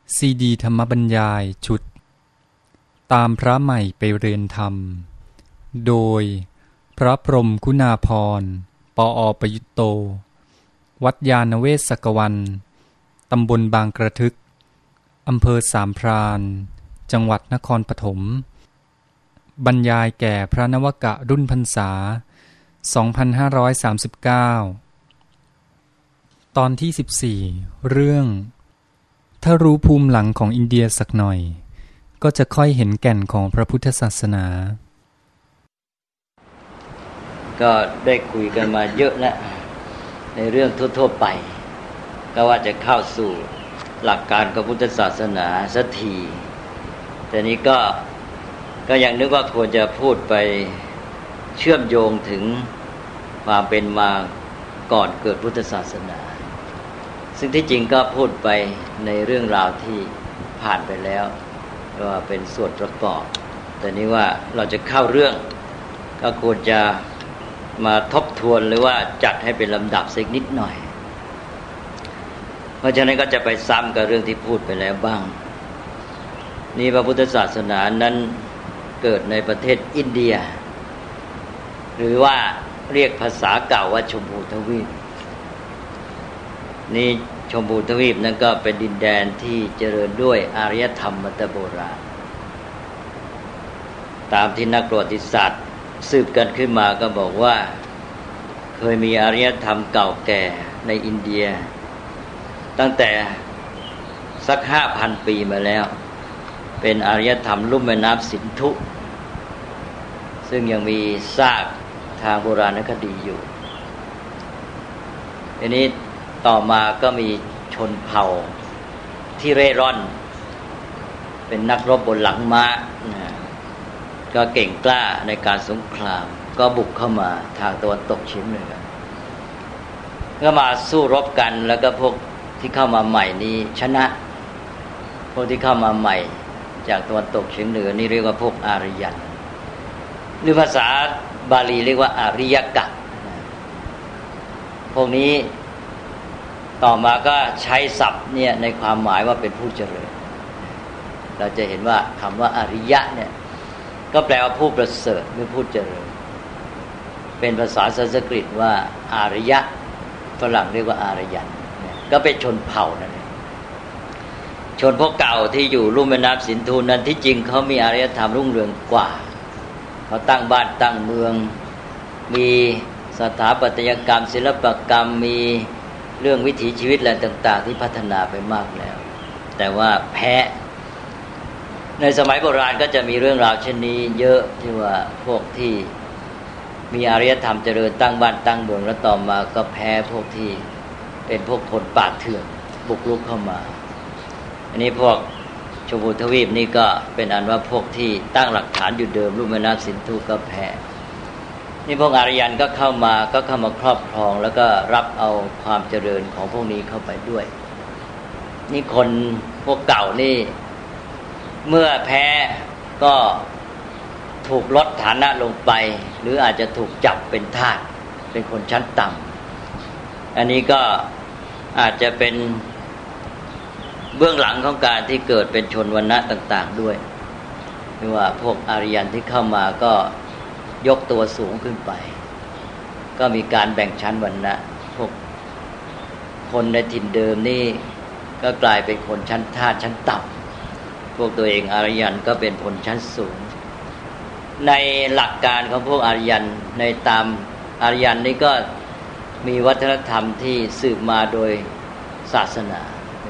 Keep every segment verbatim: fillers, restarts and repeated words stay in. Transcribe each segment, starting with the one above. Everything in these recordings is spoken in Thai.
ซีดีธรรมบรรยายชุดตามพระใหม่ไปเรียนธรรมโดยพระพรหมคุณาภรณ์ ปอ.ประยุตโต วัดยานเวศกวันตำบลบางกระทึกอำเภอสามพรานจังหวัดนครปฐมบรรยายแก่พระนวกะรุ่นพรรษา สองพันห้าร้อยสามสิบเก้า ตอนที่สิบสี่เรื่องถ้ารู้ภูมิหลังของอินเดียสักหน่อยก็จะค่อยเห็นแก่นของพระพุทธศาสนาก็ได้คุยกันมาเยอะแล้วในเรื่องทั่วๆไปก็ว่าจะเข้าสู่หลักการของพุทธศาสนาสักทีแต่นี้ก็ก็ยังนึกว่าควรจะพูดไปเชื่อมโยงถึงความเป็นมาก่อนเกิดพุทธศาสนาซึ่งที่จริงก็พูดไปในเรื่องราวที่ผ่านไปแล้วว่าเป็นส่วนประกอบแต่นี้ว่าเราจะเข้าเรื่องก็ควรจะมาทบทวนหรือว่าจัดให้เป็นลำดับสักนิดหน่อยเพราะฉะนั้นก็จะไปซ้ำกับเรื่องที่พูดไปแล้วบ้างนี่พระพุทธศาสนานั้นเกิดในประเทศอินเดียหรือว่าเรียกภาษาเก่าว่าชมพูทวีปนี่ชมพูทวีปนั้นก็เป็นดินแดนที่เจริญด้วยอารยธรรมมาแต่โบราณตามที่นักประวัติศาสตร์สืบกันขึ้นมาก็บอกว่าเคยมีอารยธรรมเก่าแก่ในอินเดียตั้งแต่สัก ห้าพัน ปีมาแล้วเป็นอารยธรรมลุ่มแม่น้ำสินธุซึ่งยังมีซากทางโบราณคดีอยู่อันนี้ต่อมาก็มีชนเผ่าที่เร่ร่อนเป็นนักรบบนหลังม้าก็เก่งกล้าในการสงครามก็บุกเข้ามาทางตะวันตกเฉียงเหนือก็มาสู้รบกันแล้วก็พวกที่เข้ามาใหม่นี้ชนะพวกที่เข้ามาใหม่จากตะวันตกเฉียงเหนือนี่เรียกว่าพวกอารยันหรือภาษาบาลีเรียกว่าอาริยกะพวกนี้ต่อมาก็ใช้ศัพท์เนี่ยในความหมายว่าเป็นผู้เจริญเราจะเห็นว่าคำว่าอริยะเนี่ยก็แปลว่าผู้ประเสริฐหรือผู้เจริญเป็นภาษาสันสกฤตว่าอารยะฝรั่งเรียกว่าอารยันก็เป็นชนเผ่านั่นเองชนพวกเก่าที่อยู่ลุ่มแม่น้ำสินธุนั้นที่จริงเขามีอารยธรรมรุ่งเรืองกว่าเขาตั้งบ้านตั้งเมืองมีสถาปัตยกรรมศิลปกรรมมีเรื่องวิถีชีวิตอะไรต่างๆที่พัฒนาไปมากแล้วแต่ว่าแพ้ในสมัยโบราณก็จะมีเรื่องราวเช่นนี้เยอะที่ว่าพวกที่มีอารยธรรมเจริญตั้งบ้านตั้งเมืองแล้วต่อมาก็แพ้พวกที่เป็นพวกคนป่าเถื่อนบุกรุกเข้ามาอันนี้พวกชมพูทวีปนี่ก็เป็นอันว่าพวกที่ตั้งหลักฐานอยู่เดิมลุ่มแม่น้ำสินธุก็แพ้นี่พวกอารยันก็เข้ามาก็เข้ามาครอบครองแล้วก็รับเอาความเจริญของพวกนี้เข้าไปด้วยนี่คนพวกเก่านี่เมื่อแพ้ก็ถูกลดฐานะลงไปหรืออาจจะถูกจับเป็นทาสเป็นคนชั้นต่ำอันนี้ก็อาจจะเป็นเบื้องหลังของการที่เกิดเป็นชนวรรณะต่างๆด้วยไม่ว่าพวกอารยันที่เข้ามาก็ยกตัวสูงขึ้นไปก็มีการแบ่งชั้นวรรณะพวกคนในถิ่นเดิมนี่ก็กลายเป็นคนชั้นทาสชั้นต่ำพวกตัวเองอารยันก็เป็นคนชั้นสูงในหลักการของพวกอารยันในตามอารยันนี่ก็มีวัฒนธรรมที่สืบมาโดยศาสนา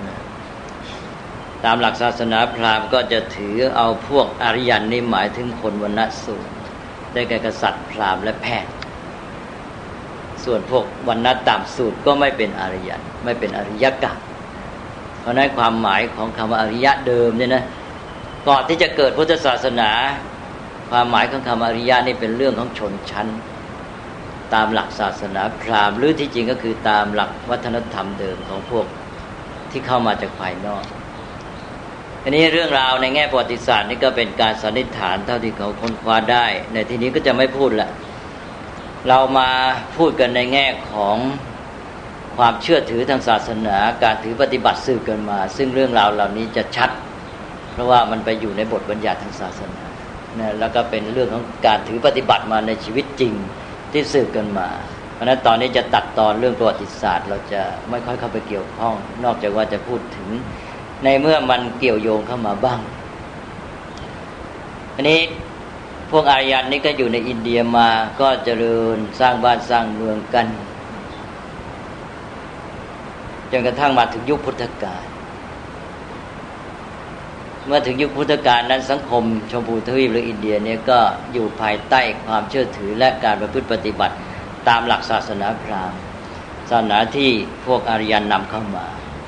ตามหลักศาสนาพราหมณ์ก็จะถือเอาพวกอารยันนี่หมายถึงคนวรรณะสูงได้แก่กษัตริย์พราหมณ์และแพทย์ส่วนพวกวรรณะต่ำสุดก็ไม่เป็นอารยันไม่เป็นอริยกะเพราะนั้นความหมายของคำว่าอริยะเดิมเนี่ยนะก่อนที่จะเกิดพุทธศาสนาความหมายของคำอริยะนี่เป็นเรื่องของชนชั้นตามหลักศาสนาพราหมณ์หรือที่จริงก็คือตามหลักวัฒนธรรมเดิมของพวกที่เข้ามาจากภายนอกอันนี้เรื่องราวในแง่ประวัติศาสตร์นี่ก็เป็นการสันนิษฐานเท่าที่เขาค้นคว้าได้ในที่นี้ก็จะไม่พูดละเรามาพูดกันในแง่ของคความเชื่อถือทางศาสนาการถือปฏิบัติสืบกันมาซึ่งเรื่องราวเหล่านี้จะชัดเพราะว่ามันไปอยู่ในบทบัญญัติทางศาสนานะแล้วก็เป็นเรื่องของการถือปฏิบัติมาในชีวิตจริงที่สืบกันมาเพราะฉะนั้นตอนนี้จะตัดตอนเรื่องประวัติศาสตร์เราจะไม่ค่อยเข้าไปเกี่ยวข้องนอกจากว่าจะพูดถึงในเมื่อมันเกี่ยวโยงเข้ามาบ้างอันนี้พวกอารยันนี่ก็อยู่ในอินเดียมาก็เจริญสร้างบ้านสร้างเมืองกันจนกระทั่งมาถึงยุคพุทธกาลเมื่อถึงยุคพุทธกาลนั้นสังคมชมพูทวีปหรืออินเดียเนี่ยก็อยู่ภายใต้ความเชื่อถือและการประพฤติปฏิบัติตามหลักศาสนาพราหมณ์ศาสนาที่พวกอารยันนำเข้ามา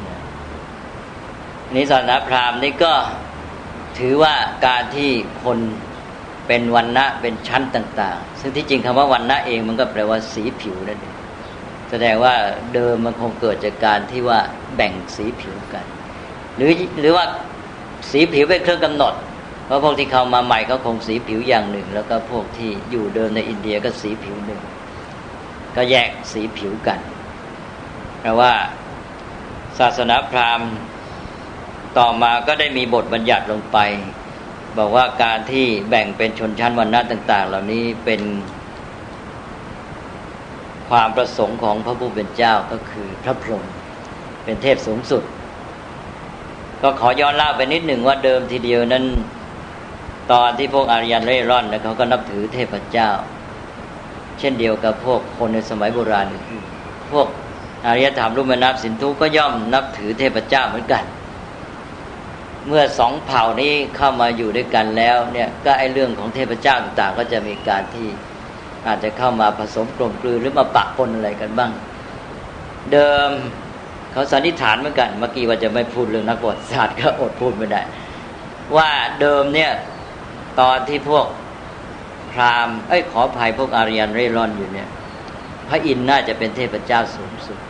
นี้ศาสนาพราหมณ์นี่ก็ถือว่าการที่คนเป็นวรรณะเป็นชั้นต่างๆซึ่งที่จริงคำว่าวรรณะเองมันก็แปลว่าสีผิวนั่นเองแสดงว่าเดิมมันคงเกิดจากการที่ว่าแบ่งสีผิวกันหรือหรือว่าสีผิวเป็นเครื่องกำหนดเพราะพวกที่เข้ามาใหม่เขาคงสีผิวอย่างหนึ่งแล้วก็พวกที่อยู่เดิมในอินเดียก็สีผิวหนึ่งก็แยกสีผิวกันเพราะว่าศาสนาพราหมณ์ต่อมาก็ได้มีบทบัญญัติลงไปบอกว่าการที่แบ่งเป็นชนชั้นวรรณะต่างๆเหล่านี้เป็นความประสงค์ของพระผู้เป็นเจ้าก็คือพระพรหมเป็นเทพสูงสุดก็ขอย้อนเล่าไปนิดหนึ่งว่าเดิมทีเดียวนั้นตอนที่พวกอารยันเร่ร่อนเขาก็นับถือเทพเจ้าเช่นเดียวกับพวกคนในสมัยโบราณอื่นพวกอารยธรรมรูปนามสินธุก็ย่อมนับถือเทพเจ้าเหมือนกันเมื่อสองเผ่านี้เข้ามาอยู่ด้วยกันแล้วเนี่ยก็ไอ้เรื่องของเทพเจ้าต่างๆก็จะมีการที่อาจจะเข้ามาผสมกลมกลืนหรือมาปะปนอะไรกันบ้างเดิมเขาสันนิษฐานเหมือนกันเมื่อกี้ว่าจะไม่พูดเรื่องนักประวัติศาสตร์ก็อดพูดไม่ได้ว่าเดิมเนี่ยตอนที่พวกพราหมณ์เอ้ยขออภัยพวกอารยันเร่ร่อนอยู่เนี่ยพระอินทร์น่าจะเป็นเทพเจ้าสูงสุด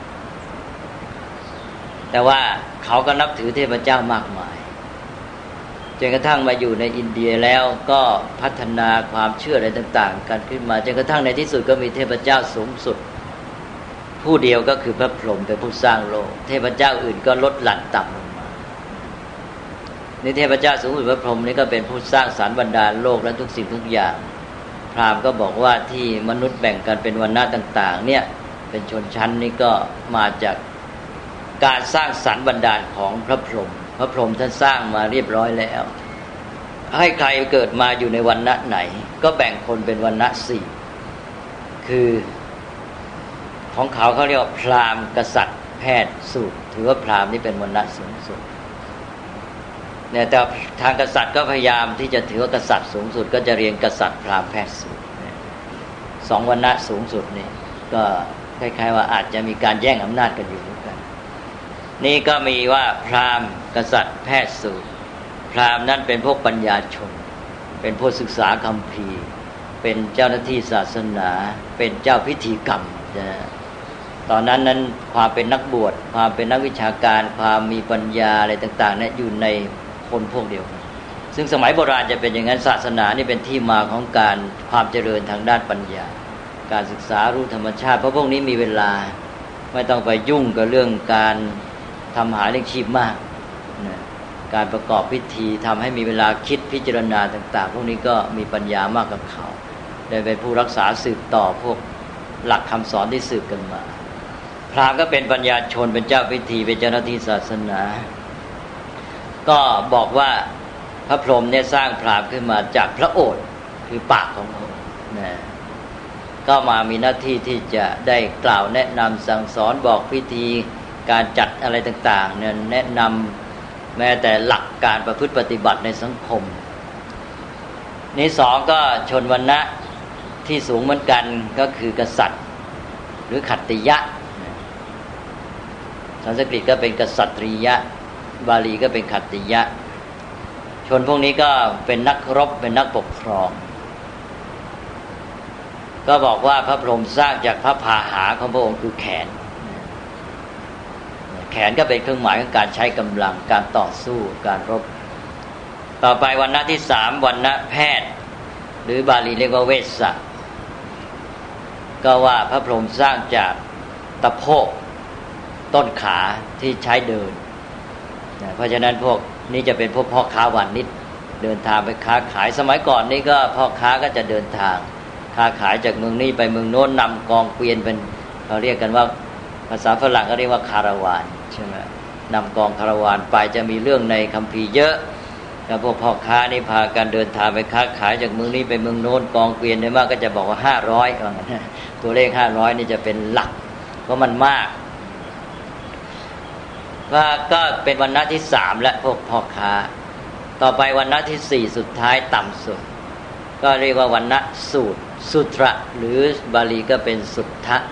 แต่ว่าเขาก็นับถือเทพเจ้ามากมายจนกระทั่งมาอยู่ในอินเดียแล้วก็พัฒนาความเชื่ออะไรต่างๆกันขึ้นมาจนกระทั่งในที่สุดก็มีเทพเจ้าสูงสุดผู้เดียวก็คือพระพรหมเป็นผู้สร้างโลกเทพเจ้าอื่นก็ลดหลั่นต่ำลงมานี่เทพเจ้าสูงสุดพระพรหมนี่ก็เป็นผู้สร้างสรรค์บรรดาลโลกและทุกสิ่งทุกอย่างพราหมณ์ก็บอกว่าที่มนุษย์แบ่งกันเป็นวรรณะต่างๆเนี่ยเป็นชนชั้นนี่ก็มาจากการสร้างสรรค์บรรดาลของพระพรหมพระพรหมท่านสร้างมาเรียบร้อยแล้วให้ใครเกิดมาอยู่ในวรรณะไหนก็แบ่งคนเป็นวรรณะสี่คือของเขาเขาเรียกว่าพราหมณ์กษัตริย์แพทย์สูตรถือว่าพราหมณ์นี่เป็นวรรณะสูงสุดเนี่ยแต่ทางกษัตริย์ก็พยายามที่จะถือว่ากษัตริย์สูงสุดก็จะเรียนกษัตริย์พราหมณ์แพทย์สูตรสองวรรณะสูงสุดนี่ก็คล้ายๆว่าอาจจะมีการแย่งอำนาจกันอยู่ด้วยกันนี่ก็มีว่าพราหมณ์กษัตริย์แพทย์สูตรพราหมณ์นั้นเป็นพวกปัญญาชนเป็นผู้ศึกษาคัมภีร์เป็นเจ้าหน้าที่ศาสนาเป็นเจ้าพิธีกรรมนะตอนนั้นนั้นความเป็นนักบวชความเป็นนักวิชาการความมีปัญญาอะไรต่างๆเนี่ยอยู่ในคนพวกเดียวกันซึ่งสมัยโบราณจะเป็นอย่างนั้นศาสนานี่เป็นที่มาของการความเจริญทางด้านปัญญาการศึกษารู้ธรรมชาติเพราะพวกนี้มีเวลาไม่ต้องไปยุ่งกับเรื่องการทำหาเลี้ยงชีพมากนะการประกอบพิธีทำให้มีเวลาคิดพิจารณาต่างๆพวกนี้ก็มีปัญญามากกว่าเขาได้เป็นผู้รักษาสืบต่อพวกหลักคำสอนที่สืบกันมาพราหมณ์ก็เป็นปัญญาชนเป็นเจ้าพิธีเป็นเจ้าหน้าที่ศาสนาก็บอกว่าพระพรหมเนี่ยสร้างพราหมณ์ขึ้นมาจากพระโอษฐ์คือปากของพระองค์นะก็มามีหน้าที่ที่จะได้กล่าวแนะนำสั่งสอนบอกพิธีการจัดอะไรต่างๆเนี่ยแนะนำแม้แต่หลักการประพฤติปฏิบัติในสังคมนี้สองก็ชนวรรณะที่สูงเหมือนกันก็คือกษัตริย์หรือขัตติยะสันสกฤตก็เป็นกษัตริยะบาลีก็เป็นขัตติยะชนพวกนี้ก็เป็นนักรบเป็นนักปกครองก็บอกว่าพระพรหมสร้างจากพระพาหาของพระองค์คือแขนแขนก็เป็นเครื่องหมายของการใช้กำลังการต่อสู้การรบต่อไปวรรณะที่สามวรรณะแพทย์หรือบาลีเรียกว่าเวสสะก็ว่าพระพรหมสร้างจากตะโพกต้นขาที่ใช้เดินนะเพราะฉะนั้นพวกนี้จะเป็นพวกพ่อค้าวานิชเดินทางไปค้าขายสมัยก่อนนี่ก็พ่อค้าก็จะเดินทางค้าขายจากเมืองนี้ไปเมืองโน้นนำกองเกวียนเป็นเราเรียกกันว่าภาษาฝรั่งก็เรียกว่าคาราวานใช่ไหมนำกองคาราวานไปจะมีเรื่องในคัมภีร์เยอะแล้วพวกพ่อค้านี่พากันเดินทางไปค้าขายจากเมืองนี้ไปเมืองโน้นกองเกวียนได้มากก็จะบอกว่าห้าร้อยตัวเลขห้าร้อยนี่จะเป็นหลักเพราะมันมากว่าก็เป็นวรรณะที่สามและพวกพ่อค้าต่อไปวรรณะที่สี่สุดท้ายต่ำสุดก็เรียกว่าวรรณะสูตรสุตระหรือบาลีก็เป็นสุทธะ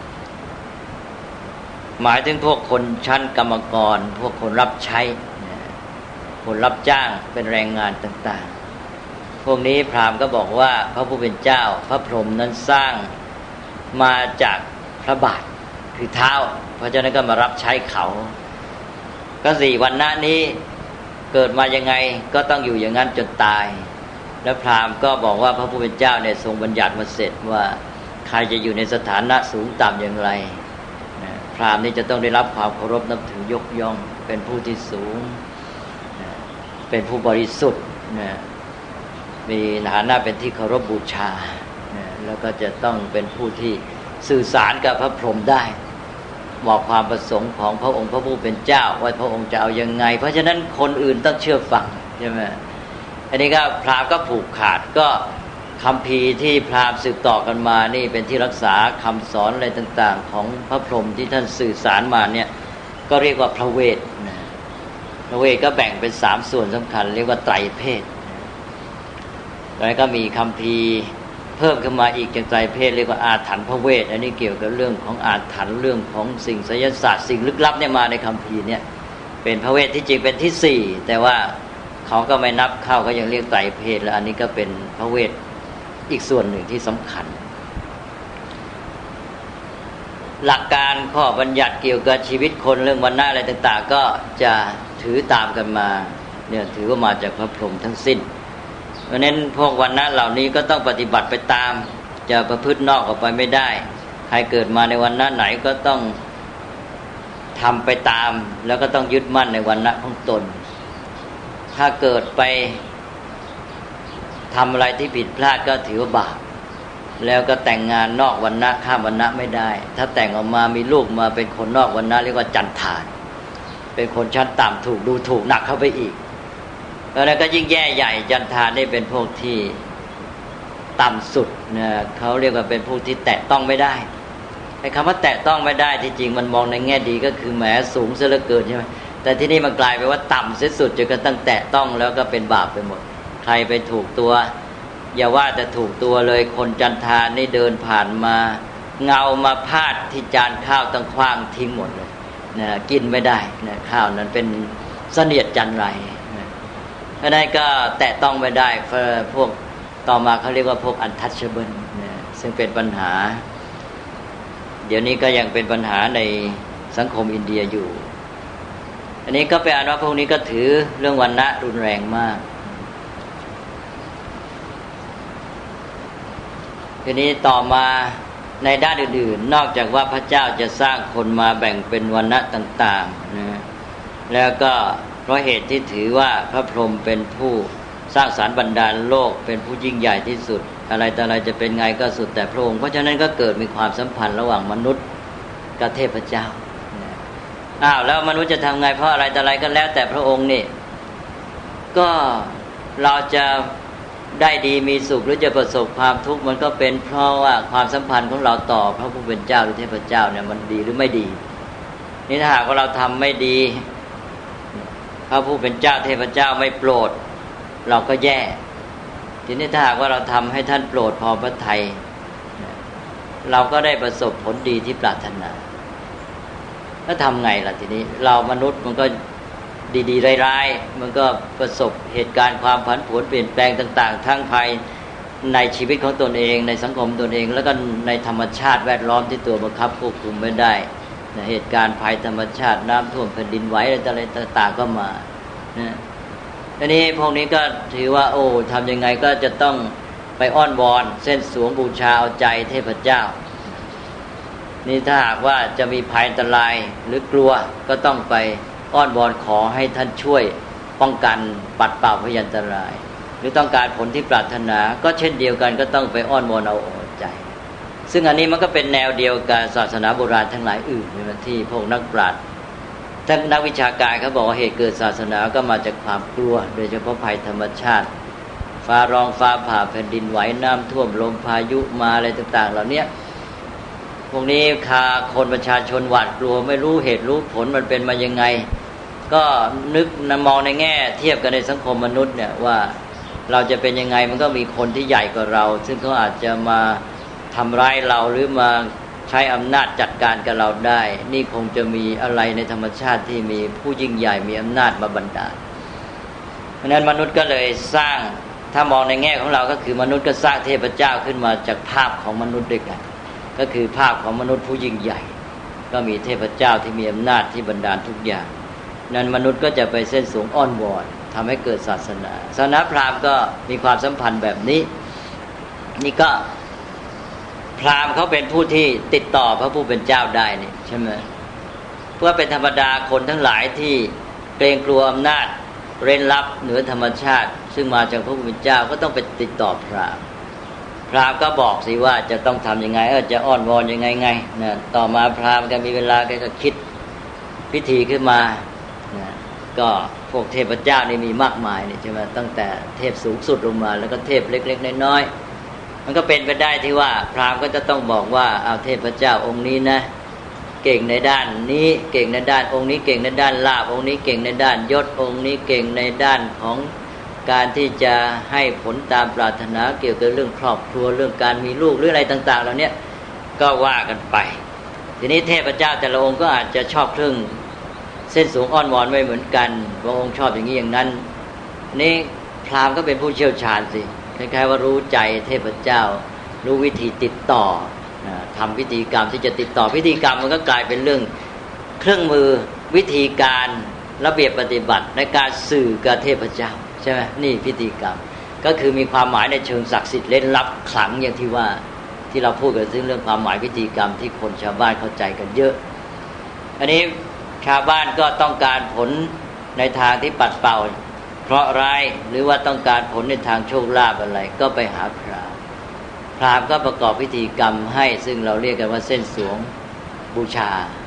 หมายถึงพวกคนชั้นกรรมกรพวกคนรับใช้คนรับจ้างเป็นแรงงานต่างๆพวกนี้พราหมณ์ก็บอกว่าพระผู้เป็นเจ้าพระพรหมนั้นสร้างมาจากพระบาทคือเท้าเพราะฉะนั้นก็มารับใช้เขาก็สี่วรรณะนี้เกิดมายังไงก็ต้องอยู่อย่างนั้นจนตายแล้วพราหมณ์ก็บอกว่าพระผู้เป็นเจ้าเนี่ยทรงบัญญัติมาเสร็จว่าใครจะอยู่ในสถานะสูงต่ำอย่างไรพราหมณ์นี่จะต้องได้รับความเคารพนับถือยกย่องเป็นผู้ที่สูงเป็นผู้บริสุทธิ์มีฐานะเป็นที่เคารพบูชาแล้วก็จะต้องเป็นผู้ที่สื่อสารกับพระพรหมได้บอกความประสงค์ของพระองค์พระผู้เป็นเจ้าว่าพระองค์จะเอายังไงเพราะฉะนั้นคนอื่นต้องเชื่อฟังใช่ไหมอันนี้ก็พราหมณ์ก็ผูกขาดก็คัมภีร์ที่พราหมณ์สืบต่อกันมานี่เป็นที่รักษาคำสอนอะไรต่างๆของพระพรหมที่ท่านสื่อสารมาเนี่ยก็เรียกว่าพระเวทนะพระเวทก็แบ่งเป็นสามส่วนสำคัญเรียกว่าไตรเพศแล้วก็มีคัมภีร์เพิ่มขึ้นมาอีกจากไตรเพศเรียกว่าอาถรรพ์พระเวทอันนี้เกี่ยวกับเรื่องของอาถรรพ์เรื่องของสิ่งไสยศาสตร์สิ่งลึกลับเนี่ยมาในคัมภีร์เนี่ยเป็นพระเวทที่จริงเป็นที่สี่แต่ว่าเขาก็ไม่นับเข้าก็ยังเรียกไตรเพศแล้วอันนี้ก็เป็นพระเวทอีกส่วนหนึ่งที่สำคัญหลักการข้อบัญญัติเกี่ยวกับชีวิตคนเรื่องวรรณะอะไรต่างๆก็จะถือตามกันมาเนี่ยถือว่ามาจากพระพรหมทั้งสิ้นเพราะนั้นพวกวรรณะเหล่านี้ก็ต้องปฏิบัติไปตามจะประพฤตินอกออกไปไม่ได้ใครเกิดมาในวรรณะไหนก็ต้องทำไปตามแล้วก็ต้องยึดมั่นในวรรณะของตนถ้าเกิดไปทำอะไรที่ผิดพลาดก็ถือว่าบาปแล้วก็แต่งงานนอกวรรณะข้ามวรรณะไม่ได้ถ้าแต่งออกมามีลูกมาเป็นคนนอกวรรณะเรียกว่าจันทานเป็นคนชั้นต่ำถูกดูถูกหนักเข้าไปอีกแล้วนั้นก็ยิ่งแย่ใหญ่จันทานนี่เป็นพวกที่ต่ำสุดนะเขาเรียกว่าเป็นพวกที่แตะต้องไม่ได้ไอ้คำว่าแตะต้องไม่ได้ที่จริงมันมองในแง่ดีก็คือแหมสูงซะเหลือเกินใช่ไหมแต่ที่นี่มันกลายไปว่าต่ำเสียสุดจนกระทั่งแตะต้องแล้วก็เป็นบาปไปหมดใครไปถูกตัวอย่าว่าแต่ถูกตัวเลยคนจันทานนี่เดินผ่านมาเงามาพาดที่จานข้าวต้องคว้างทิ้งหมดเลยนะกินไม่ได้นะข้าวนั้นเป็นเสนียดจันไรนะเพราะนั้นก็แตะต้องไม่ได้พวกต่อมาเขาเรียกว่าพวก untouchable นะซึ่งเป็นปัญหาเดี๋ยวนี้ก็ยังเป็นปัญหาในสังคมอินเดียอยู่อันนี้ก็เป็นอันว่าพวกนี้ก็ถือเรื่องวรรณะรุนแรงมากทีนี้ต่อมาในด้านอื่นๆนอกจากว่าพระเจ้าจะสร้างคนมาแบ่งเป็นวรรณะต่างๆนะแล้วก็เพราะเหตุที่ถือว่าพระพรหมเป็นผู้สร้างสรรค์บันดาลโลกเป็นผู้ยิ่งใหญ่ที่สุดอะไรแต่อะไรจะเป็นไงก็สุดแต่พระองค์เพราะฉะนั้นก็เกิดมีความสัมพันธ์ระหว่างมนุษย์กับเทพเจ้าอ้าวแล้วมนุษย์จะทำไงเพราะอะไรแต่อะไรก็แล้วแต่พระองค์นี่ก็เราจะได้ดีมีสุขหรือจะประสบความทุกข์มันก็เป็นเพราะว่าความสัมพันธ์ของเราต่อพระผู้เป็นเจ้าหรือเทพเจ้าเนี่ยมันดีหรือไม่ดีนี่ถ้าหากว่าเราทำไม่ดีพระผู้เป็นเจ้าเทพเจ้าไม่โปรดเราก็แย่ทีนี้ถ้าหากว่าเราทำให้ท่านโปรดพอพระทัยเราก็ได้ประสบผลดีที่ปรารถนาแล้วทำไงล่ะทีนี้เรามนุษย์มันก็ดีๆร้ายๆมันก็ประสบเหตุการณ์ความผันผวนเปลี่ยนแปลงต่างๆทั้งภายในชีวิตของตนเองในสังคมตนเองแล้วก็ในธรรมชาติแวดล้อมที่ตัวบังคับควบคุมไม่ได้เหตุการณ์ภัยธรรมชาติน้ำท่วมแผ่นดินไหวอะไรต่างๆก็มานะทีนี้พวกนี้ก็ถือว่าโอ้ทำยังไงก็จะต้องไปอ้อนวอนเส้นสวงบูชาเอาใจเทพเจ้านี่ถ้าหากว่าจะมีภัยอันตรายหรือกลัวก็ต้องไปอ้อนวอนขอให้ท่านช่วยป้องกันปัดเป่าพยันตรายหรือต้องการผลที่ปรารถนาก็เช่นเดียวกันก็ต้องไปอ้อนวอนเอาอกใจซึ่งอันนี้มันก็เป็นแนวเดียวกับศาสนาโบราณทั้งหลายอื่นที่พวกนักปราชญ์ทั้งนักวิชาการเขาบอกว่าเหตุเกิดศาสนาก็มาจากความกลัวโดยเฉพาะภัยธรรมชาติฟ้าร้องฟ้าผ่าแผ่นดินไหวน้ำท่วมลมพายุมาอะไรต่างๆเหล่านี้พวกนี้คาคนประชาชนหวาดกลัวไม่รู้เหตุรู้ผลมันเป็นมายังไงก็นึกมองในแง่เทียบกันในสังคมมนุษย์เนี่ยว่าเราจะเป็นยังไงมันก็มีคนที่ใหญ่กว่าเราซึ่งเขาอาจจะมาทำร้ายเราหรือมาใช้อำนาจจัดการกับเราได้นี่คงจะมีอะไรในธรรมชาติที่มีผู้ยิ่งใหญ่มีอำนาจมาบันดาลเพราะนั้นมนุษย์ก็เลยสร้างถ้ามองในแง่ของเราก็คือมนุษย์ก็สร้างเทพเจ้าขึ้นมาจากภาพของมนุษย์ด้วยกันก็คือภาพของมนุษย์ผู้ยิ่งใหญ่ก็มีเทพเจ้าที่มีอำนาจที่บันดาลทุกอย่างนั้นมนุษย์ก็จะไปเส้นสูงอ้อนวอนทำให้เกิดศาสนาศาสนาพราหมณ์ก็มีความสัมพันธ์แบบนี้นี่ก็พราหมณ์เขาเป็นผู้ที่ติดต่อพระผู้เป็นเจ้าได้นี่ใช่ไหมเพื่อเป็นธรรมดาคนทั้งหลายที่เกรงกลัวอำนาจเร้นลับเหนือธรรมชาติซึ่งมาจากพระผู้เป็นเจ้าก็ต้องไปติดต่อพราหมณ์พราหมณ์ก็บอกสิว่าจะต้องทำยังไงเออจะอ้อนวอนยังไงไงนะต่อมาพราหมณ์ก็มีเวลาแกก็คิดพิธีขึ้นมานะก็พวกเทพเจ้านี่มีมากมายนี่ใช่ไหมตั้งแต่เทพสูงสุดลงมาแล้วก็เทพเล็กๆน้อยๆมันก็เป็นไปได้ที่ว่าพราหมณ์ก็จะต้องบอกว่าเอาเทพเจ้าองค์นี้นะเก่งในด้านนี้เก่งในด้านองค์นี้เก่งในด้านลาภองค์นี้เก่งในด้านยศองค์นี้เก่งในด้านของการที่จะให้ผลตามปรารถนาเกี่ยวกับเรื่องครอบครัวเรื่องการมีลูกหรืออะไรต่างๆเหล่านี้ก็ว่ากันไปทีนี้เทพเจ้าแต่ละองค์ก็อาจจะชอบเครื่องเส้นสูงอ้อนวอนไม่เหมือนกันบางองค์ชอบอย่างนี้อย่างนั้นนี่พราหมณ์ก็เป็นผู้เชี่ยวชาญสิคล้ายๆว่ารู้ใจเทพเจ้ารู้วิธีติดต่อทำพิธีกรรมที่จะติดต่อพิธีกรรมมันก็กลายเป็นเรื่องเครื่องมือวิธีการระเบียบปฏิบัติในการสื่อกับเทพเจ้าใช่ไหมนี่พิธีกรรมก็คือมีความหมายในเชิงศักดิ์สิทธิ์เล่นลับขลังอย่างที่ว่าที่เราพูดกันซึ่งเรื่องความหมายพิธีกรรมที่คนชาวบ้านเข้าใจกันเยอะอันนี้ชาวบ้านก็ต้องการผลในทางที่ปัดเป่าเพราะร้ายหรือว่าต้องการผลในทางโชคลาภอะไรก็ไปหาพราหมณ์พราหมณ์ก็ประกอบพิธีกรรมให้ซึ่งเราเรียกกันว่าเส้นสวงบูชา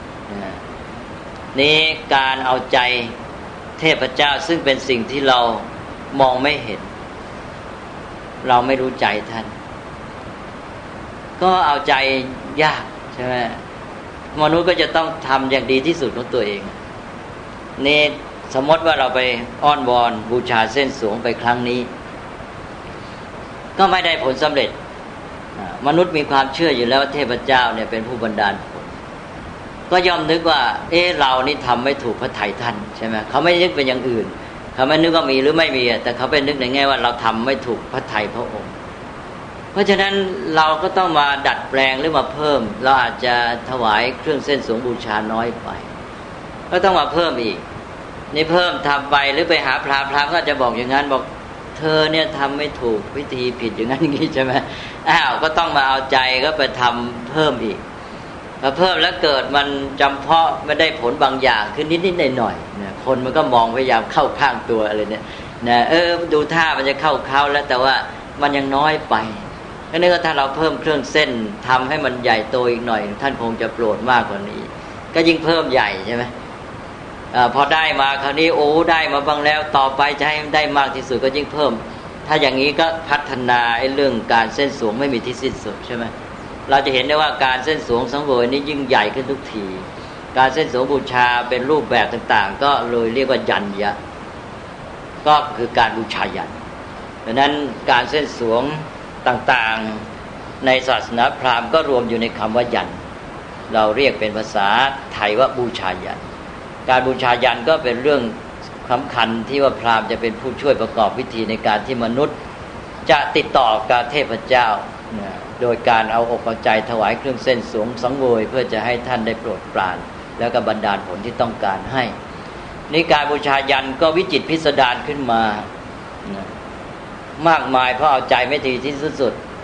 นี้การเอาใจเทพเจ้าซึ่งเป็นสิ่งที่เรามองไม่เห็นเราไม่รู้ใจท่านก็เอาใจยากใช่ไหมมนุษย์ก็จะต้องทำอย่างดีที่สุดของตัวเองนี่สมมติว่าเราไปอ้อนวอนบูชาเส้นสวงไปครั้งนี้ก็ไม่ได้ผลสำเร็จมนุษย์มีความเชื่ออยู่แล้วว่าเทพเจ้าเนี่ยเป็นผู้บันดาลผลก็ย่อมนึกว่าเอ๊ะเรานี่ทำไม่ถูกพระทัยท่านใช่ไหมเขาไม่นึกเป็นอย่างอื่นเขาไม่นึกว่ามีหรือไม่มีแต่เขาเป็นนึกในแง่ว่าเราทำไม่ถูกพระทัยพระองค์เพราะฉะนั้นเราก็ต้องมาดัดแปลงหรือมาเพิ่มเราอาจจะถวายเครื่องเส้นสวงบูชาน้อยไปก็ต้องมาเพิ่มอีกนี่เพิ่มทำไปหรือไปหาพระพระก็จะบอกอย่างนั้นบอกเธอเนี่ยทำไม่ถูกวิธีผิดอย่างนั้นอย่างนี้ใช่ไหมอ้าวก็ต้องมาเอาใจก็ไปทำเพิ่มอีกพอเพิ่มแล้วเกิดมันจำเพาะไม่ได้ผลบางอย่างขึ้นนิดๆหน่อยๆเนี่ยคนมันก็มองพยายามเข้าข้างตัวอะไรเนี่ยนะเออดูท่ามันจะเข้าเข้าแล้วแต่ว่ามันยังน้อยไปก็นึกว่าถ้าเราเพิ่มเครื่องเส้นทำให้มันใหญ่โตอีกหน่อยท่านคงจะโปรดมากกว่านี้ก็ยิ่งเพิ่มใหญ่ใช่ไหมอ่าพอได้มาคราวนี้โอ้ได้มาบ้างแล้วต่อไปจะให้ได้มากที่สุดก็ยิ่งเพิ่มถ้าอย่างนี้ก็พัฒนาไอ้เรื่องการเส้นสวงไม่มีที่สิ้นสุดใช่ไหมเราจะเห็นได้ว่าการเส้นสวงสังเวยนี้ยิ่งใหญ่ขึ้นทุกทีการเส้นสวงบูชาเป็นรูปแบบต่างๆก็เลยเรียกว่ายัญญะก็คือการบูชายัญดังนั้นการเส้นสวงต่างๆในศาสนาพราหมณ์ก็รวมอยู่ในคำว่ายัญเราเรียกเป็นภาษาไทยว่าบูชายัญการบูชายัญก็เป็นเรื่องสำคัญที่ว่าพราหมณ์จะเป็นผู้ช่วยประกอบพิธีในการที่มนุษย์จะติดต่อกับเทพเจ้าโดยการเอาอกเอาใจถวายเครื่องเส้นสวงสังเวยเพื่อจะให้ท่านได้โปรดปรานแล้วก็บันดาลผลที่ต้องการให้นี่การบูชายัญก็วิจิตรพิสดารขึ้นมามากมายเพราะเอาใจไม่ดีที่สุด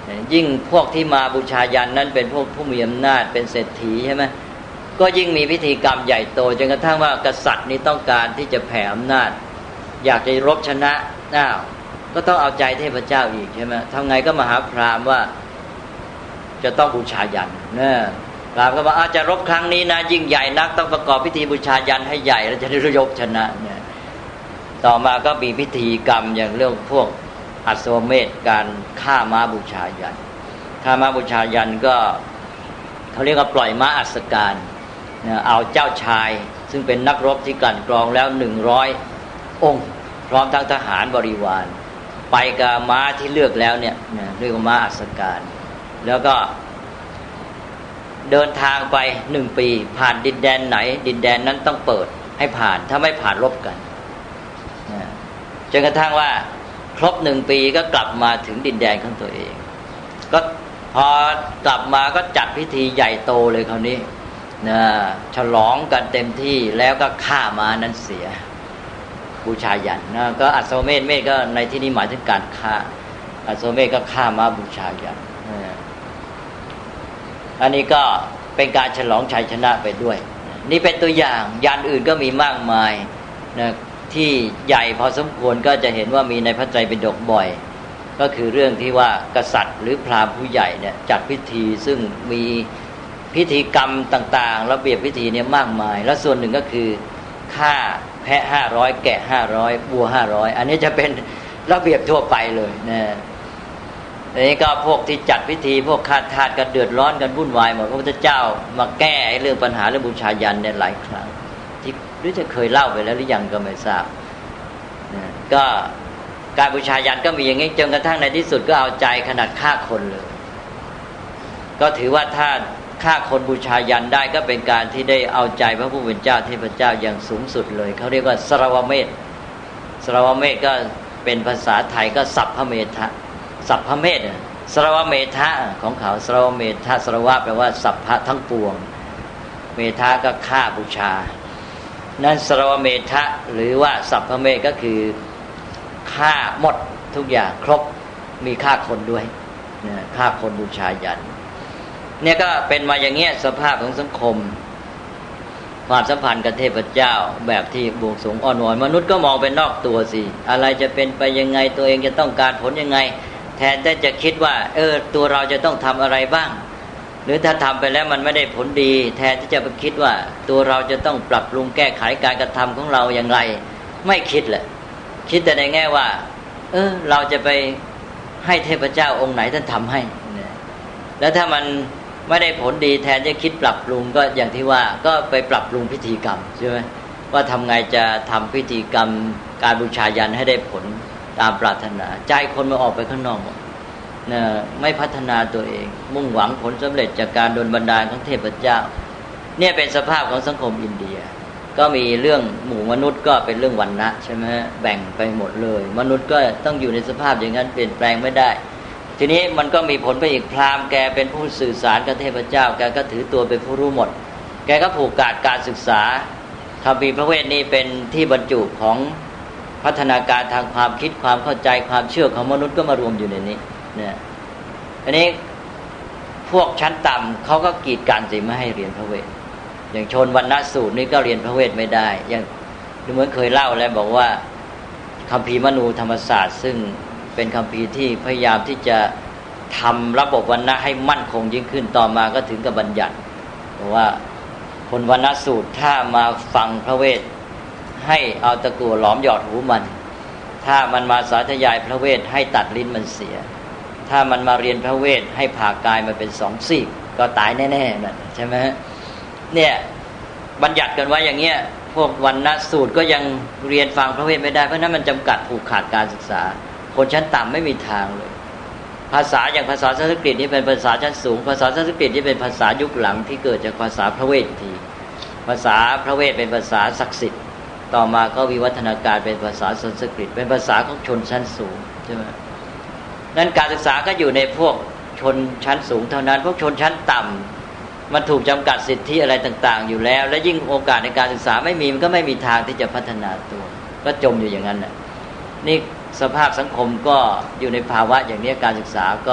ยิ่งพวกที่มาบูชายันนั้นเป็นพวกผู้มีอำนาจเป็นเศรษฐีใช่ไหมก็ยิ่งมีพิธีกรรมใหญ่โตจนกระทั่งว่ากษัตริย์นี้ต้องการที่จะแผ่อำนาจอยากจะรบชนะอ้าวก็ต้องเอาใจเทพเจ้าอีกใช่ไหมทำไงก็มาหาพราหมณ์ว่าจะต้องบูชายันนะพราหมณ์ก็บอกอาจจะรบครั้งนี้นะยิ่งใหญ่นักต้องประกอบพิธีบูชายันให้ใหญ่แล้วจะได้รบชนะเนี่ยต่อมาก็มีพิธีกรรมอย่างเรื่องพวกอัศวเมธการฆ่าม้าบูชายันฆ่าม้าบูชายันก็เขาเรียกว่าปล่อยม้าอัศการนะเอาเจ้าชายซึ่งเป็นนักรบที่กลั่นกรองแล้วหนึ่งร้อยองค์พร้อมทั้งทหารบริวารไปกับม้าที่เลือกแล้วเนี่ยนะเรียกว่าม้าอัศการแล้วก็เดินทางไปหนึ่งปีผ่านดินแดนไหนดินแดนนั้นต้องเปิดให้ผ่านถ้าไม่ผ่านรบกันนะจนกระทั่งว่าครบหนึ่งปีก็กลับมาถึงดินแดนของตัวเองก็พอกลับมาก็จัดพิธีใหญ่โตเลยคราวนี้นะฉลองกันเต็มที่แล้วก็ฆ่าม้านั้นเสียบูชายันนะก็อัศวเมธเมธก็ในที่นี้หมายถึงการฆ่าอัศวเมธก็ฆ่าม้าบูชายันนะอันนี้ก็เป็นการฉลองชัยชนะไปด้วยนี่เป็นตัวอย่างยันอื่นก็มีมากมายนะที่ใหญ่พอสมควรก็จะเห็นว่ามีในพระไตรปิฎกบ่อยก็คือเรื่องที่ว่ากษัตริย์หรือพราหมณ์ผู้ใหญ่เนี่ยจัดพิธีซึ่งมีพิธีกรรมต่างๆระเบียบพิธีเนี่ยมากมายแล้วส่วนหนึ่งก็คือฆ่าแพะห้าร้อยแกะห้าร้อยวัวห้าร้อยอันนี้จะเป็นระเบียบทั่วไปเลยนะอันนี้ก็พวกที่จัดพิธีพวกฆ่าทาสกันเดือดร้อนกันวุ่นวายหมดพระพุทธเจ้ามาแก้เรื่องปัญหาเรื่องบูชายันเนี่ยหลายครั้งที่หรือจะเคยเล่าไปแล้วหรือยังก็ไม่ทราบนะก็การบูชายันก็มีอย่างนี้จนกระทั่งในที่สุดก็เอาใจขนาดฆ่าคนเลยก็ถือว่าถ้าฆ่าคนบูชายันได้ก็เป็นการที่ได้เอาใจพระผู้เป็นเจ้าเทพเจ้าอย่างสูงสุดเลยเขาเรียกว่าสรวเมธสรวเมธก็เป็นภาษาไทยก็สัพพเมธะสัพพเมธสรวเมธะของเขาสรวเมธะสรวะแปลว่าสัพพะทั้งปวงเมธะก็ฆ่าบูชานั้นสรวเมธะหรือว่าสัพพเมธก็คือฆ่าหมดทุกอย่างครบมีฆ่าคนด้วยนะฆ่าคนบูชายันเนี่ยก็เป็นมาอย่างเงี้ยสภาพของสังคมความสัมพันธ์กับเทพเจ้าแบบที่บวงสรวงอ้อนวอนมนุษย์ก็มองเป็นนอกตัวสิอะไรจะเป็นไปยังไงตัวเองจะต้องการผลยังไงแทนที่จะคิดว่าเออตัวเราจะต้องทำอะไรบ้างหรือถ้าทำไปแล้วมันไม่ได้ผลดีแทนที่จะไปคิดว่าตัวเราจะต้องปรับปรุงแก้ไขการกระทำของเราอย่างไรไม่คิดแหละคิดแต่ในแง่ว่าเออเราจะไปให้เทพเจ้าองค์ไหนท่านทำให้แล้วถ้ามันไม่ได้ผลดีแทนจะคิดปรับปรุงก็อย่างที่ว่าก็ไปปรับปรุงพิธีกรรมใช่ไหมว่าทำไงจะทำพิธีกรรมการบูชายันให้ได้ผลตามปรารถนาใจคนมาออกไปข้างนอกนะไม่พัฒนาตัวเองมุ่งหวังผลสำเร็จจากการโดนบันดาลของเทพเจ้าเนี่ยเป็นสภาพของสังคมอินเดียก็มีเรื่องหมู่มนุษย์ก็เป็นเรื่องวรรณะใช่ไหมแบ่งไปหมดเลยมนุษย์ก็ต้องอยู่ในสภาพอย่างนั้นเปลี่ยนแปลงไม่ได้ทีนี้มันก็มีผลไปอีกพราหมณ์แกเป็นผู้สื่อสารกับเทพเจ้าแกก็ถือตัวเป็นผู้รู้หมดแกก็ผูกขาดการศึกษาคัมภีร์พระเวทนี้เป็นที่บรรจุของพัฒนาการทางความคิดความเข้าใจความเชื่อของมนุษย์ก็มารวมอยู่ในนี้เนี่ยอันนี้พวกชั้นต่ำเขาก็กีดกันสิไม่ให้เรียนพระเวทอย่างชนวรรณสูตรนี่ก็เรียนพระเวทไม่ได้อย่างเหมือนเคยเล่าแล้วบอกว่าคัมภีร์มนูธรรมศาสตร์ซึ่งเป็นคัมภีร์ที่พยายามที่จะทำระบบวรรณะให้มั่นคงยิ่งขึ้นต่อมาก็ถึงกับบัญญัติบอกว่าคนวรรณสูตรถ้ามาฟังพระเวทให้เอาตะกั่วหลอมหยอดหูมันถ้ามันมาสาธยายพระเวทให้ตัดลิ้นมันเสียถ้ามันมาเรียนพระเวทให้ผ่ากายมันเป็นสองซีกก็ตายแน่ๆนั่นใช่ไหมเนี่ยบัญญัติกันไว้อย่างเงี้ยพวกวรรณสูตรก็ยังเรียนฟังพระเวทไม่ได้เพราะนั้นมันจำกัดผูกขาดการศึกษาคนชั้นต่ำไม่มีทางเลยภาษาอย่างภาษาสันสกฤตนี่เป็นภาษาชั้นสูงภาษาสันสกฤตนี่เป็นภาษายุคหลังที่เกิดจากภาษาพระเวททีภาษาพระเวทเป็นภาษาศักดิ์สิทธิ์ต่อมาก็วิวัฒนาการเป็นภาษาสันสกฤตเป็นภาษาของชนชั้นสูงใช่ไหมนั้นการศึกษาก็อยู่ในพวกชนชั้นสูงเท่านั้นพวกชนชั้นต่ำมันถูกจำกัดสิทธิอะไรต่างๆอยู่แล้วและยิ่งโอกาสในการศึกษาไม่มีมันก็ไม่มีทางที่จะพัฒนาตัวก็จมอยู่อย่างนั้นแหละนี่สภาพสังคมก็อยู่ในภาวะอย่างนี้การศึกษาก็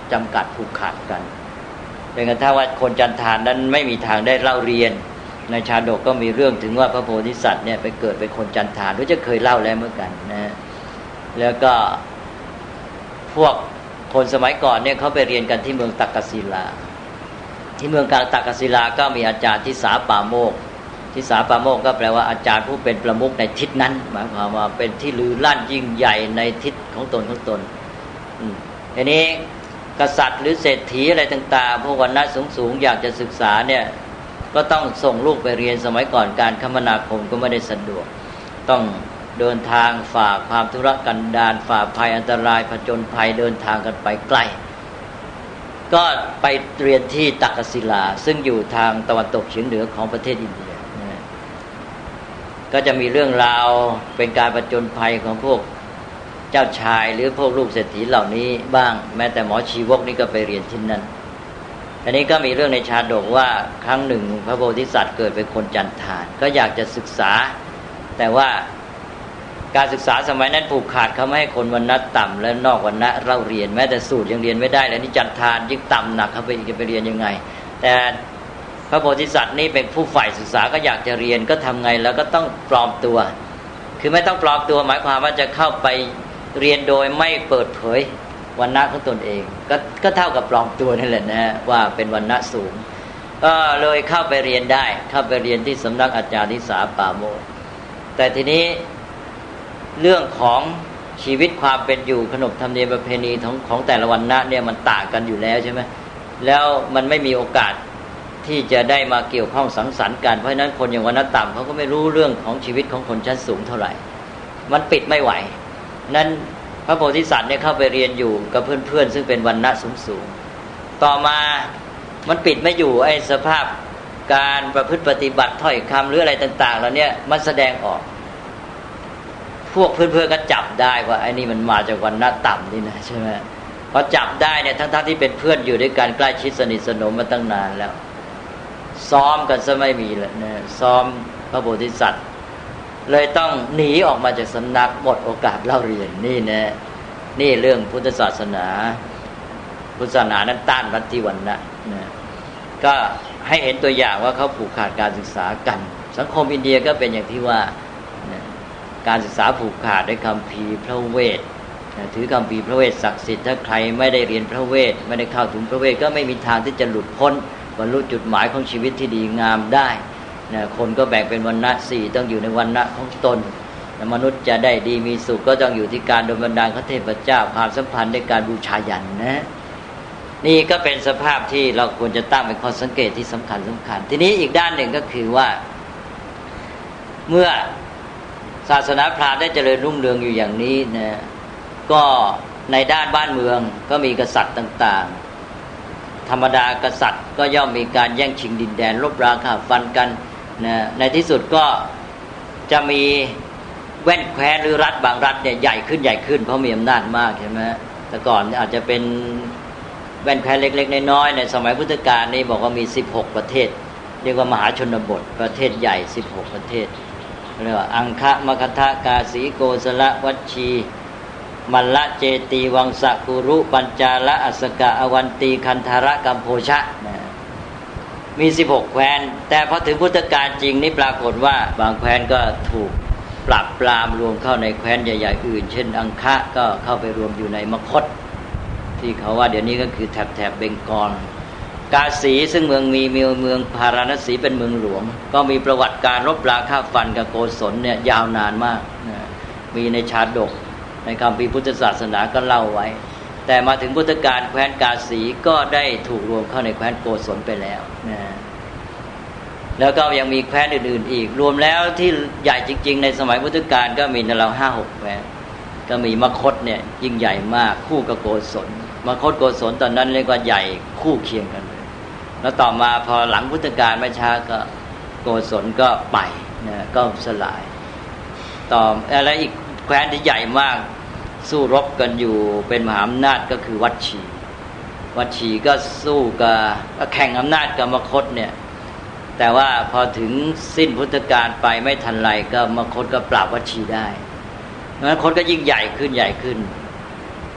จำกัดผูกขาดกันจนกระทั่งว่าคนจันทานนั้นไม่มีทางได้เล่าเรียนในชาดกก็มีเรื่องถึงว่าพระโพธิสัตว์เนี่ยไปเกิดเป็นคนจันทานรู้จะเคยเล่าแล้วเมื่อกันนะแล้วก็พวกคนสมัยก่อนเนี่ยเขาไปเรียนกันที่เมืองตักกศิลาที่เมืองกลางตักกศิลาก็มีอาจารย์ทิสาปาโมกข์ทิสาปาโมกข์ก็แปลว่าอาจารย์ผู้เป็นประมุขในทิศนั้นหมายความว่าเป็นที่ลือลั่นยิ่งใหญ่ในทิศของตนของตนทีนี้กษัตริย์หรือเศรษฐีอะไรต่างๆพวกวรรณะสูงๆอยากจะศึกษาเนี่ยก็ต้องส่งลูกไปเรียนสมัยก่อนการคมนาคมก็ไม่ได้สะดวกต้องเดินทางฝ่าความทุรกันดารฝ่าภัยอันตรายผจญภัยเดินทางกันไปไกลก็ไปเรียนที่ตักกศิลาซึ่งอยู่ทางตะวันตกเฉียงเหนือของประเทศอินเดียนะก็จะมีเรื่องราวเป็นการผจญภัยของพวกเจ้าชายหรือพวกลูกเศรษฐีเหล่านี้บ้างแม้แต่หมอชีวกนี่ก็ไปเรียนที่นั่นอันนี้ก็มีเรื่องในชาดกว่าครั้งหนึ่งพระโพธิสัตว์เกิดเป็นคนจันทานก็อยากจะศึกษาแต่ว่าการศึกษาสมัยนั้นผูกขาดเขาไม่ให้คนวรรณะต่ำและนอกวรรณะเล่าเรียนแม้แต่สูตรยังเรียนไม่ได้แล้วนี่จันทานยิ่งต่ำหนักเขาไปจะไปเรียนยังไงแต่พระโพธิสัตว์นี่เป็นผู้ใฝ่ศึกษาก็อยากจะเรียนก็ทำไงแล้วก็ต้องปลอมตัวคือไม่ต้องปลอมตัวหมายความว่าจะเข้าไปเรียนโดยไม่เปิดเผยวรรณะของตนเองก็ก็เท่ากับปลอมตัวนั่นแหละนะว่าเป็นวรรณะสูงก็เลยเข้าไปเรียนได้เข้าไปเรียนที่สำนักอาจารย์ทิสาปาโมกข์แต่ทีนี้เรื่องของชีวิตความเป็นอยู่ขนบธรรมเนียมประเพณีของของแต่ละวรรณะเนี่ยมันต่างกันอยู่แล้วใช่ไหมแล้วมันไม่มีโอกาสที่จะได้มาเกี่ยวข้องสังสรรค์กันเพราะฉะนั้นคนอย่างวรรณะต่ำเขาก็ไม่รู้เรื่องของชีวิตของคนชั้นสูงเท่าไหร่มันปิดไม่ไหวนั้นพระโพธิสัตว์เนี่ยเข้าไปเรียนอยู่กับเพื่อนๆซึ่งเป็นวรรณะสูงๆต่อมามันปิดไม่อยู่ไอ้สภาพการประพฤติปฏิบัติถ้อยคำหรืออะไรต่างๆแล้วเนี่ยมันแสดงออกพวกเพื่อนๆก็จับได้ว่าไอ้นี่มันมาจากวรรณะต่ำนี่นะใช่ไหมพอจับได้เนี่ยทั้งๆที่เป็นเพื่อนอยู่ด้วยกันใกล้ชิดสนิทสนมมาตั้งนานแล้วซ้อมกันซะไม่มีเลยนะซ้อมพระโพธิสัตว์เลยต้องหนีออกมาจากสำนักหมดโอกาสเล่าเรียนนี่นะนี่เรื่องพุทธศาสนาพุทธศาสนานั้นต้านลัทธิวรรณะนะก็ให้เห็นตัวอย่างว่าเขาผูกขาดการศึกษากันสังคมอินเดียก็เป็นอย่างที่ว่านะการศึกษาผูกขาดด้วยคัมภีร์พระเวทนะถือคัมภีร์พระเวทศักดิ์สิทธิ์ถ้าใครไม่ได้เรียนพระเวทไม่ได้เข้าถึงพระเวทก็ไม่มีทางที่จะหลุดพ้นบรรลุจุดหมายของชีวิตที่ดีงามได้นะคนก็แบ่งเป็นวรรณะสี่ต้องอยู่ในวรรณะของตนนะมนุษย์จะได้ดีมีสุขก็ต้องอยู่ที่การดลบันดาลของเทพเจ้าความสัมพันธ์ในการบูชายันนะนี่ก็เป็นสภาพที่เราควรจะตั้งเป็นข้อสังเกตที่สำคัญสำคัญทีนี้อีกด้านหนึ่งก็คือว่าเมื่อศาสนาพราหมณ์ได้เจริญรุ่งเรืองอยู่อย่างนี้นะก็ในด้านบ้านเมืองก็มีกษัตริย์ต่างๆธรรมดากษัตริย์ก็ย่อมมีการแย่งชิงดินแดนรบราฆ่าฟันกันนะในที่สุดก็จะมีแว่นแคว้นหรือรัฐบางรัฐเนี่ยใหญ่ขึ้นใหญ่ขึ้นเพราะมีอำนาจมากใช่ไหมแต่ก่อนอาจจะเป็นแว่นแคว้นเล็กๆน้อยๆในสมัยพุทธกาลนี่บอกว่ามีสิบหกประเทศเรียกว่ามหาชนบทประเทศใหญ่สิบหกประเทศเรียกว่าอังคะมคธกาสีโกสละวัชชีมัลละเจตีวังสกุรุปัญจาละอัสกะอวันตีคันธาระกัมโพชะนะมีสิบหกแคว้นแต่พอถึงพุทธกาลจริงนี่ปรากฏว่าบางแคว้นก็ถูกปรับปรามรวมเข้าในแคว้นใหญ่ๆอื่นเช่นอังคะก็เข้าไปรวมอยู่ในมคธที่เขาว่าเดี๋ยวนี้ก็คือแถบแถบเบงกอลกาสีซึ่งเมืองมีเมืองเมืองพาราณสีเป็นเมืองหลวงก็มีประวัติการรบราฆ่าฟันกับโกศลเนี่ยยาวนานมากนะมีในชาดกในคัมภีร์พุทธศาสนาก็เล่าไว้แต่มาถึงพุทธกาลแคว้นกาสีก็ได้ถูกรวมเข้าในแคว้นโกศลไปแล้วนะแล้วก็ยังมีแคว้นอื่นๆอีกรวมแล้วที่ใหญ่จริงๆในสมัยพุทธกาลก็มีในเราห้าหกแคว้นก็มีมคธเนี่ยยิ่งใหญ่มากคู่กับโกศลมคธโกศลตอนนั้นเรียกว่าใหญ่คู่เคียงกันเลยแล้วต่อมาพอหลังพุทธกาลไม่ช้าก็โกศลก็ไปนะก็สลายต่ออะไรอีกแคว้นที่ใหญ่มากสู้รบกันอยู่เป็นมหาอำนาจก็คือวัชชีวัชชีก็สู้กับแข่งอำนาจกับมคธเนี่ยแต่ว่าพอถึงสิ้นพุทธกาลไปไม่ทันไรก็มคธก็ปราบวัชชีได้เพราะฉะนั้นมคธก็ยิ่งใหญ่ขึ้นใหญ่ขึ้น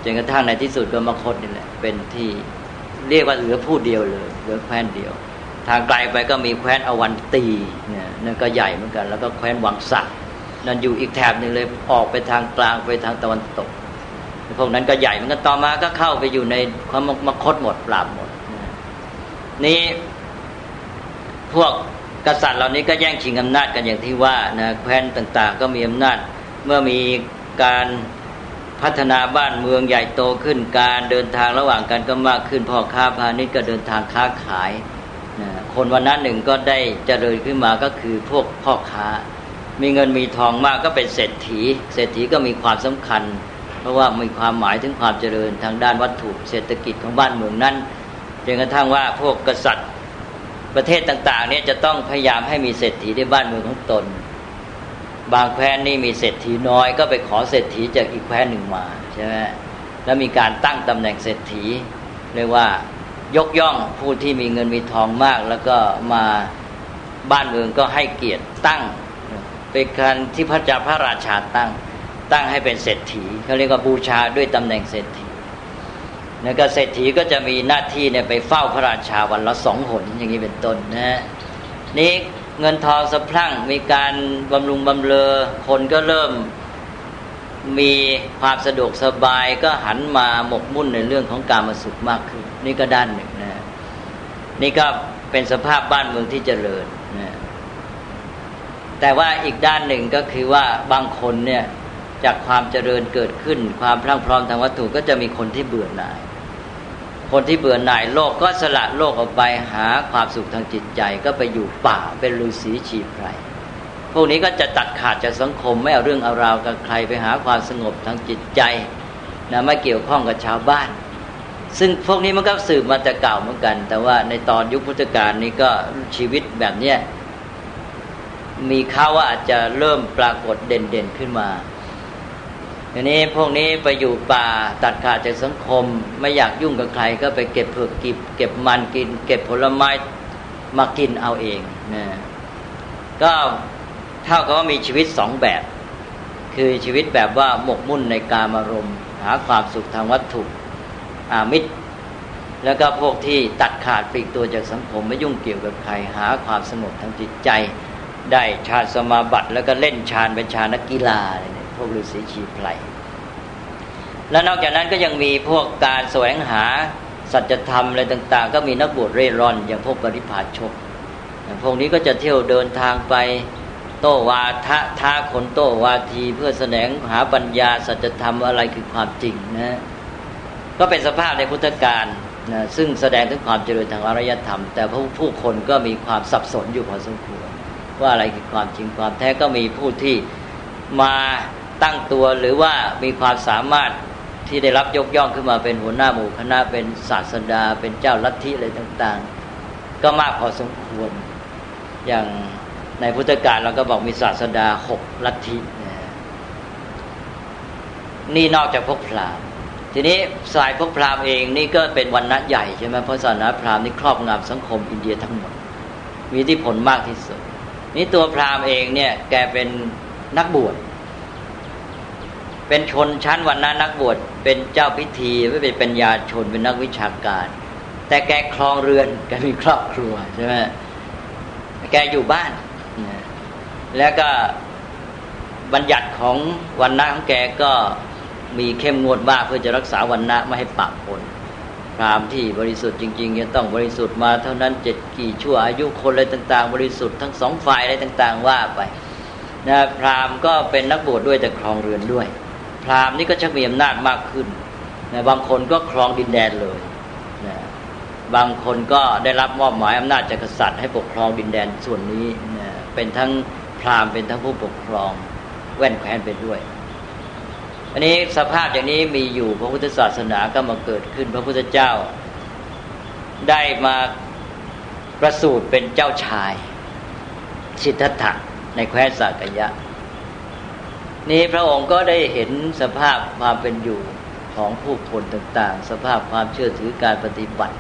จนกระทั่งในที่สุดก็มคธนี่แหละเป็นที่เรียกว่าเหลือผู้เดียวเลยเหลือแคว้นเดียวทางไกลไปก็มีแคว้นอวันตีเนี่ยนั่นก็ใหญ่เหมือนกันแล้วก็แคว้นวังสะนั่นอยู่อีกแถบนึงเลยออกไปทางกลางไปทางตะวันตกพวกนั้นก็ใหญ่เหมือนกันต่อมาก็เข้าไปอยู่ในความมคธหมดปราบหมดนี่พวกกษัตริย์เหล่านี้ก็แย่งชิงอำนาจกันอย่างที่ว่านะแคว้นต่างๆก็มีอำนาจเมื่อมีการพัฒนาบ้านเมืองใหญ่โตขึ้นการเดินทางระหว่างกันก็มากขึ้นพ่อค้าพาณิชย์ก็เดินทางค้าขายนะคนวันนั้นหนึ่งก็ได้เจริญขึ้นมาก็คือพวกพ่อค้ามีเงินมีทองมากก็เป็นเศรษฐีเศรษฐีก็มีความสำคัญเพราะว่ามีความหมายถึงความเจริญทางด้านวัตถุเศรษฐกิจของบ้านเมืองนั้นจนกระทั่งว่าพวกกษัตริย์ประเทศต่างๆเนี่ยจะต้องพยายามให้มีเศรษฐีในบ้านเมืองของตนบางแคว้นนี่มีเศรษฐีน้อยก็ไปขอเศรษฐีจากอีกแคว้นหนึ่งมาใช่ไหมแล้วมีการตั้งตำแหน่งเศรษฐีเรียกว่ายกย่องผู้ที่มีเงินมีทองมากแล้วก็มาบ้านเมืองก็ให้เกียรติตั้งเป็นการที่พระเจ้าพระราชาตั้งตั้งให้เป็นเศรษฐีเขาเรียกว่าบูชาด้วยตำแหน่งเศรษฐีแล้วก็เศรษฐีก็จะมีหน้าที่เนี่ยไปเฝ้าพระราชาวันละสองหนอย่างนี้เป็นต้นนะฮะนี่เงินทองสะพรั่งมีการบำรุงบำเรอคนก็เริ่มมีความสะดวกสบายก็หันมาหมกมุ่นในเรื่องของกามสุขมากขึ้นนี่ก็ด้านหนึ่งนะนี่ก็เป็นสภาพบ้านเมืองที่เจริญนะแต่ว่าอีกด้านหนึ่งก็คือว่าบางคนเนี่ยจากความเจริญเกิดขึ้นความพรั่งพร้อมทางวัตถุก็จะมีคนที่เบื่อหน่ายคนที่เบื่อหน่ายโลกก็สละโลกออกไปหาความสุขทางจิตใจก็ไปอยู่ป่าเป็นฤาษีชีไพรพวกนี้ก็จะตัดขาดจากสังคมไม่เอาเรื่องเอาราวกับใครไปหาความสงบทางจิตใจนะไม่เกี่ยวข้องกับชาวบ้านซึ่งพวกนี้มันก็สืบมาแต่เก่าเหมือนกันแต่ว่าในตอนยุคพุทธกาลนี้ก็ชีวิตแบบเนี้ยมีข่าวว่าอาจจะเริ่มปรากฏเด่นๆขึ้นมาทีนี้พวกนี้ไปอยู่ป่าตัดขาดจากสังคมไม่อยากยุ่งกับใครก็ไปเก็บเผือกกิบเก็บมันกินเก็บผลไม้มากินเอาเองนะก็เท่ากับว่ามีชีวิตสองแบบคือชีวิตแบบว่าหมกมุ่นในกามารมณ์หาความสุขทางวัตถุอามิตรแล้วก็พวกที่ตัดขาดปลีกตัวจากสังคมไม่ยุ่งเกี่ยวกับใครหาความสงบทางจิตใจได้ฌานสมาบัติแล้วก็เล่นฌานเป็นฌานนักกีฬาเนี่ยพวกฤาษีชีไพรแล้วนอกจากนั้นก็ยังมีพวกการแสวงหาสัจธรรมอะไรต่างๆก็มีนักบวชเร่ร่อนอย่างพวกปริพาชกพวกนี้ก็จะเที่ยวเดินทางไปโต้วาทะท้าคนโต้วาทีเพื่อแสดงหาปัญญาสัจธรรมอะไรคือความจริงนะก็เป็นสภาพในพุทธกาลนะซึ่งแสดงถึงความเจริญทางอารยธรรมแต่ผู้ผู้คนก็มีความสับสนอยู่พอสมควรว่าอะไรคือความจริงความแท้ก็มีผู้ที่มาตั้งตัวหรือว่ามีความสามารถที่ได้รับยกย่องขึ้นมาเป็นหัวหน้าหมู่คณะเป็นศาสดาเป็นเจ้าลัทธิอะไรต่างๆก็มากพอสมควรอย่างในพุทธกาลเราก็บอกมีศาสดาหกลัทธินี่นอกจากพวกพราหมณ์ทีนี้สายพวกพราหมณ์เองนี่ก็เป็นวรรณะใหญ่ใช่ไหมเพราะศาสนาพราหมณ์นี่ครอบงำสังคมอินเดียทั้งหมดมีอิทธิพลมากที่สุดนี่ตัวพราหมณ์เองเนี่ยแกเป็นนักบวชเป็นชนชั้นวรรณะนักบวชเป็นเจ้าพิธีไม่เป็นปัญญาชนเป็นนักวิชาการแต่แกครองเรือนแกมีครอบครัวใช่ไหมแกอยู่บ้านแล้วก็บัญญัติของวรรณะของแกก็มีเข้มงวดมากเพื่อจะรักษาวรรณะไม่ให้ปะปนพราหมณ์ที่บริสุทธิ์จริงๆจะต้องบริสุทธิ์มาเท่านั้นเจ็ดกี่ชั่วอายุคนอะไรต่างๆบริสุทธิ์ทั้งสองฝ่ายอะไรต่างๆว่าไปนะพราหมณ์ก็เป็นนักบวชด้วยแต่ครองเรือนด้วยพราหมณ์นี่ก็ชักมีอำนาจมากขึ้นนะบางคนก็ครองดินแดนเลยนะบางคนก็ได้รับมอบหมายอำนาจจากกษัตริย์ให้ปกครองดินแดนส่วนนี้นะเป็นทั้งพราหมณ์เป็นทั้งผู้ปกครองแว่นแคว้นไปด้วยอันนี้สภาพอย่างนี้มีอยู่พระพุทธศาสนาก็มาเกิดขึ้นพระพุทธเจ้าได้มาประสูติเป็นเจ้าชายสิทธัตถะในแคว้นสากยะนี้พระองค์ก็ได้เห็นสภาพความเป็นอยู่ของผู้คนต่างๆสภาพความเชื่อถือการปฏิบัติ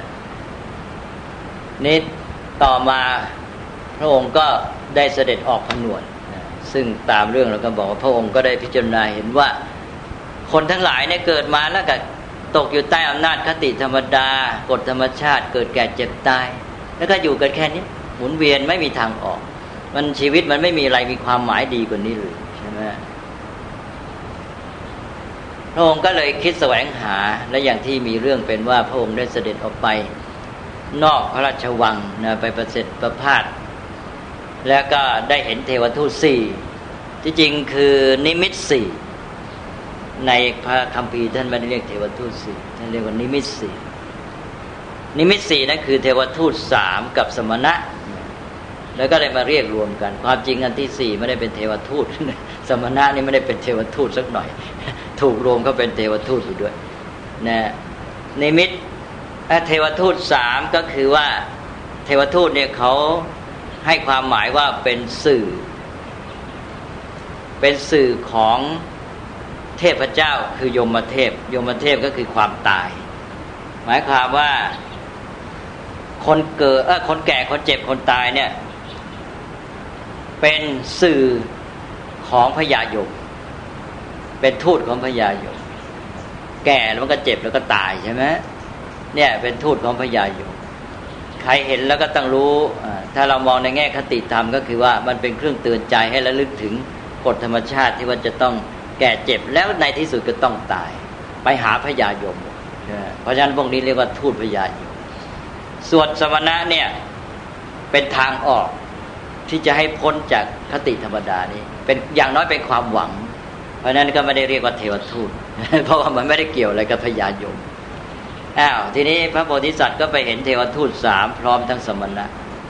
นี้ต่อมาพระองค์ก็ได้เสด็จออกผนวดซึ่งตามเรื่องเราก็บอกว่าพระองค์ก็ได้พิจารณาเห็นว่าคคนทั้งหลายเนี่ยเกิดมาแล้วก็ตกอยู่ใต้อำนาจคติธรรมดากฎธรรมชาติเกิดแก่เจ็บตายแล้วก็อยู่กันแค่นี้หมุนเวียนไม่มีทางออกมันชีวิตมันไม่มีอะไรมีความหมายดีกว่านี้เลยใช่ไหมพระองค์ก็เลยคิดแสวงหาและอย่างที่มีเรื่องเป็นว่าพระองค์ได้เสด็จออกไปนอกพระราชวังนะไปประเสริฐประพาสแล้วก็ได้เห็นเทวทูตสี่ที่จริงคือนิมิตสี่ในพระคัมภีร์ท่านไม่ได้เรียกเทวทูตสี่ท่านเรียกว่านิมิตสี่นิมิตสี่นั่นคือเทวทูตสามกับสมณะแล้วก็เลยมาเรียกรวมกันความจริงอันที่สี่ไม่ได้เป็นเทวทูตสมณะนี่ไม่ได้เป็นเทวทูตสักหน่อยถูกรวมก็เป็นเทวทูตอยู่ด้วยนะนิมิตเทวทูตสามก็คือว่าเทวทูตเนี่ยเขาให้ความหมายว่าเป็นสื่อเป็นสื่อของเทพเจ้าคือยมเทพยมเทพก็คือความตายหมายความว่าคนเกิดเออคนแก่คนเจ็บคนตายเนี่ยเป็นสื่อของพญายมเป็นทูตของพญายมแก่แล้วมันก็เจ็บแล้วก็ตายใช่ไหมเนี่ยเป็นทูตของพญายมใครเห็นแล้วก็ต้องรู้ถ้าเรามองในแง่คติธรรมก็คือว่ามันเป็นเครื่องเตือนใจให้ระลึกถึงกฎธรรมชาติที่ว่าจะต้องแก่เจ็บแล้วในที่สุดก็ต้องตายไปหาพญายมเพราะฉะนั้นพวกนี้เรียกว่าทูตพญายมส่วนสมณะเนี่ยเป็นทางออกที่จะให้พ้นจากคติธรรมดานี้เป็นอย่างน้อยเป็นความหวังเพราะฉะนั้นก็ไม่ได้เรียกว่าเทวทูตเพราะว่ามันไม่ได้เกี่ยวอะไรกับพญายมอ้าวทีนี้พระโพธิสัตว์ก็ไปเห็นเทวทูตสามพร้อมทั้งสมณะ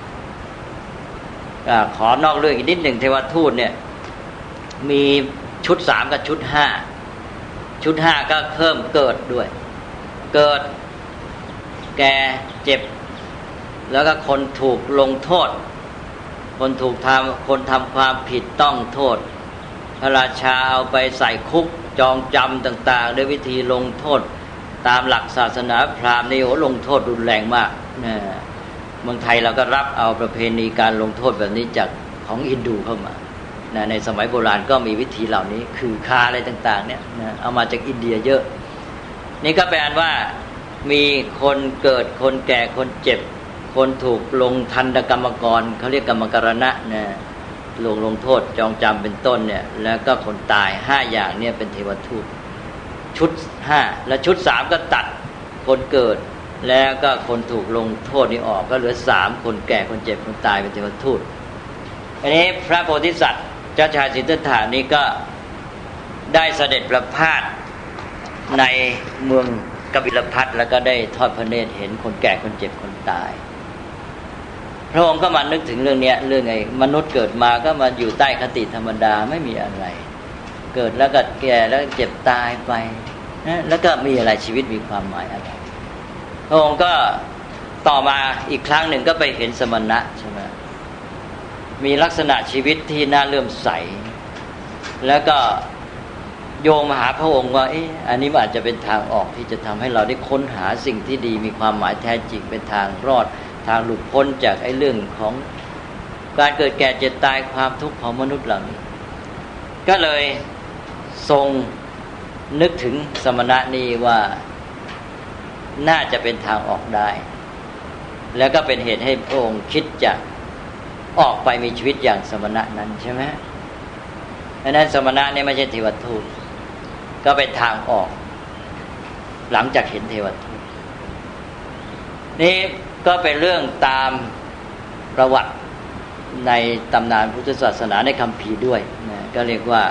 ขอนอกเรื่องอีกนิดหนึ่งเทวทูตเนี่ยมีชุดสามกับชุดห้าชุดห้าก็เพิ่มเกิดด้วยเกิดแก่เจ็บแล้วก็คนถูกลงโทษคนถูกทำคนทำความผิดต้องโทษพระราชาเอาไปใส่คุกจองจำต่างๆด้วยวิธีลงโทษตามหลักศาสนาพราหมณ์นี่โอ้ลงโทษรุนแรงมากนะเมืองไทยเราก็รับเอาประเพณีการลงโทษแบบนี้จากของอินโดเข้ามานะในสมัยโบราณก็มีวิธีเหล่านี้คือคาอะไรต่างๆเนี่ยนะเอามาจากอินเดียเยอะนี่ก็แปลว่ามีคนเกิดคนแก่คนเจ็บคนถูกลงทันตกรรมกรเขาเรียกกรรมกรณะนะลงลงโทษจองจำเป็นต้นเนี่ยแล้วก็คนตายห้าอย่างเนี่ยเป็นเทวทูตชุดห้าและชุดสามก็ตัดคนเกิดแล้วก็คนถูกลงโทษนี่ออกก็เหลือสามคนแก่คนเจ็บคนตายเป็นเทวทูตอันนี้พระโพธิสัตว์เจ้าชายสิทธัตถะนี้ก็ได้เสด็จประพาสในเมืองกบิลพัสแล้วก็ได้ทอดพระเนตรเห็นคนแก่คนเจ็บคนตายพระองค์ก็มานึกถึงเรื่องนี้เรื่องไอ้มนุษย์เกิดมาก็มาอยู่ใต้คติธรรมดาไม่มีอะไรเกิดแล้วก็แก่แล้วเจ็บตายไปนะแล้วก็มีอะไรชีวิตมีความหมายอะไรพระองค์ก็ต่อมาอีกครั้งหนึ่งก็ไปเห็นสมณะใช่ไหมมีลักษณะชีวิตที่น่าเลื่อมใสแล้วก็โยงมาหาพระองค์ว่าเอ๊ะอันนี้อาจจะเป็นทางออกที่จะทำให้เราได้ค้นหาสิ่งที่ดีมีความหมายแท้จริงเป็นทางรอดทางหลุดพ้นจากไอ้เรื่องของการเกิดแก่เจ็บตายความทุกข์ของมนุษย์เหล่านี้ก็เลยทรงนึกถึงสมณะนี้ว่าน่าจะเป็นทางออกได้แล้วก็เป็นเหตุให้พระองค์คิดจะออกไปมีชีวิตอย่างสมณะนั้นใช่ไหมดังนั้นสมณะนี่ไม่ใช่เทวทูตก็เป็นทางออกหลังจากเห็นเทวทูตนี่ก็เป็นเรื่องตามประวัติในตำนานพุทธศาสนาในคัมภีร์ด้วยนะก็เรียกว่า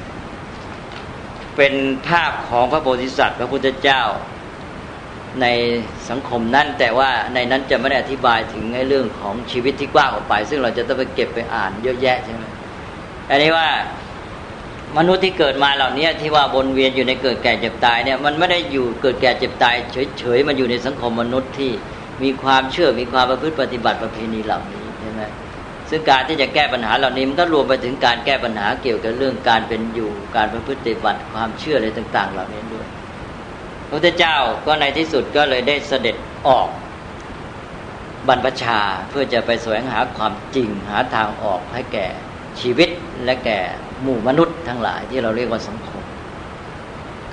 เป็นภาพของพระโพธิสัตว์พระพุทธเจ้าในสังคมนั้นแต่ว่าในนั้นจะไม่ได้อธิบายถึงในเรื่องของชีวิตที่กว้างออกไปซึ่งเราจะต้องไปเก็บไปอ่านเยอะแยะใช่ไหมอันนี้ว่ามนุษย์ที่เกิดมาเหล่านี้ที่ว่าวนเวียนอยู่ในเกิดแก่เจ็บตายเนี่ยมันไม่ได้อยู่เกิดแก่เจ็บตายเฉยๆมันอยู่ในสังคมมนุษย์ที่มีความเชื่อมีความประพฤติปฏิบัติประเพณีเหล่านี้ใช่ไหมซึ่งการที่จะแก้ปัญหาเหล่านี้มันก็รวมไปถึงการแก้ปัญหาเกี่ยวกับเรื่องการเป็นอยู่การประพฤติปฏิบัติความเชื่ออะไรต่างๆเหล่านี้ด้วยพระพุทธเจ้าก็ในที่สุดก็เลยได้เสด็จออกบรรพชาเพื่อจะไปแสวงหาความจริงหาทางออกให้แก่ชีวิตและแก่หมู่มนุษย์ทั้งหลายที่เราเรียกว่าสังคม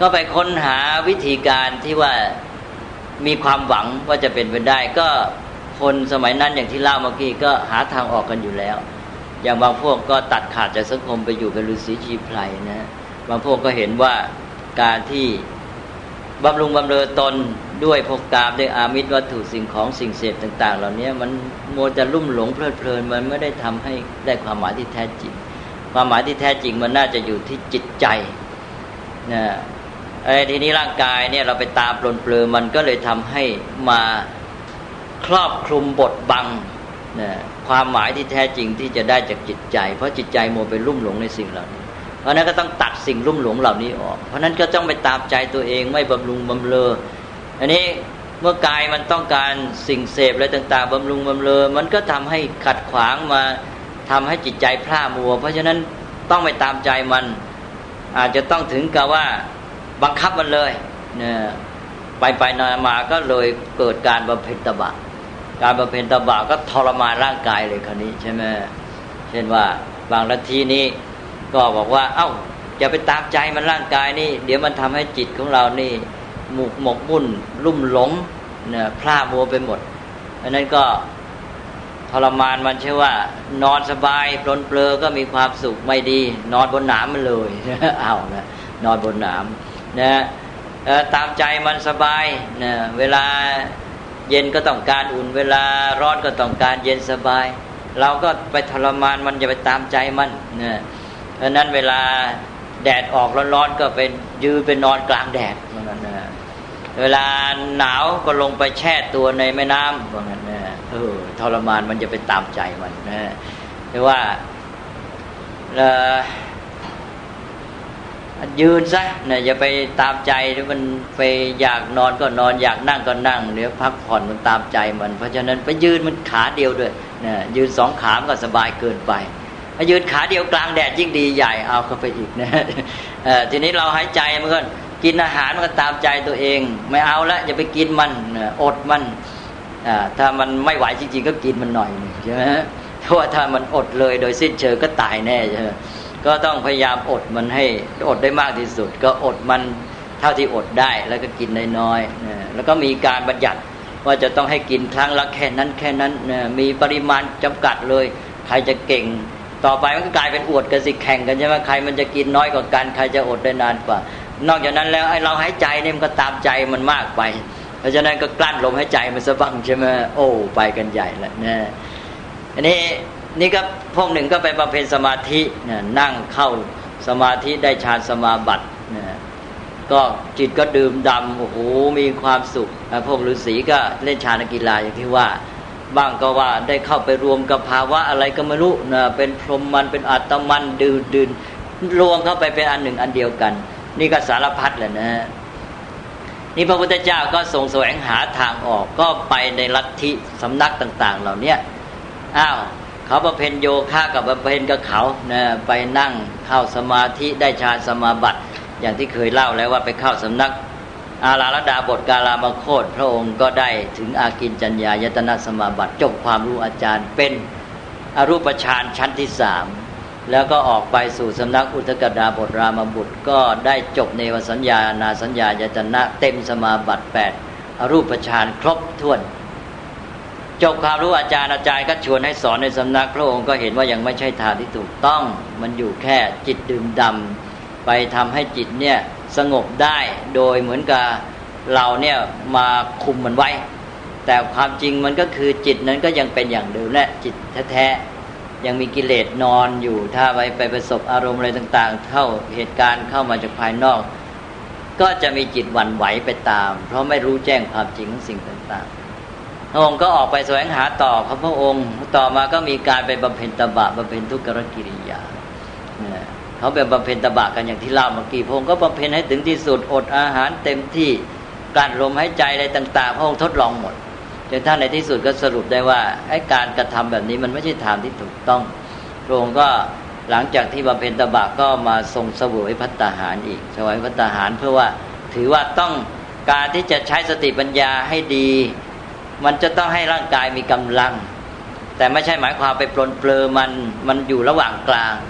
ก็ไปค้นหาวิธีการที่ว่ามีความหวังว่าจะเป็นไปได้ก็คนสมัยนั้นอย่างที่เล่าเมื่อกี้ก็หาทางออกกันอยู่แล้วอย่างบางพวกก็ตัดขาดจากสังคมไปอยู่เป็นฤาษีชีไพรนะบางพวกก็เห็นว่าการที่บำรุงบำเรอตนด้วยพวกกามด้วยอามิตรวัตถุสิ่งของสิ่งเสพต่างๆเหล่านี้มันโมจะลุ่มหลงเพลิดเพลินมันไม่ได้ทำให้ได้ความหมายที่แท้จริงความหมายที่แท้จริงมันน่าจะอยู่ที่จิตใจนะไอ้ทีนี้ร่างกายเนี่ยเราไปตามปลนเปลือมันก็เลยทำให้มาครอบคลุมบดบังนะความหมายที่แท้จริงที่จะได้จากจิตใจเพราะจิตใจโมไปลุ่มหลงในสิ่งเหล่านี้เพราะนั้นก็ต้องตัดสิ่งลุ่มหลงเหล่านี้ออกเพราะนั้นก็ต้องไปตามใจตัวเองไม่บำรุงบำเรออันนี้เมื่อกายมันต้องการสิ่งเสพอะไรต่างๆบำรุงบำเรอมันก็ทำให้ขัดขวางมาทำให้จิตใจพร่ามัวเพราะฉะนั้นต้องไปตามใจมันอาจจะต้องถึงกับว่าบังคับมันเลยเนี่ยไปไปนานมาก็เลยเกิดการบำเพ็ญตบะการบำเพ็ญตบะก็ทรมานร่างกายเลยคราวนี้ใช่ไหมเช่นว่าบางลัทธินี้ก็บอกว่าเอ้าอย่าไปตามใจมันร่างกายนี่เดี๋ยวมันทำให้จิตของเรานี่หมกหมกมุ่นลุ่มหลงเนี่ยพร่ามัวไปหมดอันนั้นก็ทรมานมันใช่ว่านอนสบายปลนเปลือก็มีความสุขไม่ดีนอนบนหนามมันเลยเอานะนอนบนหนามนะตามใจมันสบายนะเวลาเย็นก็ต้องการอุ่นเวลาร้อนก็ต้องการเย็นสบายเราก็ไปทรมานมันอย่าไปตามใจมันนะเพราะนั้นเวลาแดดออกร้อนๆก็เป็นยืนเป็นนอนกลางแดดเหมือนกันนะเวลาหนาวก็ลงไปแช่ตัวในแม่น้ำเหมือนกันนะเออทรมานมันจะไปตามใจมันนะแต่ว่าเอ่อยืนซะนะอย่าไปตามใจที่มันไปอยากนอนก็นอนอยากนั่งก็นั่งเดี๋ยวพักผ่อนมันตามใจมันเพราะฉะนั้นไปยืนมันขาเดียวด้วยนะยืนสองขาก็สบายเกินไปถ้ายืนขาเดียวกลางแดดยิ่งดีใหญ่เอาเข้าไปอีกนะเอ่อทีนี้เราหายใจมันก็กินอาหารมันก็ตามใจตัวเองไม่เอาละอย่าไปกินมันอดมันอ่าถ้ามันไม่ไหวจริงๆก็กินมันหน่อยนึงใช่มั้ยเพราะว่าถ้ามันอดเลยโดยสิ้นเชิงก็ตายแน่ใช่มั้ยก็ต้องพยายามอดมันให้อดได้มากที่สุดก็อดมันเท่าที่อดได้แล้วก็กินน้อยๆนะแล้วก็มีการบัญญัติว่าจะต้องให้กินครั้งละแค่นั้นแค่นั้นนะมีปริมาณจำกัดเลยใครจะเก่งต่อไปมันก็กลายเป็นอวดกันสิแข่งกันใช่ไหมใครมันจะกินน้อยกว่ากันใครจะอดได้นานกว่านอกจากนั้นแล้วไอ้เราหายใจเนี่ยมันก็ตามใจมันมากไปเพราะฉะนั้นก็กลั้นลมหายใจมันสะบั้งใช่ไหมโอ้ไปกันใหญ่แล้วนะอันนี้นี่ก็พวกหนึ่งก็ไปบำเพ็ญสมาธินะนั่งเข้าสมาธิได้ฌานสมาบัตินะก็จิตก็ดื่มด่ำโอ้โหมีความสุขพวกฤาษีก็เล่นฌานกีฬาอย่างที่ว่าบ้างก็ว่าได้เข้าไปรวมกับภาวะอะไรก็ไม่รู้นะเป็นพรหมมันเป็นอัตมันดื่นดื่นรวมเข้าไปเป็นอันหนึ่งอันเดียวกันนี่ก็สารพัดแหละนะนี่พระพุทธเจ้าก็ทรงแสวงหาทางออกก็ไปในลัทธิสำนักต่างๆเหล่านี้อ้าวเขาบำเพ็ญโยคะกับบำเพ็ญกับเขานะไปนั่งเข้าสมาธิได้ฌานสมาบัติอย่างที่เคยเล่าแล้วว่าไปเข้าสำนักอาราลดาบทกาลามโคตพระองค์ก็ได้ถึงอากิญจัญญายตนะสมาบัติจบความรู้อาจารย์เป็นอรูปฌานชั้นที่สามแล้วก็ออกไปสู่สำนักอุทกดาบทรามบุตรก็ได้จบเนวสัญญานาสัญญายตนะเต็มสมาบัติแปดอรูปฌานครบถ้วนจบความรู้อาจารย์อาจารย์ก็ชวนให้สอนในสำนักพระองค์ก็เห็นว่ายังไม่ใช่ทางที่ถูกต้องมันอยู่แค่จิตดื่มดำไปทำให้จิตเนี่ยสงบได้โดยเหมือนกับเราเนี่ยมาคุมมันไว้แต่ความจริงมันก็คือจิตนั้นก็ยังเป็นอย่างเดิมแหละจิตแท้ๆยังมีกิเลสนอนอยู่ถ้าไปไปประสบอารมณ์อะไรต่างๆเข้าเหตุการณ์เข้ามาจากภายนอกก็จะมีจิตหวั่นไหวไปตามเพราะไม่รู้แจ้งความจริงของสิ่งต่างๆพระองค์ก็ออกไปแสวงหาต่อของพระองค์ต่อมาก็มีการไปบำเพ็ญตบะบำเพ็ญทุกขกิริยาเขาไปบำเพ็ญตบะกันอย่างที่เล่าเมื่อกี้พระองค์ก็บำเพ็ญให้ถึงที่สุดอดอาหารเต็มที่กลั้นลมหายใจอะไรต่างๆพระองค์ทดลองหมดจนท่านในที่สุดก็สรุปได้ว่าไอ้การกระทำแบบนี้มันไม่ใช่ทางที่ถูกต้องพระองค์ก็หลังจากที่บำเพ็ญตบะก็มาทรงเสวยภัตตาหารอีกเสวยภัตตาหารเพื่อว่าถือว่าต้องการที่จะใช้สติปัญญาให้ดีมันจะต้องให้ร่างกายมีกำลังแต่ไม่ใช่หมายความไปปลนเปลือมันมันอยู่ระหว่างกลาง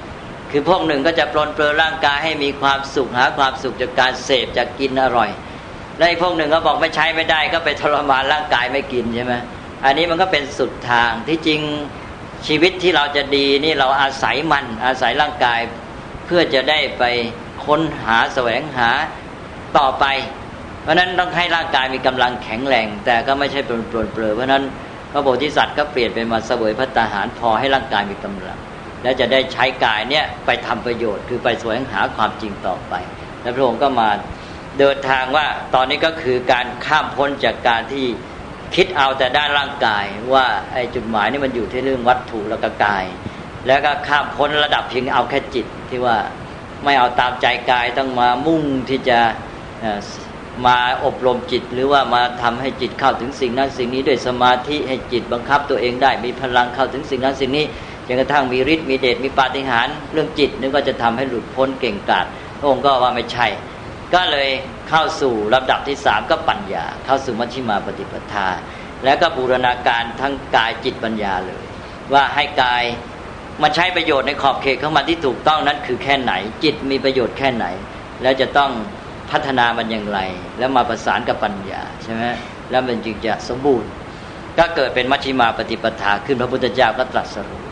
คือพวกหนึ่งก็จะปลนเปลือร่างกายให้มีความสุขหาความสุขจากการเสพจากกินอร่อยและอีกพวกหนึ่งก็บอกไม่ใช้ไม่ได้ก็ไปทรมานร่างกายไม่กินใช่ไหมอันนี้มันก็เป็นสุดทางที่จริงชีวิตที่เราจะดีนี่เราอาศัยมันอาศัยร่างกายเพื่อจะได้ไปค้นหาแสวงหาต่อไปเพราะนั้นต้องให้ร่างกายมีกำลังแข็งแรงแต่ก็ไม่ใช่ปลนเปลือเพราะนั้นพระโพธิสัตว์ก็เปลี่ยนเป็นมาเสวยภัตตาหารพอให้ร่างกายมีกำลังและจะได้ใช้กายเนี่ยไปทำประโยชน์คือไปแสวงหาความจริงต่อไปและพระองค์ก็มาเดินทางว่าตอนนี้ก็คือการข้ามพ้นจากการที่คิดเอาแต่ด้านร่างกายว่าไอ้จุดหมายนี่มันอยู่ที่เรื่องวัตถุและก็กายแล้วก็ข้ามพ้นระดับเพียงเอาแค่จิตที่ว่าไม่เอาตามใจกายต้องมามุ่งที่จะมาอบรมจิตหรือว่ามาทำให้จิตเข้าถึงสิ่งนั้นสิ่งนี้ด้วยสมาธิให้จิตบังคับตัวเองได้มีพลังเข้าถึงสิ่งนั้นสิ่งนี้จนกระทั่งมีฤทธิ์มีเดชมีปาฏิหาริย์เรื่องจิตนึกว่าจะทำให้หลุดพ้นเก่งกาจพระองค์ก็ว่าไม่ใช่ก็เลยเข้าสู่ลำดับที่สามก็ปัญญาเข้าสู่มัชฌิมาปฏิปทาแล้วก็บูรณาการทั้งกายจิตปัญญาเลยว่าให้กายมาใช้ประโยชน์ในขอบเขตของมันที่ถูกต้องนั้นคือแค่ไหนจิตมีประโยชน์แค่ไหนแล้วจะต้องพัฒนามันอย่างไรแล้วมาประสานกับปัญญาใช่ไหมแล้วมันจึงจะสมบูรณ์ก็เกิดเป็นมัชฌิมาปฏิปทาขึ้นพระพุทธเจ้าก็ตรัสรู้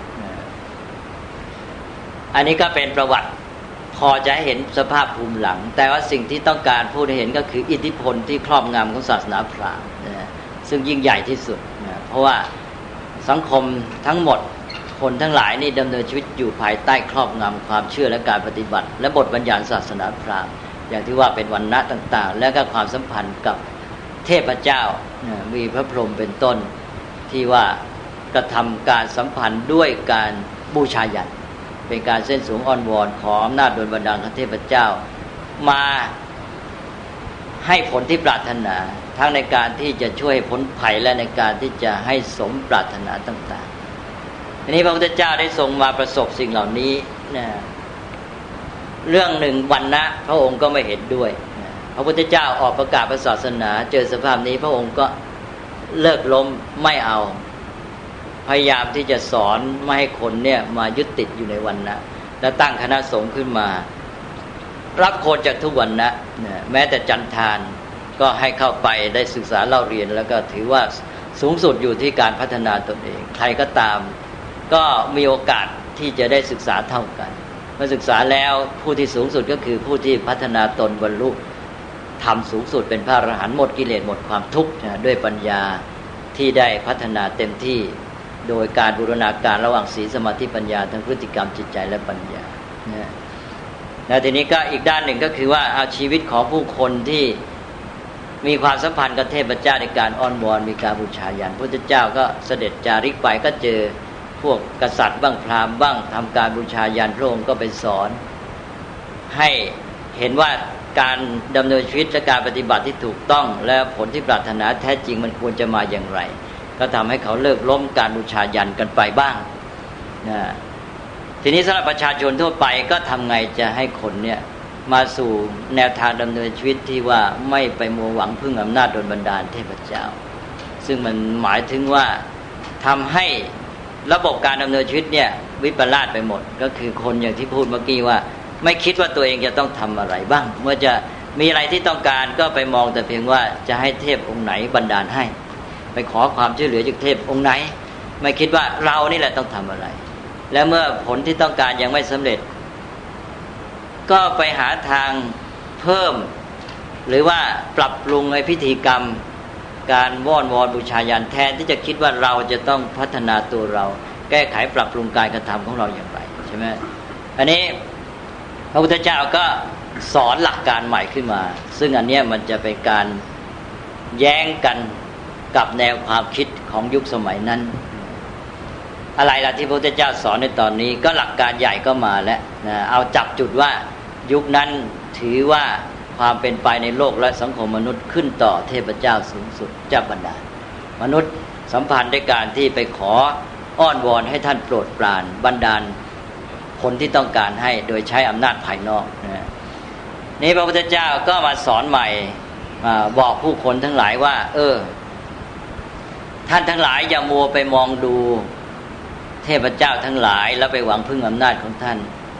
อันนี้ก็เป็นประวัติพอจะให้เห็นสภาพภูมิหลังแต่ว่าสิ่งที่ต้องการพูดให้เห็นก็คืออิทธิพลที่ครอบงำของศาสนาพราหมณ์นะซึ่งยิ่งใหญ่ที่สุดนะเพราะว่าสังคมทั้งหมดคนทั้งหลายนี่ดำเนินชีวิตอยู่ภายใต้ครอบงำความเชื่อและการปฏิบัติและบทบัญญัติศาสนาพราหมณ์อย่างที่ว่าเป็นวรรณะต่างๆและก็ความสัมพันธ์กับเทพเจ้ามีพระพรหมเป็นต้นที่ว่ากระทำการสัมพันธ์ด้วยการบูชายันเป็นการเส้นสูงอ้อนวอนขออำนาจโดยบันดาลของเทพเจ้ามาให้ผลที่ปรารถนาทั้งในการที่จะช่วยพ้นภัยและในการที่จะให้สมปรารถนาต่างๆทีนี้พระพุทธเจ้าได้ทรงมาประสบสิ่งเหล่านี้นะเรื่องหนึ่งวรรณะพระองค์ก็ไม่เห็นด้วยนะพระพุทธเจ้าออกประกาศศาสนาเจอสภาพนี้พระองค์ก็เลิกล้มไม่เอาพยายามที่จะสอนไม่ให้คนเนี่ยมายึดติดอยู่ในวรรณะและตั้งคณะสงฆ์ขึ้นมารับคนจากทุกวรรณะแม้แต่จันทานก็ให้เข้าไปได้ศึกษาเล่าเรียนแล้วก็ถือว่าสูงสุดอยู่ที่การพัฒนาตนเองใครก็ตามก็มีโอกาสที่จะได้ศึกษาเท่ากันเมื่อศึกษาแล้วผู้ที่สูงสุดก็คือผู้ที่พัฒนาตนบรรลุธรรมสูงสุดเป็นพระอรหันต์หมดกิเลสหมดความทุกข์ด้วยปัญญาที่ได้พัฒนาเต็มที่โดยการบูรณาการระหว่างศีลสมาธิปัญญาทั้งพฤติกรรมจิตใจและปัญญานะแล้วทีนี้ก็อีกด้านหนึ่งก็คือว่าเอาชีวิตของผู้คนที่มีความสัมพันธ์กับเทพเจ้าในการอ้อนวอนมีการบูชายันพระพุทธเจ้าก็เสด็จจาริกไปก็เจอพวกกษัตริย์บ้างพราหมณ์บ้างทำการบูชายันพระองค์ก็ไปสอนให้เห็นว่าการดำเนินชีวิตและการปฏิบัติที่ถูกต้องและผลที่ปรารถนาแท้จริงมันควรจะมาอย่างไรก็ทำให้เขาเลิกล้มการบูชายันกันไปบ้างนะทีนี้สำหรับประชาชนทั่วไปก็ทำไงจะให้คนเนี่ยมาสู่แนวทางดำเนินชีวิตที่ว่าไม่ไปมัวหวังพึ่งอำนาจโดนบันดาลเทพเจ้าซึ่งมันหมายถึงว่าทำให้ระบบการดำเนินชีวิตเนี่ยวิปลาสไปหมดก็คือคนอย่างที่พูดเมื่อกี้ว่าไม่คิดว่าตัวเองจะต้องทำอะไรบ้างเมื่อจะมีอะไรที่ต้องการก็ไปมองแต่เพียงว่าจะให้เทพองค์ไหนบันดาลให้ไปขอความช่วยเหลือจากเทพองค์ไหนไม่คิดว่าเรานี่แหละต้องทำอะไรและเมื่อผลที่ต้องการยังไม่สำเร็จก็ไปหาทางเพิ่มหรือว่าปรับปรุงในพิธีกรรมการว่อนวอนบูชายันแทนที่จะคิดว่าเราจะต้องพัฒนาตัวเราแก้ไขปรับปรุงการกระทำของเราอย่างไรใช่ไหมอันนี้พระพุทธเจ้าก็สอนหลักการใหม่ขึ้นมาซึ่งอันนี้มันจะเป็นการแย้งกันกับแนวความคิดของยุคสมัยนั้นอะไรล่ะที่พระพุทธเจ้าสอนในตอนนี้ก็หลักการใหญ่ก็มาแล้วนะเอาจับจุดว่ายุคนั้นถือว่าความเป็นไปในโลกและสังคมมนุษย์ขึ้นต่อเทพเจ้าสูงสุดเจ้าบันดาลมนุษย์สัมพันธ์ด้วยการที่ไปขออ้อนวอนให้ท่านโปรดปรานบันดาลผลที่ต้องการให้โดยใช้อำนาจภายนอกนะนี่พระพุทธเจ้าก็มาสอนใหม่บอกผู้คนทั้งหลายว่าเออท่านทั้งหลายอย่ามัวไปมองดูเทพเจ้าทั้งหลายแล้วไปหวังพึ่งอำนาจของท่าน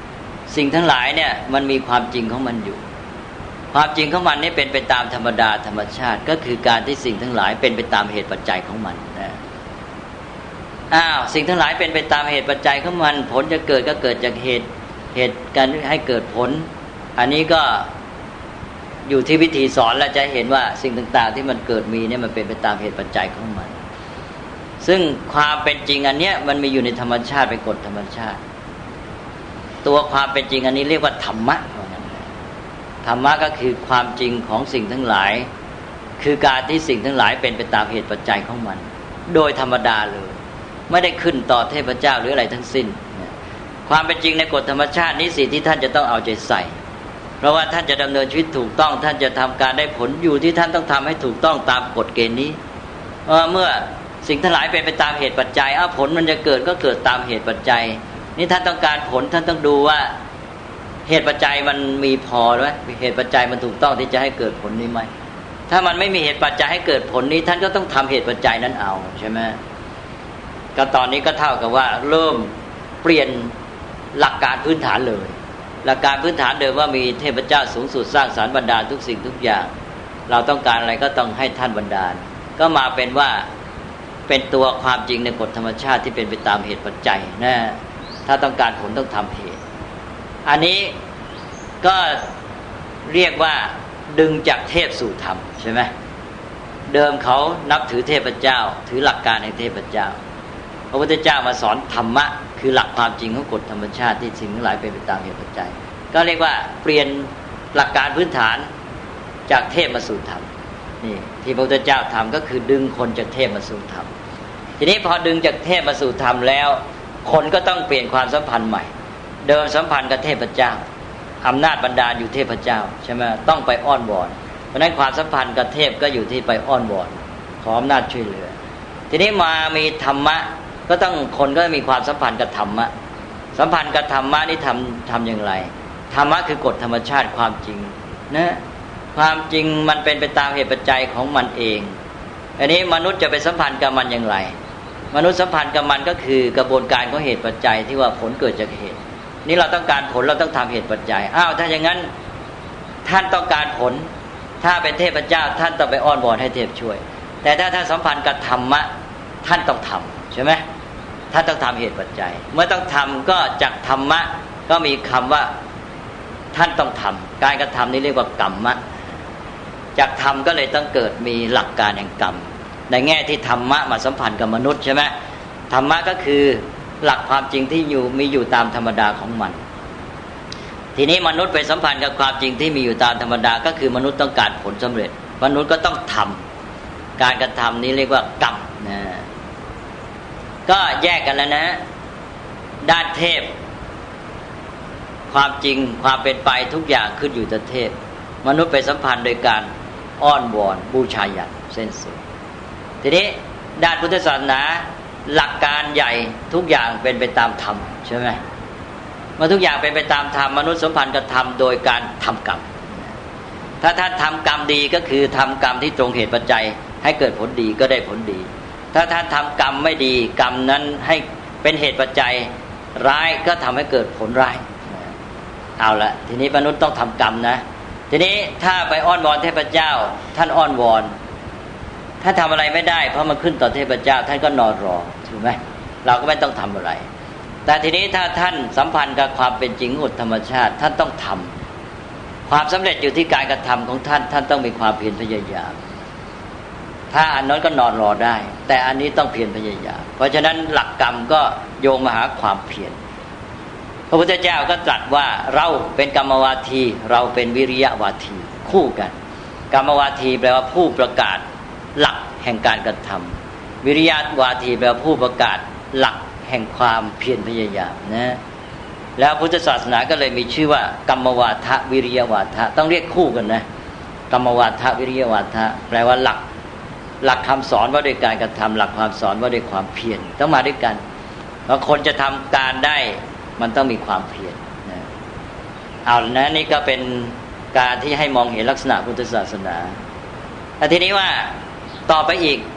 สิ่งทั้งหลายเนี่ยมันมีความจริงของมันอยู่ความจริงของมันนี่เป็นไปตามธรรมดาธรรมชาติก็คือการที่สิ่งทั้งหลายเป็นไปตามเหตุปัจจัยของมันนะอ้าวสิ่งทั้งหลายเป็นไปตามเหตุปัจจัยของมันผลจะเกิดก็เกิดจากเหตุเหตุการให้เกิดผลอันนี้ก็อยู่ที่วิธีสอนแล้วจะเห็นว่าสิ่งต่างๆที่มันเกิดมีเนี่ยมันเป็นไปตามเหตุปัจจัยของมันซึ่งความเป็นจริงอันเนี้ยมันมีอยู่ในธรรมชาติเป็นกฎธรรมชาติตัวความเป็นจริงอันนี้เรียกว่าธรรมะธรรมะก็คือความจริงของสิ่งทั้งหลายคือการที่สิ่งทั้งหลายเป็นไปตามเหตุปัจจัยของมันโดยธรรมดาเลยไม่ได้ขึ้นต่อเทพเจ้าหรืออะไรทั้งสิ้นความเป็นจริงในกฎธรรมชาตินี้สิที่ท่านจะต้องเอาใจใส่เพราะว่าท่านจะดำเนินชีวิตถูกต้องท่านจะทำการได้ผลอยู่ที่ท่านต้องทำให้ถูกต้องตามกฎเกณฑ์นี้เมื่อสิ่งทั้งหลายเป็นไปตามเหตุปัจจัยอ้าวผลมันจะเกิดก็เกิดตามเหตุปัจจัยนี่ท่านต้องการผลท่านต้องดูว่าเหตุปัจจัยมันมีพอไหมเหตุปัจจัยมันถูกต้องที่จะให้เกิดผลนี้ไหมถ้ามันไม่มีเหตุปัจจัยให้เกิดผลนี้ท่านก็ต้องทำเหตุปัจจัยนั้นเอาใช่ไหมก็ตอนนี้ก็เท่ากับว่าเริ่มเปลี่ยนหลักการพื้นฐานเลยหลักการพื้นฐานเดิมว่ามีเทพเจ้าสูงสุดสร้างสรรค์บันดาลทุกสิ่งทุกอย่างเราต้องการอะไรก็ต้องให้ท่านบันดาลก็มาเป็นว่าเป็นตัวความจริงในกฎธรรมชาติที่เป็นไปตามเหตุปัจจัยนะถ้าต้องการผลต้องทำเหตุอันนี้ก็เรียกว่าดึงจากเทพสู่ธรรมใช่ไหมเดิมเขานับถือเทพเจ้าถือหลักการในเทพเจ้าพระพุทธเจ้ามาสอนธรรมะคือหลักความจริงของกฎธรรมชาติที่สิ่งทั้งหลายเป็นไปตามเหตุปัจจัยก็เรียกว่าเปลี่ยนหลักการพื้นฐานจากเทพมาสู่ธรรมนี่ที่พระพุทธเจ้าทำก็คือดึงคนจากเทพมาสู่ธรรมทีนี้พอดึงจากเทพมาสู่ธรรมแล้วคนก็ต้องเปลี่ยนความสัมพันธ์ใหม่เดิมสัมพันธ์กับเทพเจ้าอำนาจบันดาลอยู่เทพเจ้าใช่ไหมต้องไปอ้อนวอนเพราะนั้นความสัมพันธ์กับเทพก็อยู่ที่ไปอ้อนวอนขออำนาจช่วยเหลือทีนี้มามีธรรมะก็ต้องคนก็มีความสัมพันธ์กับธรรมะสัมพันธ์กับธรรมะนี่ทำทำอย่างไรธรรมะคือกฎธรรมชาติความจริงนะความจริงมันเป็นไปตามเหตุปัจจัยของมันเองอันนี้มนุษย์จะไปสัมพันธ์กับมันอย่างไรมนุษย์สัมพันธ์กับมันก็คือกระบวนการของเหตุปัจจัยที่ว่าผลเกิดจากเหตุนี่เราต้องการผลเราต้องทำเหตุปัจจัยอ้าวถ้าอย่างนั้นท่านต้องการผลถ้าเป็นเทพเจ้าท่านต้องไปอ้อนวอนให้เทพช่วยแต่ถ้าท่านสัมพันธ์กับธรรมะท่านต้องทำใช่ไหมท่านต้องทำเหตุปัจจัยเมื่อต้องทำก็จากธรรมะก็มีคำว่าท่านต้องทำการกระทำนี้เรียกว่ากรรมะจากธรรมก็เลยต้องเกิดมีหลักการแห่งกรรมในแง่ที่ธรรมะมาสัมพันธ์กับมนุษย์ใช่ไหมธรรมะก็คือหลักความจริงที่อยู่มีอยู่ตามธรรมดาของมันทีนี้มนุษย์ไปสัมพันธ์กับความจริงที่มีอยู่ตามธรรมดาก็คือมนุษย์ต้องการผลสำเร็จมนุษย์ก็ต้องทำการกระทำนี้เรียกว่ากรรมนะก็แยกกันแล้วนะด้านเทพความจริงความเป็นไปทุกอย่างขึ้นอยู่กับเทพมนุษย์ไปสัมพันธ์โดยการอ้อนวอนบูชายันเส้นสูงทีนี้ด้านพุทธศาสนาหลักการใหญ่ทุกอย่างเป็นไปตามธรรมใช่ไหมเมื่อทุกอย่างเป็นไปตามธรรมมนุษย์สัมพันธ์กับธรรมโดยการทำกรรมถ้าท่านทำกรรมดีก็คือทำกรรมที่ตรงเหตุปัจจัยให้เกิดผลดีก็ได้ผลดีถ้าท่านทำกรรมไม่ดีกรรมนั้นให้เป็นเหตุปัจจัยร้ายก็ทำให้เกิดผลร้ายเอาละทีนี้มนุษย์ต้องทำกรรมนะทีนี้ถ้าไปอ้อนวอนเทพเจ้าท่านอ้อนวอนถ้าทำอะไรไม่ได้เพราะมันขึ้นต่อเทพเจ้าท่านก็นอนรอถูกไหมเราก็ไม่ต้องทำอะไรแต่ทีนี้ถ้าท่านสัมพันธ์กับความเป็นจริงของธรรมชาติท่านต้องทำความสำเร็จอยู่ที่การกระทำของท่านท่านต้องมีความเพียรพยายามถ้าอันนั้นก็นอนรอได้แต่อันนี้ต้องเพียรพยายามเพราะฉะนั้นหลักกรรมก็โยงมาหาความเพียรพระพุทธเจ้าก็ตรัสว่าเราเป็นกรรมวาทีเราเป็นวิริยะวาทีคู่กันกรรมวาทีแปลว่าผู้ประกาศหลักแห่งการกระทำวิริยะวาทีแปลว่าผู้ประกาศหลักแห่งความเพียรพยายามนะแล้วพุทธศาสนาก็เลยมีชื่อว่ากรรมวาทะวิริยะวาทะต้องเรียกคู่กันนะกรรมวาทะวิริยะวาทะแปลว่าหลักหลักคำสอนว่าด้วยการกระทำหลักความสอนว่าด้วยความเพียรต้องมาด้วยกันเพราะคนจะทำการได้มันต้องมีความเพียรนะเอานะนี่ก็เป็นการที่ให้มองเห็นลักษณะพุทธศาสนาแต่ทีนี้ว่าต่อไปอีก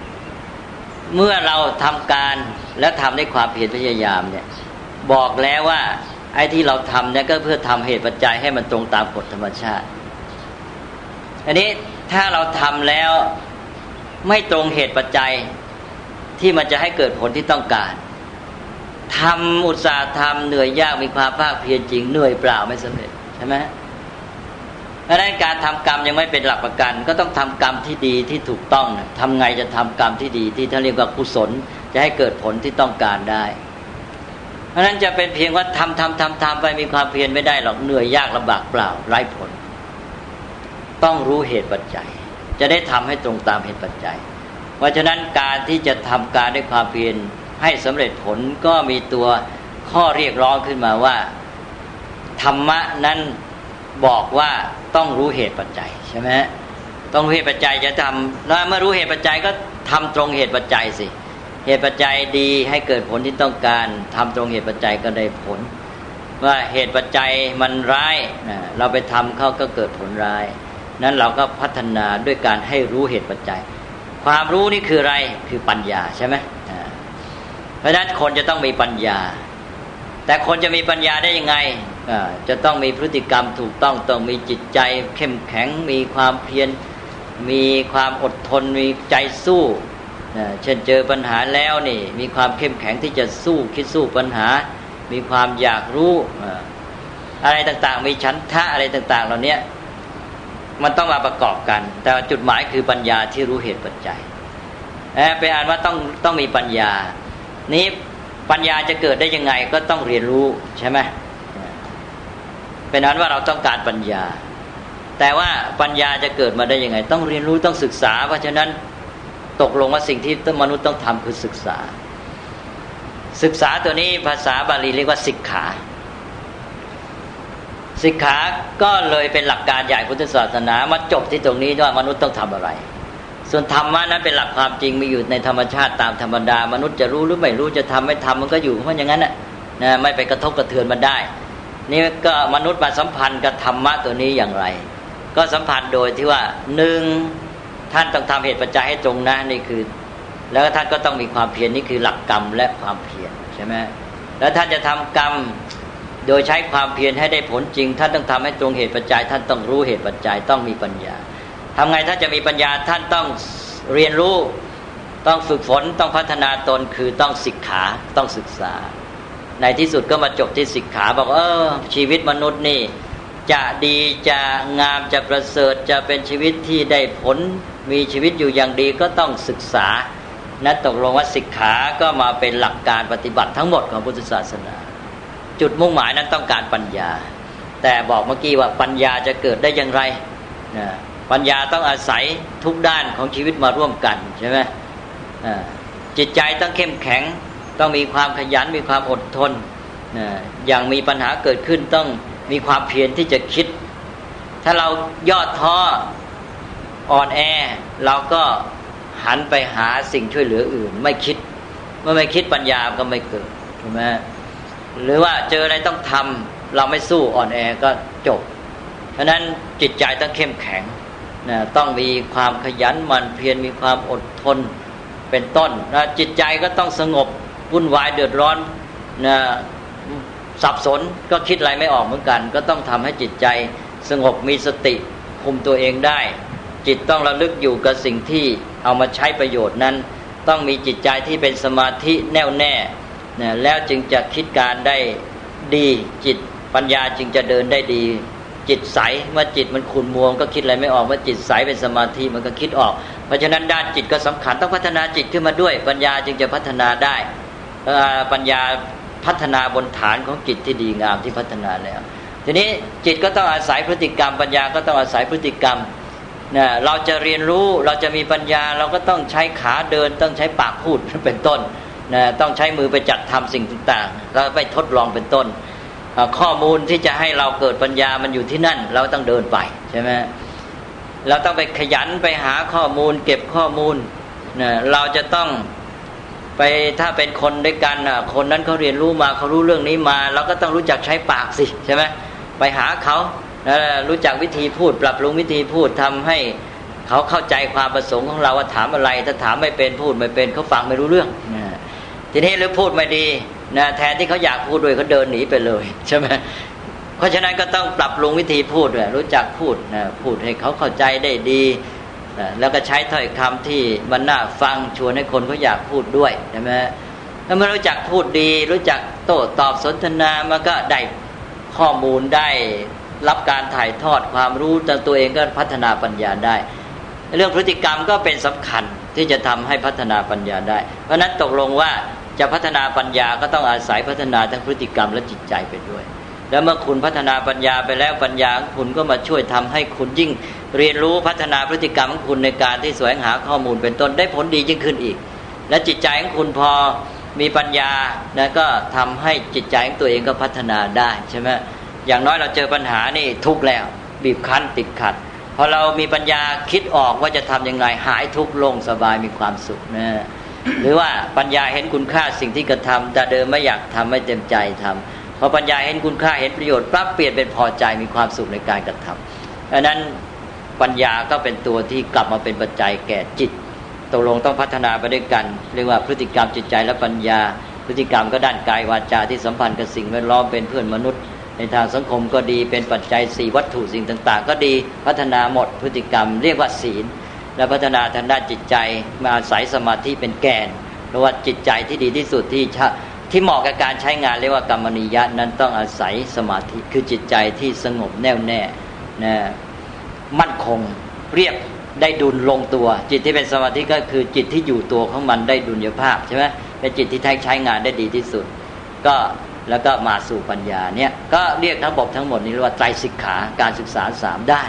เมื่อเราทำการและทำด้วยความเพียรพยายามเนี่ยบอกแล้วว่าไอ้ที่เราทำเนี่ยก็เพื่อทำเหตุปัจจัยให้มันตรงตามกฎธรรมชาติอันนี้ถ้าเราทำแล้วไม่ตรงเหตุปัจจัยที่มันจะให้เกิดผลที่ต้องการทำอุตสาห์ทำเหนื่อยยากมีความภาคเพียรจริงเหนื่อยเปล่าไม่สำเร็จใช่ไหมเพราะฉะนั้นการทำกรรมยังไม่เป็นหลักประกันก็ต้องทำกรรมที่ดีที่ถูกต้องทำไงจะทำกรรมที่ดีที่ท่านเรียกว่ากุศลจะให้เกิดผลที่ต้องการได้เพราะฉะนั้นจะเป็นเพียงว่าทำทำทำทำไปมีความเพียรไม่ได้หรอกเหนื่อยยากลำบากเปล่าไร้ผลต้องรู้เหตุปัจจัยจะได้ทำให้ตรงตามเหตุปัจจัยเพราะฉะนั้นการที่จะทำการด้วยความเพียรให้สำเร็จผลก็มีตัวข้อเรียกร้องขึ้นมาว่าธรรมะนั้นบอกว่าต้องรู้เหตุปัจจัยใช่ไหมต้องรู้เหตุปัจจัยจะทำแล้วเมื่อรู้เหตุปัจจัยก็ทำตรงเหตุปัจจัยสิเหตุปัจจัยดีให้เกิดผลที่ต้องการทำตรงเหตุปัจจัยก็ได้ผลว่าเหตุปัจจัยมันร้ายเราไปทำเขาก็เกิดผลร้ายนั้นเราก็พัฒนาด้วยการให้รู้เหตุปัจจัยความรู้นี่คืออะไรคือปัญญาใช่ไหมเพราะฉะนั้นคนจะต้องมีปัญญาแต่คนจะมีปัญญาได้ยังไงจะต้องมีพฤติกรรมถูกต้องต้องมีจิตใจเข้มแข็งมีความเพียรมีความอดทนมีใจสู้เช่นเจอปัญหาแล้วนี่มีความเข้มแข็งที่จะสู้คิดสู้ปัญหามีความอยากรู้อะไรต่างๆมีฉันทะอะไรต่างๆเหล่านี้มันต้องมาประกอบกันแต่จุดหมายคือปัญญาที่รู้เหตุปัจจัยไปอ่านว่าต้องต้องมีปัญญานี้ปัญญาจะเกิดได้ยังไงก็ต้องเรียนรู้ใช่ไหมเป็นนั้นว่าเราต้องการปัญญาแต่ว่าปัญญาจะเกิดมาได้ยังไงต้องเรียนรู้ต้องศึกษาเพราะฉะนั้นตกลงว่าสิ่งที่มนุษย์ต้องทำคือศึกษาศึกษาตัวนี้ภาษาบาลีเรียกว่าสิกขาสิกขาก็เลยเป็นหลักการใหญ่พุทธศาสนามาจบที่ตรงนี้ว่ามนุษย์ต้องทำอะไรส่วนธรรมะนั้นเป็นหลักความจริงมีอยู่ในธรรมชาติตามธรรมดามนุษย์จะรู้หรือไม่รู้จะทำไม่ทำมันก็อยู่ของมันอย่างนั้นน่ะนะไม่ไปกระทบกระเทือนมันได้นี่ก็มนุษย์มาสัมพันธ์กับธรรมะตัวนี้อย่างไรก็สัมพันธ์โดยที่ว่าหนึ่งท่านต้องทำเหตุปัจจัยให้ตรงนะนี่คือแล้วท่านก็ต้องมีความเพียรนี่คือหลักกรรมและความเพียรใช่ไหมแล้วท่านจะทำกรรมโดยใช้ความเพียรให้ได้ผลจริงท่านต้องทำให้ตรงเหตุปัจจัยท่านต้องรู้เหตุปัจจัยต้องมีปัญญาทำไงถ้าจะมีปัญญาท่านต้องเรียนรู้ต้องฝึกฝนต้องพัฒนาตนคือต้องศิกขาต้องศึกษาในที่สุดก็มาจบที่ศิกขาบอกเออชีวิตมนุษย์นี่จะดีจะงามจะประเสริฐจะเป็นชีวิตที่ได้ผลมีชีวิตอยู่อย่างดีก็ต้องศึกษานั้นตกลงว่าศิกขาก็มาเป็นหลักการปฏิบัติทั้งหมดของพุทธศาสนาจุดมุ่งหมายนั้นต้องการปัญญาแต่บอกเมื่อกี้ว่าปัญญาจะเกิดได้อย่างไรนะปัญญาต้องอาศัยทุกด้านของชีวิตมาร่วมกันใช่ไหมจิตใจต้องเข้มแข็งต้องมีความขยันมีความอดทนอย่างมีปัญหาเกิดขึ้นต้องมีความเพียรที่จะคิดถ้าเราย่อท้ออ่อนแอเราก็หันไปหาสิ่งช่วยเหลืออื่นไม่คิดเมื่อไม่คิดปัญญาก็ไม่เกิดใช่ไหมหรือว่าเจออะไรต้องทำเราไม่สู้อ่อนแอก็จบเพราะนั้นจิตใจต้องเข้มแข็งนะต้องมีความขยันหมั่นเพียรมีความอดทนเป็นต้นนะจิตใจก็ต้องสงบวุ่นวายเดือดร้อนนะสับสนก็คิดอะไรไม่ออกเหมือนกันก็ต้องทำให้จิตใจสงบมีสติคุมตัวเองได้จิตต้องระลึกอยู่กับสิ่งที่เอามาใช้ประโยชน์นั้นต้องมีจิตใจที่เป็นสมาธิแน่วแน่นะแล้วจึงจะคิดการได้ดีจิตปัญญาจึงจะเดินได้ดีจิตใสเมื่อจิตมันขุ่นมัวก็คิดอะไรไม่ออกเมื่อจิตใสเป็นสมาธิมันก็คิดออกเพราะฉะนั้นด้านจิตก็สำคัญต้องพัฒนาจิตขึ้นมาด้วยปัญญาจึงจะพัฒนาได้ปัญญาพัฒนาบนฐานของจิตที่ดีงามที่พัฒนาแล้วทีนี้จิตก็ต้องอาศัยพฤติกรรมปัญญาก็ต้องอาศัยพฤติกรรมนะเราจะเรียนรู้เราจะมีปัญญาเราก็ต้องใช้ขาเดินต้องใช้ปากพูดเป็นต้นนะต้องใช้มือไปจัดทำสิ่งต่างๆแล้วไปทดลองเป็นต้นข้อมูลที่จะให้เราเกิดปัญญามันอยู่ที่นั่นเราต้องเดินไปใช่ไหมเราต้องไปขยันไปหาข้อมูลเก็บข้อมูลนะเราจะต้องไปถ้าเป็นคนด้วยกันนะคนนั้นเขาเรียนรู้มาเขารู้เรื่องนี้มาเราก็ต้องรู้จักใช้ปากสิใช่ไหมไปหาเขารู้จักวิธีพูดปรับปรุงวิธีพูดทำให้เขาเข้าใจความประสงค์ของเราว่าถามอะไรถ้าถามไม่เป็นพูดไม่เป็นเขาฟังไม่รู้เรื่องทีนี้หรือพูดไม่ดีนะแทนที่เขาอยากพูดด้วยเขาเดินหนีไปเลยใช่ไหมเพราะฉะนั้นก็ต้องปรับปรุงวิธีพูดด้วยรู้จักพูดนะพูดให้เขาเข้าใจได้ดีนะแล้วก็ใช้ถ้อยคำที่มันน่าฟังชวนให้คนเขาอยากพูดด้วยใช่ไหมถ้าไม่รู้จักพูดดีรู้จักโต้ตอบสนทนามันก็ได้ข้อมูลได้รับการถ่ายทอดความรู้แต่ตัวเองก็พัฒนาปัญญาได้เรื่องพฤติกรรมก็เป็นสำคัญที่จะทำให้พัฒนาปัญญาได้เพราะนั้นตกลงว่าจะพัฒนาปัญญาก็ต้องอาศัยพัฒนาทั้งพฤติกรรมและจิตใจไปด้วยแล้วเมื่อคุณพัฒนาปัญญาไปแล้วปัญญาของคุณก็มาช่วยทำให้คุณยิ่งเรียนรู้พัฒนาพฤติกรรมของคุณในการที่แสวงหาข้อมูลเป็นต้นได้ผลดียิ่งขึ้นอีกและจิตใจของคุณพอมีปัญญานะก็ทำให้จิตใจของตัวเองก็พัฒนาได้ใช่ไหมอย่างน้อยเราเจอปัญหานี่ทุกข์แล้วบีบคั้นติดขัดพอเรามีปัญญาคิดออกว่าจะทำยังไงหายทุกข์โล่งสบายมีความสุขนะหรือว่าปัญญาเห็นคุณค่าสิ่งที่กระทำแต่เดิมไม่อยากทำไม่เต็มใจทำพอปัญญาเห็นคุณค่าเห็นประโยชน์ปั๊บเปลี่ยนเป็นพอใจมีความสุขในการกระทำดังนั้นปัญญาก็เป็นตัวที่กลับมาเป็นปัจจัยแก่จิตตกลงต้องพัฒนาไปด้วยกันเรียกว่าพฤติกรรมจิตใจและปัญญาพฤติกรรมก็ด้านกายวาจาที่สัมพันธ์กับสิ่งแวดล้อมเป็นเพื่อนมนุษย์ในทางสังคมก็ดีเป็นปัจจัยสี่วัตถุสิ่งต่างๆก็ดีพัฒนาหมดพฤติกรรมเรียกว่าศีลและพัฒนาทางด้านจิตใจมาอาศัยสมาธิเป็นแกนเพราะว่าจิตใจที่ดีที่สุดที่ที่เหมาะกับการใช้งานเรียกว่ากรรมนิยะนั้นต้องอาศัยสมาธิคือจิตใจที่สงบแน่วแน่นะมั่นคงเรียบได้ดุลลงตัวจิตที่เป็นสมาธิก็คือจิตที่อยู่ตัวของมันได้ดุลยภาพใช่ไหมเป็นจิตที่ใช้งานได้ดีที่สุดก็แล้วก็มาสู่ปัญญาเนี่ยก็เรียกทั้งระบบทั้งหมดนี้เรียกว่าไตรสิกขาการศึกษาสามด้าน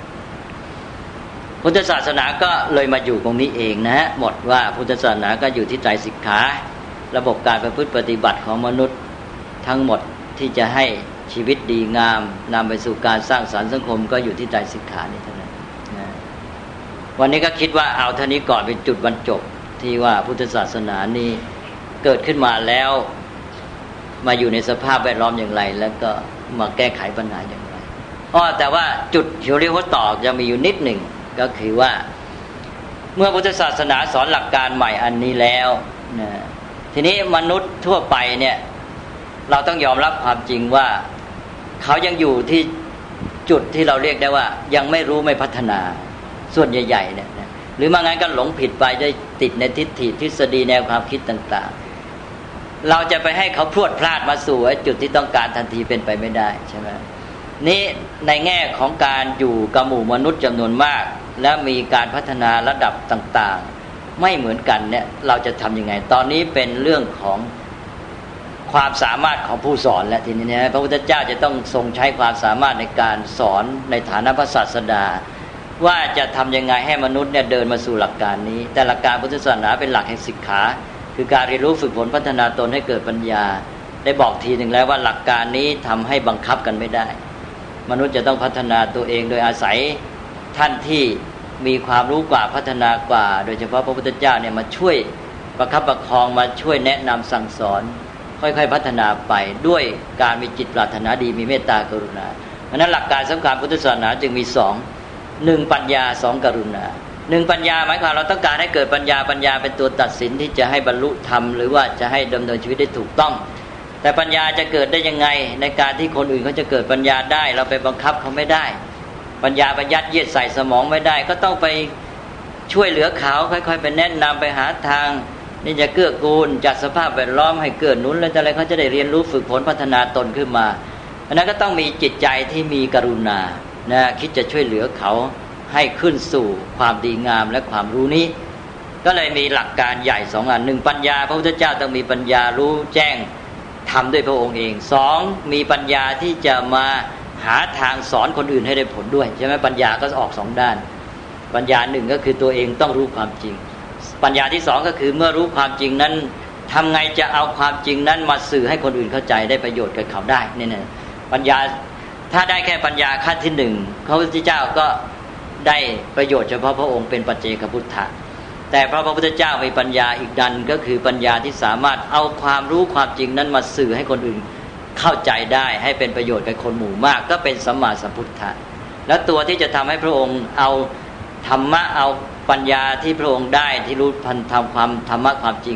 พุทธศาสนาก็เลยมาอยู่ตรงนี้เองนะฮะหมดว่าพุทธศาสนาก็อยู่ที่ไตรสิกขาระบบการประพฤติปฏิบัติของมนุษย์ทั้งหมดที่จะให้ชีวิตดีงามนำไปสู่การสร้างสรรค์สังคมก็อยู่ที่ไตรสิกขานี้เท่านั้นนะวันนี้ก็คิดว่าเอาเท่านี้ก่อนเป็นจุดบรรจบที่ว่าพุทธศาสนานี้เกิดขึ้นมาแล้วมาอยู่ในสภาพแวดล้อมอย่างไรแล้วก็มาแก้ไขปัญหาอย่างไรอ้อแต่ว่าจุดที่เรียกว่าต่อจะมีอยู่นิดหนึ่งก็คือว่าเมื่อพุทธศาสนาสอนหลักการใหม่อันนี้แล้วนะทีนี้มนุษย์ทั่วไปเนี่ยเราต้องยอมรับความจริงว่าเขายังอยู่ที่จุดที่เราเรียกได้ว่ายังไม่รู้ไม่พัฒนาส่วนใหญ่ๆเนี่ยนะหรือไม่งั้นก็หลงผิดไปได้ติดในทิฏฐิทฤษฎีแนวความคิดต่างๆเราจะไปให้เขาพรวดพลาดมาสู่จุดที่ต้องการทันทีเป็นไปไม่ได้ใช่ไหมนี่ในแง่ของการอยู่กับหมู่มนุษย์จำนวนมากและมีการพัฒนาระดับต่างๆไม่เหมือนกันเนี่ยเราจะทำยังไงตอนนี้เป็นเรื่องของความสามารถของผู้สอนและทีนี้เนี่ยพระพุทธเจ้าจะต้องทรงใช้ความสามารถในการสอนในฐานะพระศาสดาว่าจะทำยังไงให้มนุษย์เนี่ยเดินมาสู่หลักการนี้แต่หลักการพุทธศาสนาเป็นหลักแห่งสิกขาคือการเรียนรู้ฝึกฝนพัฒนาตนให้เกิดปัญญาได้บอกทีหนึ่งแล้วว่าหลักการนี้ทำให้บังคับกันไม่ได้มนุษย์จะต้องพัฒนาตัวเองโดยอาศัยท่านที่มีความรู้กว่าพัฒนากว่าโดยเฉพาะพระพุทธเจ้าเนี่ยมาช่วยประคับประคองมาช่วยแนะนำสั่งสอนค่อยๆพัฒนาไปด้วยการมีจิตปรารถนาดีมีเมตตากรุณาเพราะนั้นหลักการสำคัญพุทธศาสนาจึงมีสองหนึ่งปัญญาสองกรุณาหนึ่งปัญญาหมายความเราต้องการให้เกิดปัญญาปัญญาเป็นตัวตัดสินที่จะให้บรรลุธรรมหรือว่าจะให้ดำเนินชีวิตได้ถูกต้องแต่ปัญญาจะเกิดได้ยังไงในการที่คนอื่นเขาจะเกิดปัญญาได้เราไปบังคับเขาไม่ได้ปัญญาไปยัดเยียดใส่สมองไม่ได้ก็ต้องไปช่วยเหลือเขาค่อยๆไปแนะนำไปหาทางนี่จะเกื้อกูลจัดสภาพแวดล้อมให้เกิดหนุนแล้วอะไรเขาจะได้เรียนรู้ฝึกฝนพัฒนาตนขึ้นมาอันนั้นก็ต้องมีจิตใจที่มีกรุณานะคิดจะช่วยเหลือเขาให้ขึ้นสู่ความดีงามและความรู้นี้ก็เลยมีหลักการใหญ่สองอันหนึ่งปัญญาพระพุทธเจ้าต้องมีปัญญารู้แจ้งทำด้วยพระองค์เองสองมีปัญญาที่จะมาหาทางสอนคนอื่นให้ได้ผลด้วยใช่ไหมปัญญาก็ออกสองด้านปัญญาหนึ่งก็คือตัวเองต้องรู้ความจริงปัญญาที่สองก็คือเมื่อรู้ความจริงนั้นทำไงจะเอาความจริงนั้นมาสื่อให้คนอื่นเข้าใจได้ประโยชน์กับเขาได้นี่นะปัญญาถ้าได้แค่ปัญญาขั้นที่หนึ่งพระพุทธเจ้าก็ได้ประโยชน์เฉพาะพระองค์เป็นปัจเจกพุทธะแต่พระพุทธเจ้ามีปัญญาอีกดันก็คือปัญญาที่สามารถเอาความรู้ความจริงนั้นมาสื่อให้คนอื่นเข้าใจได้ให้เป็นประโยชน์กับคนหมู่มากก็เป็นสัมมาสัมพุทธะแล้วตัวที่จะทำให้พระองค์เอาธรรมะเอาปัญญาที่พระองค์ได้ที่รู้พันธรรมความธรรมะความจริง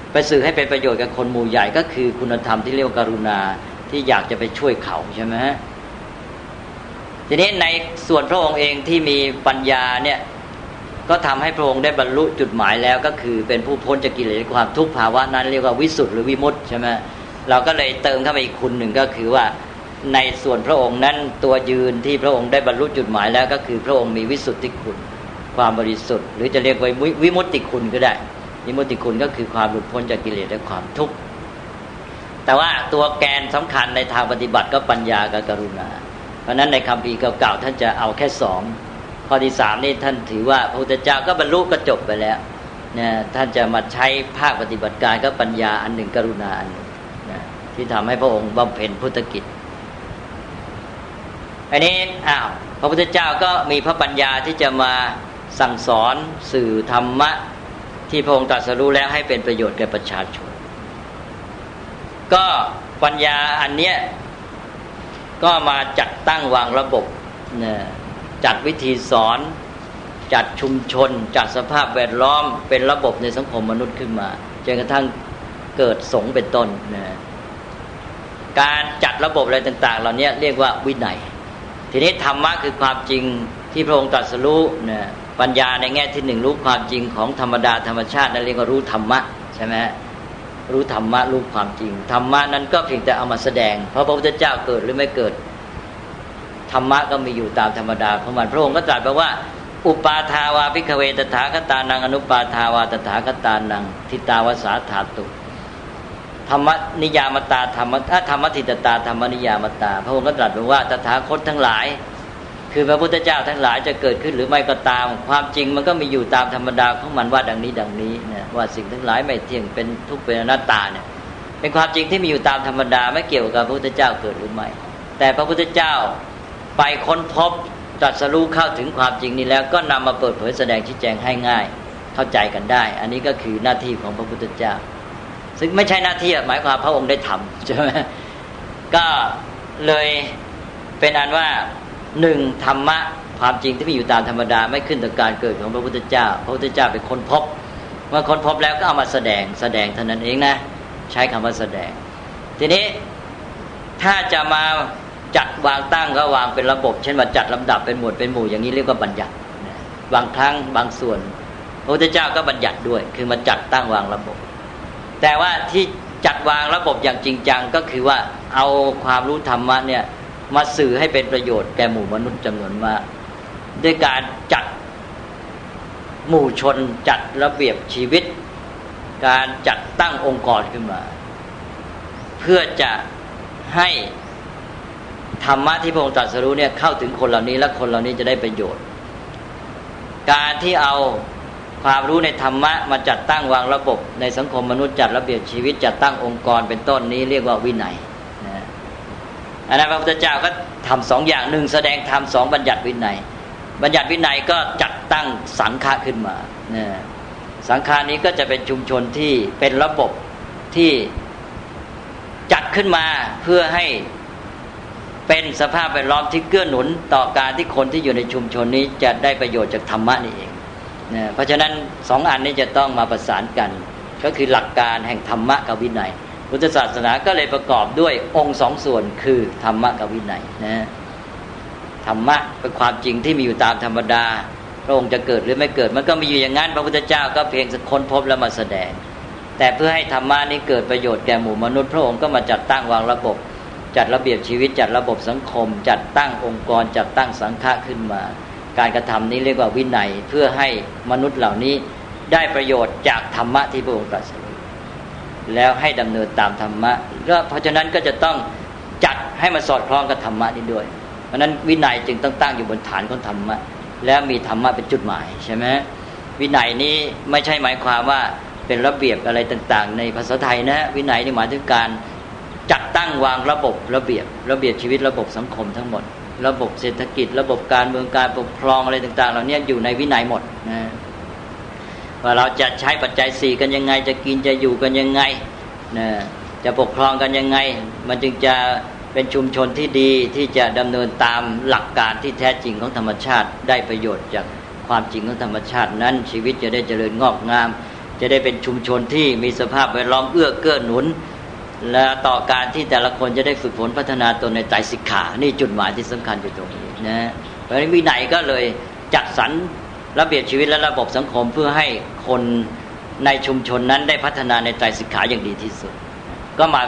ไปสื่อให้เป็นประโยชน์กับคนหมู่ใหญ่ก็คือคุณธรรมที่เรียกว่ากรุณาที่อยากจะไปช่วยเขาใช่ไหมฮะทีนี้ในส่วนพระองค์เองที่มีปัญญาเนี่ยก็ทำให้พระองค์ได้บรรลุจุดหมายแล้วก็คือเป็นผู้พ้นจากกิเลสความทุกข์ภาวะนั้นเรียกว่าวิสุทธิหรือวิมุตติใช่ไหมเราก็เลยเติมเข้าไปอีกคุณหนึ่งก็คือว่าในส่วนพระองค์นั้นตัวยืนที่พระองค์ได้บรรลุจุดหมายแล้วก็คือพระองค์มีวิสุทธิคุณความบริสุทธิ์หรือจะเรียกว่าวิมุตติคุณก็ได้วิมุตติคุณก็คือความหลุดพ้นจากกิเลสและความทุกข์แต่ว่าตัวแกนสำคัญในทางปฏิบัติก็ปัญญากับกรุณาเพราะนั้นในคัมภีร์เก่าๆท่านจะเอาแค่สองข้อที่สามนี่ท่านถือว่าพระพุทธเจ้าก็บรรลุก็จบไปแล้วเนี่ยท่านจะมาใช้ภาคปฏิบัติการก็ปัญญาอันหนึ่งกรุณาอันหนึ่งนะที่ทำให้พระองค์บำเพ็ญพุทธกิจอันนี้อ้าวพระพุทธเจ้าก็มีพระปัญญาที่จะมาสั่งสอนสื่อธรรมะที่พระองค์ตรัสรู้แล้วให้เป็นประโยชน์แก่ประชาชนก็ปัญญาอันเนี้ยก็มาจัดตั้งวางระบบเนี่ยจัดวิธีสอนจัดชุมชนจัดสภาพแวดล้อมเป็นระบบในสังคมมนุษย์ขึ้นมาจนกระทั่งเกิดสงฆ์เป็นต้นนะการจัดระบบอะไรต่างๆเหล่านี้เรียกว่าวินัยทีนี้ธรรมะคือความจริงที่พระองค์ตรัสรู้นะปัญญาในแง่ที่หนึ่งรู้ความจริงของธรรมดาธรรมชาตินั่นเรียกว่ารู้ธรรมะใช่ไหมรู้ธรรมะรู้ความจริงธรรมะนั้นก็เพียงแต่เอามาแสดงเพราะพระพุทธเจ้าเกิดหรือไม่เกิดธรรมะก็มีอยู่ตามธรรมดาของมันพระองค์ก็ตรัสไปว่าอุปาทาวาภิกขเวตถาคตานังอนุปาทาวาตถาคตานังทิตาวสาธาตุธรรมนิยามตาธรรมะธรรมทิตตาธรรมนิยามตาพระองค์ก็ตรัสไปว่าตถาคตทั้งหลายคือพระพุทธเจ้าทั้งหลายจะเกิดขึ้นหรือไม่ก็ตามความจริงมันก็มีอยู่ตามธรรมดาของมันว่าดังนี้ดังนี้เนี่ยว่าสิ่งทั้งหลายไม่เที่ยงเป็นทุกข์เป็นอนัตตาเนี่ยเป็นความจริงที่มีอยู่ตามธรรมดาไม่เกี่ยวกับพระพุทธเจ้าเกิดหรือไม่แต่พระพุทธเจ้าไปค้นพบตรัสรู้เข้าถึงความจริงนี้แล้วก็นำมาเปิดเผยแสดงชี้แจงให้ง่ายเข้าใจกันได้อันนี้ก็คือหน้าที่ของพระพุทธเจ้าซึ่งไม่ใช่หน้าที่หมายความพระองค์ได้ทำใช่ไหมก็เลยเป็นอันว่าหนึ่งธรรมะความจริงที่มีอยู่ตามธรรมดาไม่ขึ้นต่อการเกิดของพระพุทธเจ้าพระพุทธเจ้าเป็นคนพบเมื่อคนพบแล้วก็เอามาแสดงแสดงเท่านั้นเองนะใช้คำว่าแสดงทีนี้ถ้าจะมาจัดวางตั้งก็วางเป็นระบบเช่นว่าจัดลำดับเป็นหมวดเป็นหมู่อย่างนี้เรียกว่าบัญญัติบางครั้งบางส่วนพระพุทธเจ้าก็บัญญัติด้วยคือมาจัดตั้งวางระบบแต่ว่าที่จัดวางระบบอย่างจริงจังก็คือว่าเอาความรู้ธรรมะเนี่ยมาสื่อให้เป็นประโยชน์แก่หมู่มนุษย์จำนวนมากด้วยการจัดหมู่ชนจัดระเบียบชีวิตการจัดตั้งองค์กรขึ้นมาเพื่อจะให้ธรรมะที่พระองค์ตรัสรู้เนี่ยเข้าถึงคนเหล่านี้และคนเหล่านี้จะได้ประโยชน์การที่เอาความรู้ในธรรมะมาจัดตั้งวางระบบในสังคมมนุษย์จัดระเบียบชีวิตจัดตั้งองค์กรเป็นต้นนี้เรียกว่าวินัยนะอันนั้นพระพุทธเจ้าก็ทำสองอย่างหนึ่งแสดงธรรมสองบัญญัติวินัยบัญญัติวินัยก็จัดตั้งสังฆะขึ้นมานะสังฆานี้ก็จะเป็นชุมชนที่เป็นระบบที่จัดขึ้นมาเพื่อให้เป็นสภาพแวดล้อมที่เกื้อหนุนต่อการที่คนที่อยู่ในชุมชนนี้จะได้ประโยชน์จากธรรมะนี่เองนะเพราะฉะนั้นสองอันนี้จะต้องมาประสานกันก็คือหลักการแห่งธรรมะกับวินัยพุทธศาสนาก็เลยประกอบด้วยองค์สองส่วนคือธรรมะกับวินัยนะธรรมะเป็นความจริงที่มีอยู่ตามธรรมดาพระองค์จะเกิดหรือไม่เกิดมันก็มีอยู่อย่างนั้นพระพุทธเจ้าก็เพียงค้นพบแล้วมาแสดงแต่เพื่อให้ธรรมะนี้เกิดประโยชน์แก่หมู่มนุษย์พระองค์ก็มาจัดตั้งวางระบบจัดระเบียบชีวิตจัดระบบสังคมจัดตั้งองค์กรจัดตั้งสังฆะขึ้นมาการกระทำนี้เรียกว่าวินัยเพื่อให้มนุษย์เหล่านี้ได้ประโยชน์จากธรรมะที่พระองค์ตรัสรู้แล้วให้ดำเนินตามธรรมะก็เพราะฉะนั้นก็จะต้องจัดให้มันสอดคล้องกับธรรมะนี้ด้วยเพราะฉะนั้นวินัยจึงต้องตั้งอยู่บนฐานของธรรมะแล้วมีธรรมะเป็นจุดหมายใช่ไหมวินัยนี้ไม่ใช่หมายความว่าเป็นระเบียบอะไรต่างๆในภาษาไทยนะวินัยนี่หมายถึงการจัดตั้งวางระบบระเบียบระเบียบชีวิตระบบสังคมทั้งหมดระบบเศรษฐกิจระบบการเมืองการปกครองอะไรต่างๆเหล่านี้อยู่ในวินัยหมดนะว่าเราจะใช้ปัจจัยสี่กันยังไงจะกินจะอยู่กันยังไงนะจะปกครองกันยังไงมันจึงจะเป็นชุมชนที่ดีที่จะดำเนินตามหลักการที่แท้จริงของธรรมชาติได้ประโยชน์จากความจริงของธรรมชาตินั้นชีวิตจะได้เจริญงอกงามจะได้เป็นชุมชนที่มีสภาพแวดล้อมเอื้อเกื้อหนุนและต่อการที่แต่ละคนจะได้ฝึกฝนพัฒนาตนในไตรสิกขานี่จุดหมายที่สำคัญอยู่ตรงนี้นะเพราะฉะนั้นวินัยก็เลยจัดสรรระเบียบชีวิตและระบบสังคมเพื่อให้คนในชุมชนนั้นได้พัฒนาในไตรสิกขาอย่างดีที่สุดก็มา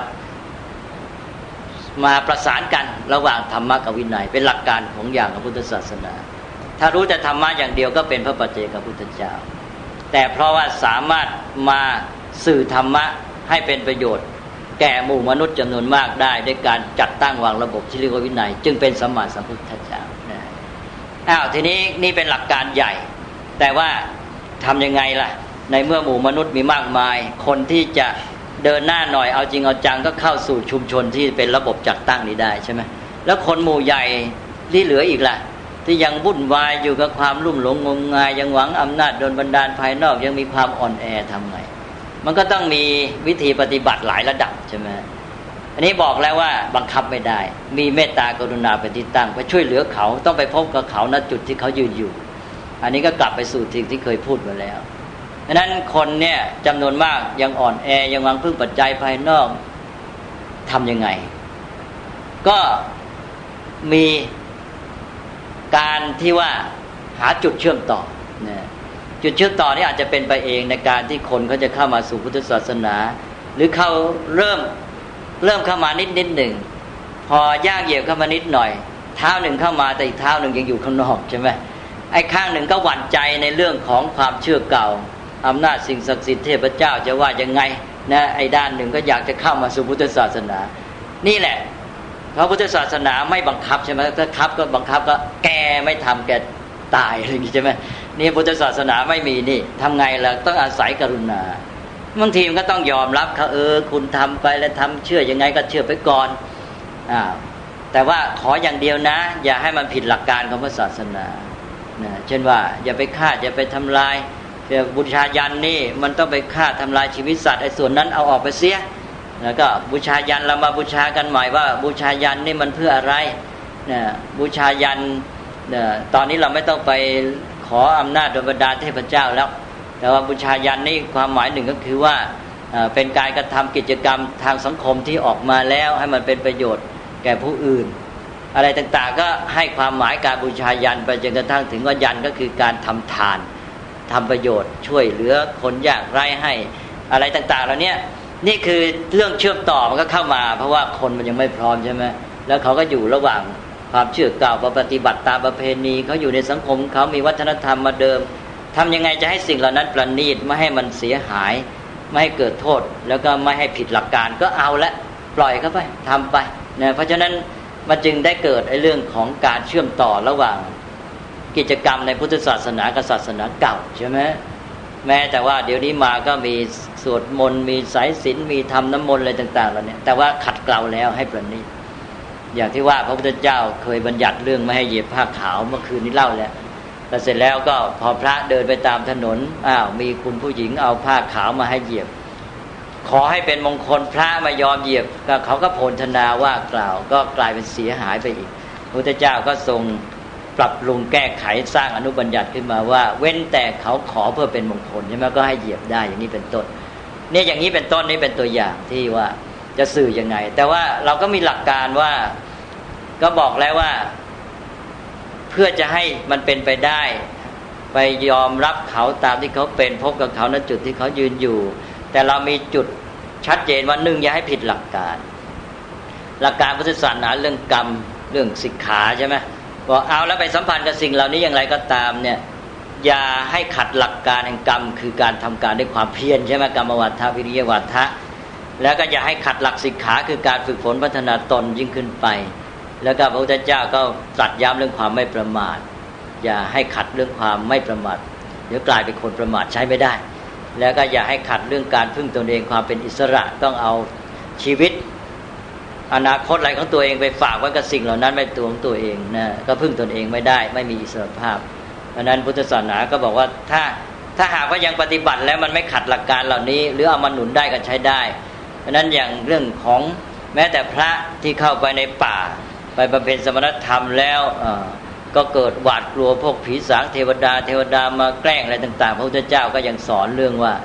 มาประสานกันระหว่างธรรมะกับวินัยเป็นหลักการของอย่างของพุทธศาสนาถ้ารู้แต่ธรรมะอย่างเดียวก็เป็นพระปัจเจกพุทธเจ้าแต่เพราะว่าสามารถมาสื่อธรรมะให้เป็นประโยชน์แก่หมู่มนุษย์จำนวนมากได้ด้วยการจัดตั้งวางระบบที่เรียกว่าวินัยจึงเป็นสัมมาสัมพุทธเจ้าอ้าวทีนี้นี่เป็นหลักการใหญ่แต่ว่าทำยังไงล่ะในเมื่อหมู่มนุษย์มีมากมายคนที่จะเดินหน้าหน่อยเอาจริงเอาจังก็เข้าสู่ชุมชนที่เป็นระบบจัดตั้งนี้ได้ใช่ไหมแล้วคนหมู่ใหญ่ที่เหลืออีกล่ะที่ยังวุ่นวายอยู่กับความลุ่มหลงงมงายยังหวังอำนาจโดนบันดาลภายนอกยังมีความอ่อนแอทำไงมันก็ต้องมีวิธีปฏิบัติหลายระดับใช่ไหมอันนี้บอกแล้วว่าบังคับไม่ได้มีเมตตากรุณาเป็นที่ตั้งไปช่วยเหลือเขาต้องไปพบกับเขาณจุดที่เขายืนอยู่อันนี้ก็กลับไปสู่สิ่งที่เคยพูดมาแล้วดังนั้นคนเนี่ยจำนวนมากยังอ่อนแอยังหวังพึ่งปัจจัยภายนอกทำยังไงก็มีการที่ว่าหาจุดเชื่อมต่อนะจุดเชื่อมต่อนี่อาจจะเป็นไปเองในการที่คนเขาจะเข้ามาสู่พุทธศาสนาหรือเขาเริ่มเริ่มเข้ามานิดนิดหนึ่งพอย่างเหยียบเข้ามานิดหน่อยเท้าหนึ่งเข้ามาแต่อีกเท้าหนึ่งยังอยู่ข้างนอกใช่ไหมไอ้ข้างหนึ่งก็หวั่นใจในเรื่องของความเชื่อเก่าอำนาจสิ่งศักดิ์สิทธิ์เทพเจ้าจะว่ายังไงนะไอ้ด้านหนึ่งก็อยากจะเข้ามาสู่พุทธศาสนานี่แหละเพราะพุทธศาสนาไม่บังคับใช่ไหมถ้าคับก็บังคับก็แกไม่ทำแกตายอะไรอย่างนี้ใช่ไหมนี่พุทธศาสนาไม่มีนี่ทำไงล่ะต้องอาศัยกรุณาบางทีมันก็ต้องยอมรับเขาเออคุณทำไปแล้วทำเชื่อยังไงก็เชื่อไปก่อนอ่าแต่ว่าขออย่างเดียวนะอย่าให้มันผิดหลักการของพระศาสนานะเช่นว่าอย่าไปฆ่าอย่าไปทำลายบูชายันนี่มันต้องไปฆ่าทำลายชีวิตสัตว์ไอ้ส่วนนั้นเอาออกไปเสียแล้วก็บูชายันเรามาบูชากันใหม่ว่าบูชายันนี่มันเพื่ออะไรนะบูชายันนะตอนนี้เราไม่ต้องไปขออำนาจโดยบันดาลเทพเจ้าแล้วแต่ว่าบูชายันนี่ความหมายหนึ่งก็คือว่าเป็นการกระทำกิจกรรมทางสังคมที่ออกมาแล้วให้มันเป็นประโยชน์แก่ผู้อื่นอะไรต่างๆก็ให้ความหมายการบูชายันไปจนกระทั่งถึงว่ายันก็คือการทำทานทำประโยชน์ช่วยเหลือคนยากไร้ให้อะไรต่างๆเหล่านี้นี่คือเรื่องเชื่อมต่อมันก็เข้ามาเพราะว่าคนมันยังไม่พร้อมใช่ไหมแล้วเขาก็อยู่ระหว่างความเชื่อเก่าปฏิบัติตามประเพณีเขาอยู่ในสังคมเขามีวัฒนธรรมมาเดิมทำยังไงจะให้สิ่งเหล่านั้นประณีตไม่ให้มันเสียหายไม่ให้เกิดโทษแล้วก็ไม่ให้ผิดหลักการก็เอาละปล่อยเข้าไปทำไปนะเพราะฉะนั้นมันจึงได้เกิดไอ้เรื่องของการเชื่อมต่อระหว่างกิจกรรมในพุทธศาสนากับศาสนาเก่าใช่ไหมแม้แต่ว่าเดี๋ยวนี้มาก็มีสวดมนต์มีสายศีลมีทำน้ำมนต์อะไรต่างๆเหล่านี้แต่ว่าขัดเกลาแล้วให้ประณีตอย่างที่ว่าพระพุทธเจ้าเคยบัญญัติเรื่องไม่ให้เหยียบผ้าขาวเมื่อคืนนี้เล่าแล้วแต่เสร็จแล้วก็พอพระเดินไปตามถนนอ้าวมีคุณผู้หญิงเอาผ้าขาวมาให้เหยียบขอให้เป็นมงคลพระมายอมเหยียบก็เขาก็โพลธนาว่ากล่าวก็กลายเป็นเสียหายไปอีกพระพุทธเจ้าก็ทรงปรับปรุงแก้ไขสร้างอนุบัญญัติขึ้นมาว่าเว้นแต่เขาขอเพื่อเป็นมงคลใช่ไหมก็ให้เหยียบได้อย่างนี้เป็นต้นเนี่ยอย่างนี้เป็นต้นนี่เป็นตัวอย่างที่ว่าจะสื่อยังไงแต่ว่าเราก็มีหลักการว่าก็บอกแล้วว่าเพื่อจะให้มันเป็นไปได้ไปยอมรับเขาตามที่เขาเป็นพบกับเขาณจุดที่เขายืนอยู่แต่เรามีจุดชัดเจนว่าหนึ่งอย่าให้ผิดหลักการหลักการพุทธศาสนาเรื่องกรรมเรื่องสิกขาใช่ไหมบอกเอาแล้วไปสัมพันธ์กับสิ่งเหล่านี้อย่างไรก็ตามเนี่ยอย่าให้ขัดหลักการแห่งกรรมคือการทำการด้วยความเพียรใช่ไหมกรรมวัฏฏะวิริยวัฏฏะแล้วก็อย่าให้ขัดหลักสิกขาคือการฝึกฝนพัฒนาตนยิ่งขึ้นไปแล้วก็พระพุทธเจ้าก็ตรัสย้ำเรื่องความไม่ประมาทอย่าให้ขัดเรื่องความไม่ประมาทเดี๋ยวกลายเป็นคนประมาทใช้ไม่ได้แล้วก็อย่าให้ขัดเรื่องการพึ่งตนเองความเป็นอิสระต้องเอาชีวิตอนาคตอะไรของตัวเองไปฝากไว้กับสิ่งเหล่านั้นไม่ตัวของตัวเองนะก็พึ่งตนเองไม่ได้ไม่มีอิสรภาพเพราะนั้นพุทธศาสนาก็บอกว่าถ้าถ้าหากว่ายังปฏิบัติแล้วมันไม่ขัดหลักการเหล่านี้หรือเอามาหนุนได้ก็ใช้ได้เพราะนั้นอย่างเรื่องของแม้แต่พระที่เข้าไปในป่าไปบำเพ็ญสมณธรรมแล้วก็เกิดหวาดกลัวพวกผีสางเทวดาเทวดามาแกล้งอะไรต่างๆพระพุทธเจ้าก็ยังสอนเรื่องว่า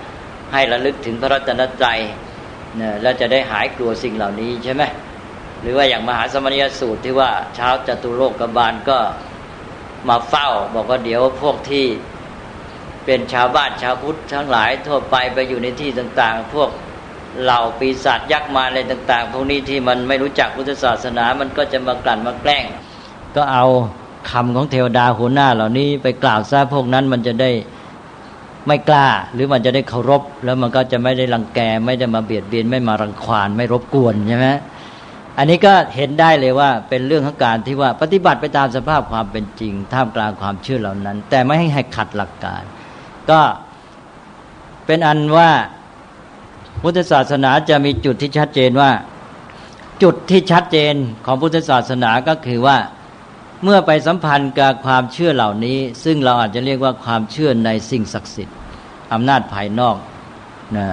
ให้ระลึกถึงพระรัตนตรัยเนี่ยแล้วจะได้หายกลัวสิ่งเหล่านี้ใช่ไหมหรือว่าอย่างมหาสมณียสูตรที่ว่าเช้าจตุโลกบาลก็มาเฝ้าบอกว่าเดี๋ยวพวกที่เป็นชาวบ้านชาวพุทธทั้งหลายทั่วไปไปอยู่ในที่ต่างๆพวกเหล่าปีศาจยักษ์มารอะไรต่างๆพวกนี้ที่มันไม่รู้จักพุทธศาสนามันก็จะมากลั่นมาแกล้งก็เอาคำของเทวดาหัวหน้าเหล่านี้ไปกล่าวซะพวกนั้นมันจะได้ไม่กล้าหรือมันจะได้เคารพแล้วมันก็จะไม่ได้รังแกไม่ได้มาเบียดเบียนไม่มารังควานไม่รบกวนใช่ไหมอันนี้ก็เห็นได้เลยว่าเป็นเรื่องของการที่ว่าปฏิบัติไปตามสภาพความเป็นจริงท่ามกลางความเชื่อเหล่านั้นแต่ไม่ให้ขัดหลักการก็เป็นอันว่าพุทธศาสนาจะมีจุดที่ชัดเจนว่าจุดที่ชัดเจนของพุทธศาสนาก็คือว่าเมื่อไปสัมพันธ์กับความเชื่อเหล่านี้ซึ่งเราอาจจะเรียกว่าความเชื่อในสิ่งศักดิ์สิทธิ์อำนาจภายนอกนะ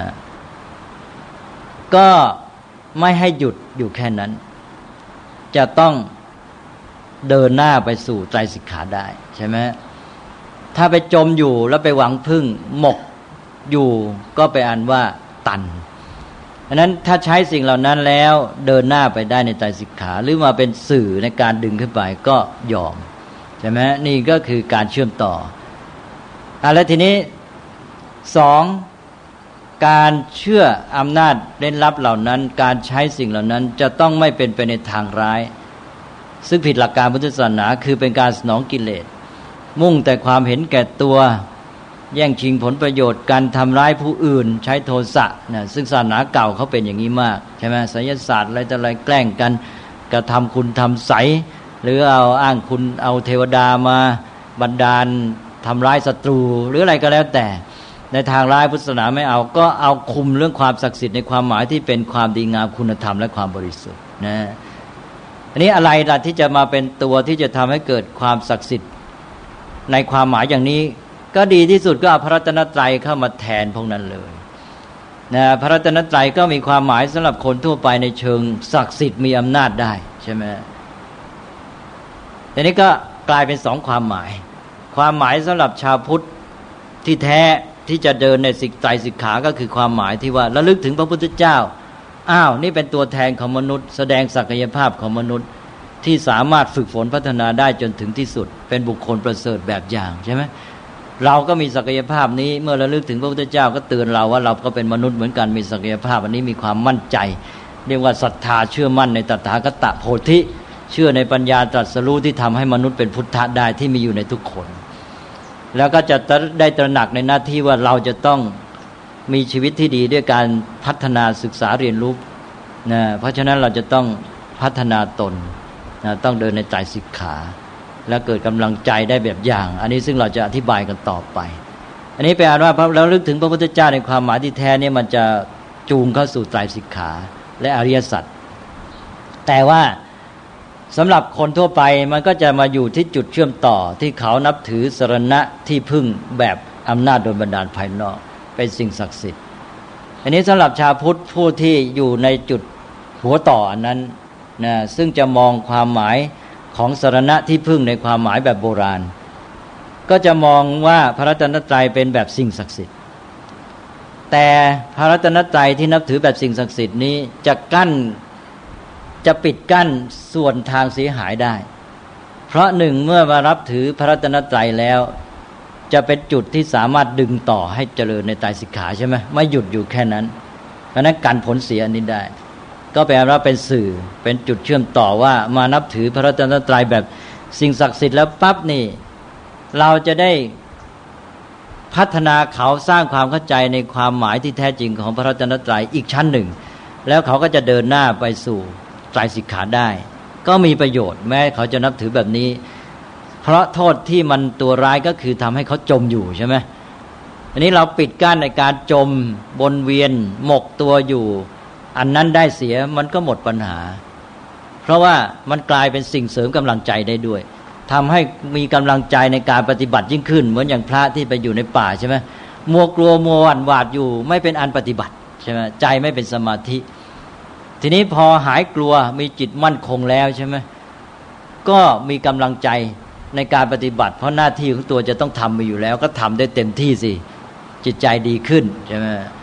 ก็ไม่ให้หยุดอยู่แค่นั้นจะต้องเดินหน้าไปสู่ไตรสิกขาได้ใช่ไหมถ้าไปจมอยู่แล้วไปหวังพึ่งหมกอยู่ก็ไปอันว่าตันอันนั้นถ้าใช้สิ่งเหล่านั้นแล้วเดินหน้าไปได้ในไตรสิกขาหรือมาเป็นสื่อในการดึงขึ้นไปก็ยอมใช่ไหมนี่ก็คือการเชื่อมต่ออ่ะแล้วทีนี้สองการเชื่ออำนาจเร้นลับเหล่านั้นการใช้สิ่งเหล่านั้นจะต้องไม่เป็นไปในทางร้ายซึ่งผิดหลักการพุทธศาสนาคือเป็นการสนองกิเลสมุ่งแต่ความเห็นแก่ตัวแย่งชิงผลประโยชน์การทำร้ายผู้อื่นใช้โทสะนะซึ่งศาสนาเก่าเขาเป็นอย่างนี้มากใช่ไหมไสยศาสตร์อะไรแต่อะไรแกล้งกันกระทำคุณทำใสหรือเอาอ้างคุณเอาเทวดามาบันดาลทำร้ายศัตรูหรืออะไรก็แล้วแต่ในทางร้ายพุทธศาสนาไม่เอาก็เอาคุมเรื่องความศักดิ์สิทธิ์ในความหมายที่เป็นความดีงามคุณธรรมและความบริสุทธิ์นะอันนี้อะไรล่ะที่จะมาเป็นตัวที่จะทำให้เกิดความศักดิ์สิทธิ์ในความหมายอย่างนี้ก็ดีที่สุดก็เอาพระรัตนตรัยเข้ามาแทนพวกนั้นเลยนะพระรัตนตรัยก็มีความหมายสำหรับคนทั่วไปในเชิงศักดิ์สิทธิ์มีอำนาจได้ใช่ไหมแต่นี้ก็กลายเป็นสองความหมายความหมายสำหรับชาวพุทธที่แท้ที่จะเดินในสิกไตรสิกขาก็คือความหมายที่ว่าระลึกถึงพระพุทธเจ้าอ้าวนี่เป็นตัวแทนของมนุษย์แสดงศักยภาพของมนุษย์ที่สามารถฝึกฝนพัฒนาได้จนถึงที่สุดเป็นบุคคลประเสริฐแบบอย่างใช่ไหมเราก็มีศักยภาพนี้เมื่อระลึกถึงพระพุทธเจ้าก็เตือนเราว่าเราก็เป็นมนุษย์เหมือนกันมีศักยภาพอันนี้มีความมั่นใจเรียกว่าศรัทธาเชื่อมั่นในตถาคตโพธิเชื่อในปัญญาตรัสรู้ที่ทำให้มนุษย์เป็นพุทธะได้ที่มีอยู่ในทุกคนแล้วก็จะได้ตระหนักในหน้าที่ว่าเราจะต้องมีชีวิตที่ดีด้วยการพัฒนาศึกษาเรียนรู้นะเพราะฉะนั้นเราจะต้องพัฒนาตนนะต้องเดินในไตรสิกขาแล้วเกิดกำลังใจได้แบบอย่างอันนี้ซึ่งเราจะอธิบายกันต่อไปอันนี้แปลว่าเราลึกถึงพระพุทธเจ้าในความหมายที่แท้เนี่ยมันจะจูงเข้าสู่ไตรสิกขาและอริยสัจแต่ว่าสำหรับคนทั่วไปมันก็จะมาอยู่ที่จุดเชื่อมต่อที่เขานับถือสรณะที่พึ่งแบบอำนาจโดยบันดาลภายนอกเป็นสิ่งศักดิ์สิทธิ์อันนี้สำหรับชาวพุทธผู้ที่อยู่ในจุดหัวต่ออันนั้นนะซึ่งจะมองความหมายของสรณะที่พึ่งในความหมายแบบโบราณก็จะมองว่าพระรัตนตรัยเป็นแบบสิ่งศักดิ์สิทธิ์แต่พระรัตนตรัยที่นับถือแบบสิ่งศักดิ์สิทธิ์นี้จะกั้นจะปิดกั้นส่วนทางเสียหายได้เพราะหนึ่งเมื่อมารับถือพระรัตนตรัยแล้วจะเป็นจุดที่สามารถดึงต่อให้เจริญในไตรสิกขาใช่ไหมไม่หยุดอยู่แค่นั้นเพราะนั้นกันผลเสียอันนี้ได้ก็แปลว่าเป็นสื่อเป็นจุดเชื่อมต่อว่ามานับถือพระรัตนตรัยแบบสิ่งศักดิ์สิทธิ์แล้วปั๊บนี่เราจะได้พัฒนาเขาสร้างความเข้าใจในความหมายที่แท้จริงของพระรัตนตรัยอีกชั้นหนึ่งแล้วเขาก็จะเดินหน้าไปสู่ไตรสิกขาได้ก็มีประโยชน์แม้เขาจะนับถือแบบนี้เพราะโทษที่มันตัวร้ายก็คือทำให้เขาจมอยู่ใช่ไหมอันนี้เราปิดกั้นในการจมวนเวียนหมกตัวอยู่อันนั้นได้เสียมันก็หมดปัญหาเพราะว่ามันกลายเป็นสิ่งเสริมกำลังใจได้ด้วยทำให้มีกำลังใจในการปฏิบัติยิ่งขึ้นเหมือนอย่างพระที่ไปอยู่ในป่าใช่ไหมมัวกลัวมัวหวั่นหวาดอยู่ไม่เป็นอันปฏิบัติใช่ไหมใจไม่เป็นสมาธิทีนี้พอหายกลัวมีจิตมั่นคงแล้วใช่ไหมก็มีกำลังใจในการปฏิบัติเพราะหน้าที่ของตัวจะต้องทำมาอยู่แล้วก็ทำได้เต็มที่สิจิตใจดีขึ้นใช่ไหม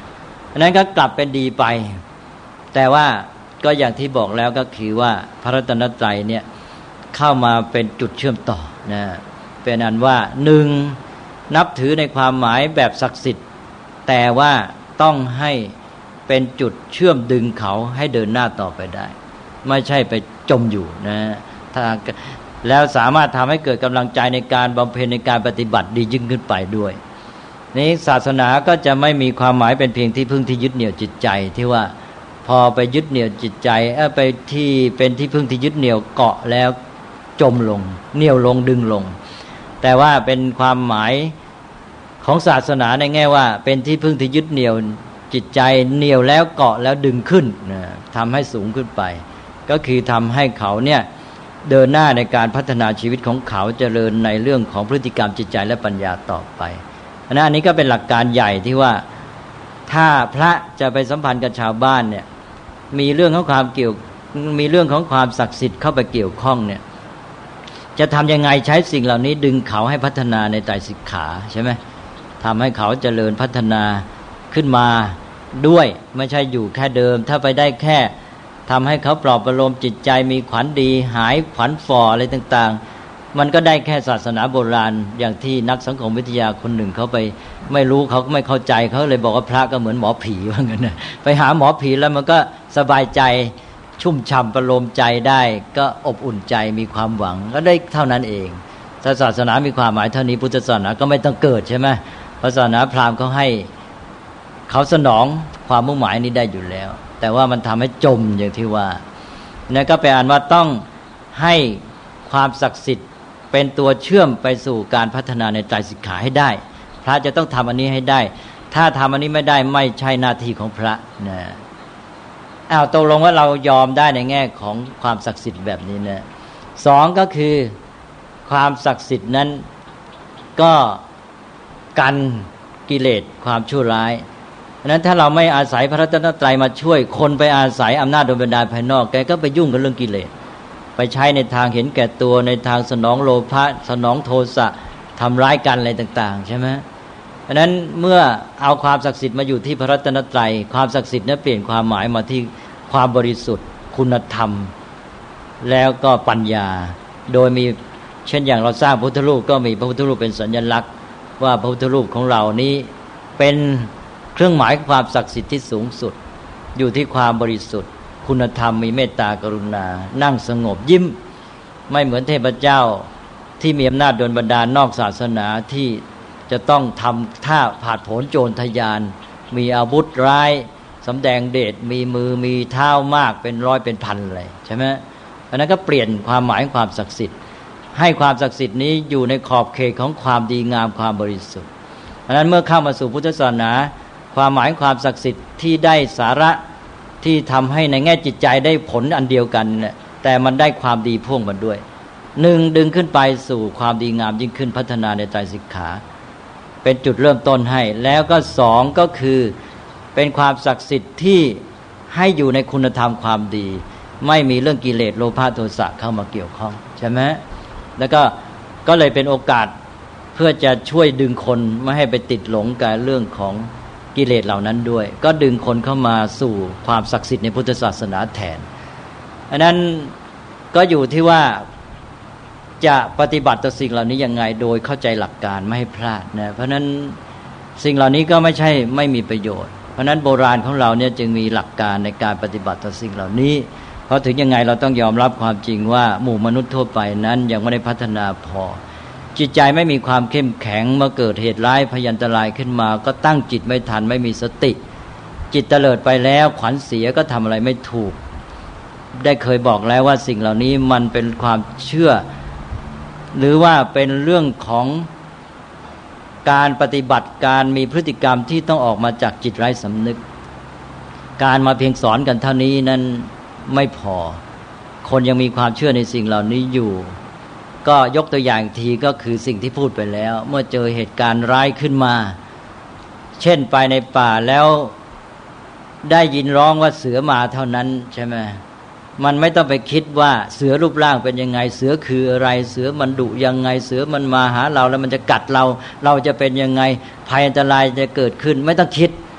อันนั้นก็กลับเป็นดีไปแต่ว่าก็อย่างที่บอกแล้วก็คือว่าพระรัตนตรัยเนี่ยเข้ามาเป็นจุดเชื่อมต่อนะเป็นอันว่าหนึ่งนับถือในความหมายแบบศักดิ์สิทธิ์แต่ว่าต้องให้เป็นจุดเชื่อมดึงเขาให้เดินหน้าต่อไปได้ไม่ใช่ไปจมอยู่นะถ้าแล้วสามารถทำให้เกิดกำลังใจในการบำเพ็ญในการปฏิบัติดียิ่งขึ้นไปด้วยนี้ศาสนาก็จะไม่มีความหมายเป็นเพียงที่พึ่งที่ยึดเหนี่ยวจิตใจที่ว่าพอไปยึดเหนี่ยวจิตใจเออไปที่เป็นที่พึ่งที่ยึดเหนี่ยวเกาะแล้วจมลงเหนี่ยวลงดึงลงแต่ว่าเป็นความหมายของศาสนาในแง่ว่าเป็นที่พึ่งที่ยึดเหนี่ยวจิตใจเหนี่ยวแล้วเกาะแล้วดึงขึ้นนะทำให้สูงขึ้นไปก็คือทำให้เขาเนี่ยเดินหน้าในการพัฒนาชีวิตของเขาเจริญในเรื่องของพฤติกรรมจิตใจและปัญญาต่อไปอันนี้ก็เป็นหลักการใหญ่ที่ว่าถ้าพระจะไปสัมพันธ์กับชาวบ้านเนี่ยมีเรื่องของความเกี่ยวมีเรื่องของความศักดิ์สิทธิ์เข้าไปเกี่ยวข้องเนี่ยจะทำยังไงใช้สิ่งเหล่านี้ดึงเขาให้พัฒนาในไตรสิกขาใช่ไหมทำให้เขาเจริญพัฒนาขึ้นมาด้วยไม่ใช่อยู่แค่เดิมถ้าไปได้แค่ทำให้เขาปลอบประโลมจิตใจมีขวัญดีหายขวัญฝ่ออะไรต่างๆมันก็ได้แค่ศาสนาโบราณอย่างที่นักสังคมวิทยาคนหนึ่งเขาไปไม่รู้เขาก็ไม่เข้าใจเขาเลยบอกว่าพระก็เหมือนหมอผีว่างั้นนะไปหาหมอผีแล้วมันก็สบายใจชุ่มฉ่ำประโลมใจได้ก็อบอุ่นใจมีความหวังก็ได้เท่านั้นเองถ้าศาสนามีความหมายเท่านี้พุทธศาสนาก็ไม่ต้องเกิดใช่ไหมศาสนาพราหมณ์เขาให้เขาสนองความมุ่งหมายนี้ได้อยู่แล้วแต่ว่ามันทำให้จมอย่างที่ว่านั่นก็แปลว่าต้องให้ความศักดิ์สิทธิ์เป็นตัวเชื่อมไปสู่การพัฒนาในไตรสิกขาให้ได้พระจะต้องทำอันนี้ให้ได้ถ้าทำอันนี้ไม่ได้ไม่ใช่หน้าที่ของพระนะอ้าวตกลงว่าเรายอมได้ในแง่ของความศักดิ์สิทธิ์แบบนี้นะสองก็คือความศักดิ์สิทธิ์นั้นก็กันกิเลสความชั่วร้ายเพราะนั้นถ้าเราไม่อาศัยพระรัตนตรัยมาช่วยคนไปอาศัยอำนาจโดยบันดาลภายนอกแกก็ไปยุ่งกับเรื่องกิเลสไปใช้ในทางเห็นแก่ตัวในทางสนองโลภะสนองโทสะทำร้ายกันอะไรต่างๆใช่ไหมเพราะนั้นเมื่อเอาความศักดิ์สิทธิ์มาอยู่ที่พระรัตนตรัยความศักดิ์สิทธิ์นั้นเปลี่ยนความหมายมาที่ความบริสุทธิ์คุณธรรมแล้วก็ปัญญาโดยมีเช่นอย่างเราสร้างพระพุทธรูปก็มีพระพุทธรูปเป็นสัญลักษณ์ว่าพระพุทธรูปของเรานี้เป็นเครื่องหมายความศักดิ์สิทธิ์ที่สูงสุดอยู่ที่ความบริสุทธิ์คุณธรรมมีเมตตากรุณานั่งสงบยิ้มไม่เหมือนเทพเจ้าที่มีอำนาจโดนบันดาลนอกศาสนาที่จะต้องทำท่าผาดโผนโจรทยานมีอาวุธร้ายสำแดงเดชมีมือมีเท้ามากเป็นร้อยเป็นพันเลยใช่ไหมอันนั้นก็เปลี่ยนความหมายความศักดิ์สิทธิ์ให้ความศักดิ์สิทธิ์นี้อยู่ในขอบเขตของความดีงามความบริสุทธิ์เพราะนั้นเมื่อเข้ามาสู่พุทธศาสนาความหมายความศักดิ์สิทธิ์ที่ได้สาระที่ทำให้ในแง่จิตใจได้ผลอันเดียวกันแต่มันได้ความดีพ่วงมาด้วยหนึ่งดึงขึ้นไปสู่ความดีงามยิ่งขึ้นพัฒนาในไตรสิกขาเป็นจุดเริ่มต้นให้แล้วก็สองก็คือเป็นความศักดิ์สิทธิ์ที่ให้อยู่ในคุณธรรมความดีไม่มีเรื่องกิเลสโลภะโทสะเข้ามาเกี่ยวข้องใช่ไหมแล้วก็ก็เลยเป็นโอกาสเพื่อจะช่วยดึงคนไม่ให้ไปติดหลงกับเรื่องของกิเลสเหล่านั้นด้วยก็ดึงคนเข้ามาสู่ความศักดิ์สิทธิ์ในพุทธศาสนาแทนอันนั้นก็อยู่ที่ว่าจะปฏิบัติต่อสิ่งเหล่านี้ยังไงโดยเข้าใจหลักการไม่ให้พลาดนะเพราะนั้นสิ่งเหล่านี้ก็ไม่ใช่ไม่มีประโยชน์เพราะนั้นโบราณของเราเนี่ยจึงมีหลักการในการปฏิบัติต่อสิ่งเหล่านี้เพราะถึงยังไงเราต้องยอมรับความจริงว่าหมู่มนุษย์ทั่วไปนั้นยังไม่ได้พัฒนาพอจิตใจไม่มีความเข้มแข็งเมื่อเกิดเหตุร้ายพยันตรายขึ้นมาก็ตั้งจิตไม่ทันไม่มีสติจิตเตลิดไปแล้วขวัญเสียก็ทำอะไรไม่ถูกได้เคยบอกแล้วว่าสิ่งเหล่านี้มันเป็นความเชื่อหรือว่าเป็นเรื่องของการปฏิบัติการมีพฤติกรรมที่ต้องออกมาจากจิตไร้สำนึกการมาเพียงสอนกันเท่านี้นั้นไม่พอคนยังมีความเชื่อในสิ่งเหล่านี้อยู่ก็ยกตัวอย่างทีก็คือสิ่งที่พูดไปแล้วเมื่อเจอเหตุการณ์ร้ายขึ้นมาเช่นไปในป่าแล้วได้ยินร้องว่าเสือมาเท่านั้นใช่ไหมมันไม่ต้องไปคิดว่าเสือรูปร่างเป็นยังไงเสือคืออะไรเสือมันดุยังไงเสือมันมาหาเราแล้วมันจะกัดเราเราจะเป็นยังไงภัยอันตรายจะเกิดขึ้นไม่ต้องคิด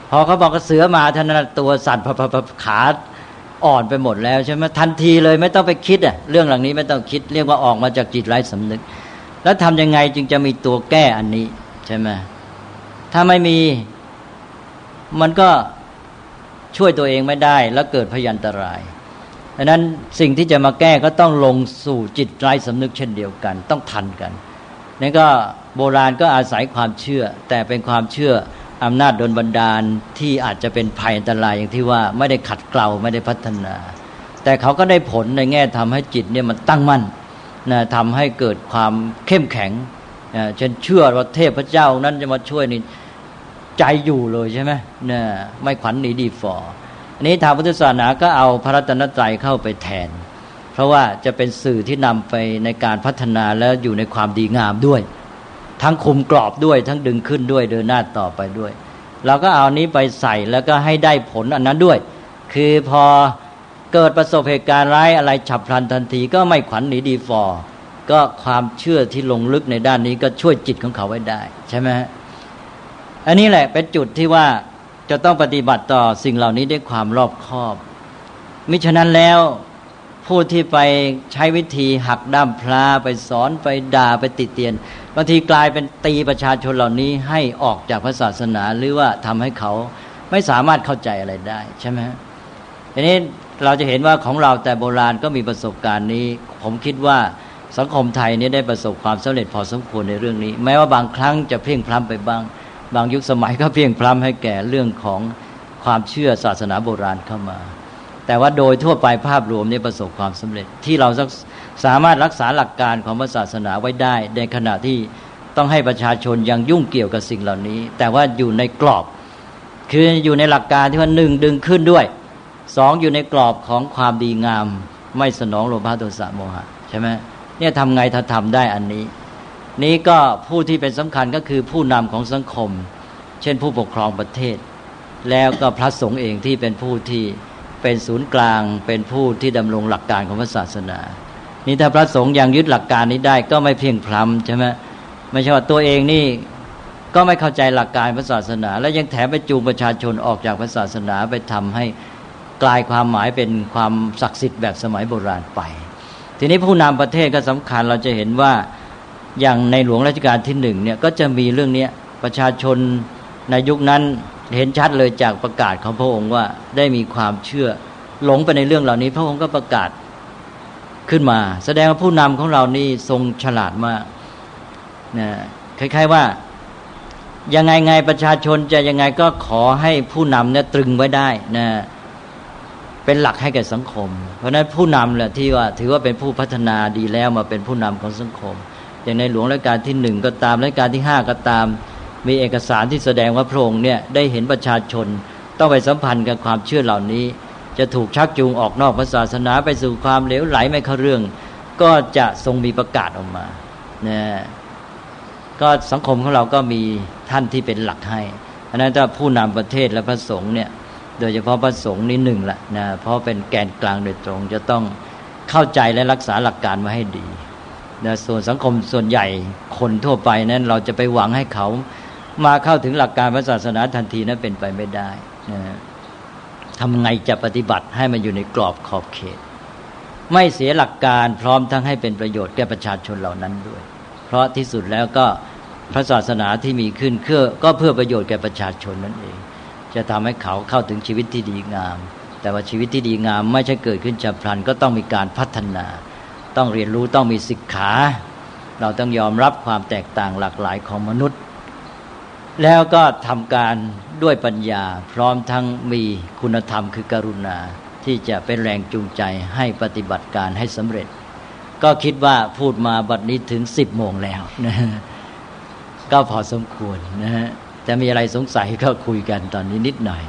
พอเขาบอกกระเสือมาท่านนั้นตัวสั่นขาอ่อนไปหมดแล้วใช่ไหมทันทีเลยไม่ต้องไปคิดอ่ะเรื่องเหล่านี้ไม่ต้องคิดเรียกว่าออกมาจากจิตไร้สำนึกแล้วทำยังไงจึงจะมีตัวแก้อันนี้ใช่ไหมถ้าไม่มีมันก็ช่วยตัวเองไม่ได้แล้วเกิดพยันตรายดังนั้นสิ่งที่จะมาแก้ก็ต้องลงสู่จิตไร้สำนึกเช่นเดียวกันต้องทันกันนั่นก็โบราณก็อาศัยความเชื่อแต่เป็นความเชื่ออำนาจดลบันดาลที่อาจจะเป็นภัยอันตรายอย่างที่ว่าไม่ได้ขัดเกลาไม่ได้พัฒนาแต่เขาก็ได้ผลในแง่ทำให้จิตเนี่ยมันตั้งมั่นนะทำให้เกิดความเข้มแข็งนะเช่นเชื่อว่าเทพเจ้านั้นจะมาช่วยนี่ใจอยู่เลยใช่ไหมนะไม่ขวัญหนีดีฝ่ออันนี้ทางพุทธศาสนาก็เอาพระรัตนตรัยเข้าไปแทนเพราะว่าจะเป็นสื่อที่นำไปในการพัฒนาและอยู่ในความดีงามด้วยทั้งคุมกรอบด้วยทั้งดึงขึ้นด้วยเดินหน้าต่อไปด้วยเราก็เอานี้ไปใส่แล้วก็ให้ได้ผลอันนั้นด้วยคือพอเกิดประสบเหตุการณ์ร้ายอะไรฉับพลันทันทีก็ไม่ขวัญหนีดีฝ่อก็ความเชื่อที่ลงลึกในด้านนี้ก็ช่วยจิตของเขาไว้ได้ใช่ไหมอันนี้แหละเป็นจุดที่ว่าจะต้องปฏิบัติต่อสิ่งเหล่านี้ด้วยความรอบคอบมิฉะนั้นแล้วผู้ที่ไปใช้วิธีหักด้ามพลาไปสอนไปด่าไปติเตียนบางทีกลายเป็นตีประชาชนเหล่านี้ให้ออกจากพระศาสนาหรือว่าทำให้เขาไม่สามารถเข้าใจอะไรได้ใช่ไหมทีนี้เราจะเห็นว่าของเราแต่โบราณก็มีประสบการณ์นี้ผมคิดว่าสังคมไทยนี้ได้ประสบความสำเร็จพอสมควรในเรื่องนี้แม้ว่าบางครั้งจะเพลียงพล้ำไปบ้างบางยุคสมัยก็เพลียงพล้ำให้แก่เรื่องของความเชื่อศาสนาโบราณเข้ามาแต่ว่าโดยทั่วไปภาพรวมนี้ประสบความสำเร็จที่เราสามารถรักษาหลักการของพระศาสนาไว้ได้ในขณะที่ต้องให้ประชาชนยังยุ่งเกี่ยวกับสิ่งเหล่านี้แต่ว่าอยู่ในกรอบคืออยู่ในหลักการที่ว่าหนึ่งดึงขึ้นด้วยสองอยู่ในกรอบของความดีงามไม่สนองโลภะโทสะโมหะใช่ไหมเนี่ยทำไงถ้าทำได้อันนี้นี้ก็ผู้ที่เป็นสำคัญก็คือผู้นำของสังคมเช่นผู้ปกครองประเทศแล้วก็พระสงฆ์เองที่เป็นผู้ที่เป็นศูนย์กลางเป็นผู้ที่ดำรงหลักการของพระศาสนานี่ถ้าพระสงฆ์ยังยึดหลักการนี้ได้ก็ไม่เพียงพล้ำใช่ไหมไม่ใช่ว่าตัวเองนี่ก็ไม่เข้าใจหลักการพระศาสนาแล้วยังแถมไปจูงประชาชนออกจากพระศาสนาไปทำให้กลายความหมายเป็นความศักดิ์สิทธิ์แบบสมัยโบราณไปทีนี้ผู้นำประเทศก็สำคัญเราจะเห็นว่าอย่างในหลวงรัชกาลที่หนึ่งเนี่ยก็จะมีเรื่องนี้ประชาชนในยุคนั้นเห็นชัดเลยจากประกาศของพระองค์ว่าได้มีความเชื่อหลงไปในเรื่องเหล่านี้พระองค์ก็ประกาศขึ้นมาแสดงว่าผู้นำของเรานี่ทรงฉลาดมากนะคล้ายๆว่ายังไงไงประชาชนจะยังไงก็ขอให้ผู้นำเนี่ยตรึงไว้ได้นะเป็นหลักให้แก่สังคมเพราะฉะนั้นผู้นำแหละที่ว่าถือว่าเป็นผู้พัฒนาดีแล้วมาเป็นผู้นำของสังคมอย่างในหลวงรัชกาลที่หนึ่งก็ตามรัชกาลที่ห้าก็ตามมีเอกสารที่แสดงว่าพระองค์เนี่ยได้เห็นประชาชนต้องไปสัมพันธ์กับความเชื่อเหล่านี้จะถูกชักจูงออกนอกพระศาสนาไปสู่ความเหลวไหลไม่เข้าเรื่องก็จะทรงมีประกาศออกมานะก็สังคมของเราก็มีท่านที่เป็นหลักให้อันนั้นถ้าผู้นำประเทศและพระสงฆ์เนี่ยโดยเฉพาะพระสงฆ์นี่หนึ่งละนะเพราะเป็นแกนกลางโดยตรงจะต้องเข้าใจและรักษาหลักการมาให้ดีนะส่วนสังคมส่วนใหญ่คนทั่วไปนั้นเราจะไปหวังให้เขามาเข้าถึงหลักการพระศาสนาทันทีนั้นเป็นไปไม่ได้นะทำไงจะปฏิบัติให้มันอยู่ในกรอบขอบเขตไม่เสียหลักการพร้อมทั้งให้เป็นประโยชน์แก่ประชาชนเหล่านั้นด้วยเพราะที่สุดแล้วก็พระศาสนาที่มีขึ้นเพื่อก็เพื่อประโยชน์แก่ประชาชนนั่นเองจะทำให้เขาเข้าถึงชีวิตที่ดีงามแต่ว่าชีวิตที่ดีงามไม่ใช่เกิดขึ้นฉับพลันก็ต้องมีการพัฒนาต้องเรียนรู้ต้องมีศิกขาเราต้องยอมรับความแตกต่างหลากหลายของมนุษย์แล้วก็ทำการด้วยปัญญาพร้อมทั้งมีคุณธรรมคือกรุณาที่จะเป็นแรงจูงใจให้ปฏิบัติการให้สำเร็จก็คิดว่าพูดมาบัดนี้ถึงสิบโมงแล้วนะก็พอสมควรนะฮะจะมีอะไรสงสัยก็คุยกันตอนนี้นิดหน่อย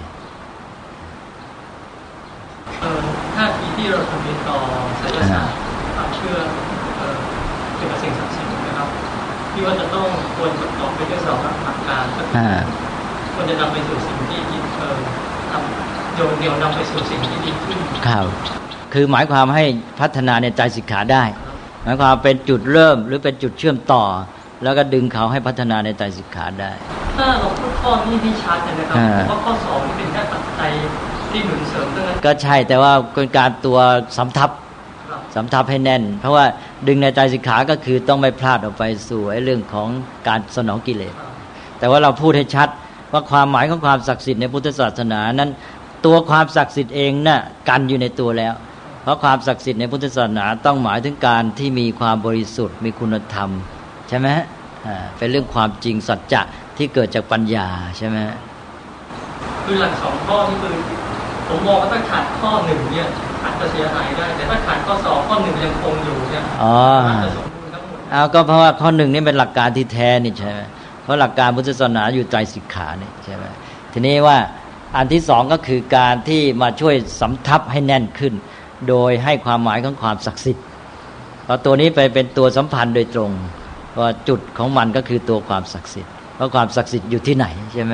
เอ่อท่าทีที่เราทำต่อไสยศาสตร์ความเชื่อเอ่อเกี่ยวกับสิ่งศักดิ์สิทธิ์นะครับที่ว่าจะต้องควรประกอบไปด้วยสองหลักการก็ควรจะนำไปสู่สิ่งที่เอ่อทำโยนเดียวนำไปสู่สิ่งที่ดีขึ้นครับคือหมายความให้พัฒนาในใจสิกขาได้หมายความเป็นจุดเริ่มหรือเป็นจุดเชื่อมต่อแล้วก็ดึงเขาให้พัฒนาในใจสิกขาได้ถ้าเราพูดข้อนี้ที่ชัดนะครับเพราะข้อสองนี่เป็นแค่ปัจจัยที่หนุนเสริมเท่านั้นก็ใช่แต่ว่าเป็นการตัวสำทับสำทับให้แน่นเพราะว่าดึงในไตรสิกขาก็คือต้องไม่พลาดออกไปสู่ไอ้เรื่องของการสนองกิเลสแต่ว่าเราพูดให้ชัดว่าความหมายของความศักดิ์สิทธิ์ในพุทธศาสนานั้นตัวความศักดิ์สิทธิ์เองน่ะกันอยู่ในตัวแล้วเพราะความศักดิ์สิทธิ์ในพุทธศาสนาต้องหมายถึงการที่มีความบริสุทธิ์มีคุณธรรมใช่ไหมอ่าเป็นเรื่องความจริงสัจจะที่เกิดจากปัญญาใช่ไหมคือหลักสองข้อที่คือผมมองว่าถ้าขาดข้อหนึ่งเนี่ยอาจจะเสียหายได้แต่ถ้าขาดข้อสองข้อหนึ่งยังคงอยู่เนี่ยอ๋อจะสมบูรณ์ทั้งหมดเอาก็เพราะว่าข้อหนึ่งนี่เป็นหลักการที่แท้นี่ใช่ไหมเพราะหลักการพุทธศาสนาอยู่ไตรสิกขานี่ใช่ไหมทีนี้ว่าอันที่สองก็คือการที่มาช่วยสำทับให้แน่นขึ้นโดยให้ความหมายของความศักดิ์สิทธิ์เพราะตัวนี้ไปเป็นตัวสัมพันธ์โดยตรงว่าจุดของมันก็คือตัวความศักดิ์สิทธิ์เพราะความศักดิ์สิทธิ์อยู่ที่ไหนใช่ไหม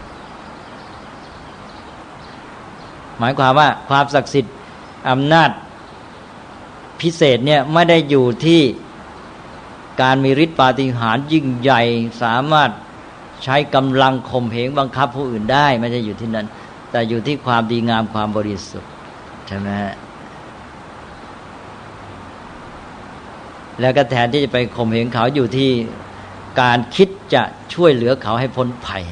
หมายความว่าความศักดิ์สิทธิ์อำนาจพิเศษเนี่ยไม่ได้อยู่ที่การมีฤทธิ์ปาฏิหาริย์ยิ่งใหญ่สามารถใช้กำลังข่มเหงบังคับผู้อื่นได้ไม่ใช่อยู่ที่นั้นแต่อยู่ที่ความดีงามความบริสุทธิ์ใช่ไหมแล้วก็แทนที่จะไปข่มเหงเขาอยู่ที่การคิดจะช่วยเหลือเขาให้พ้นภัย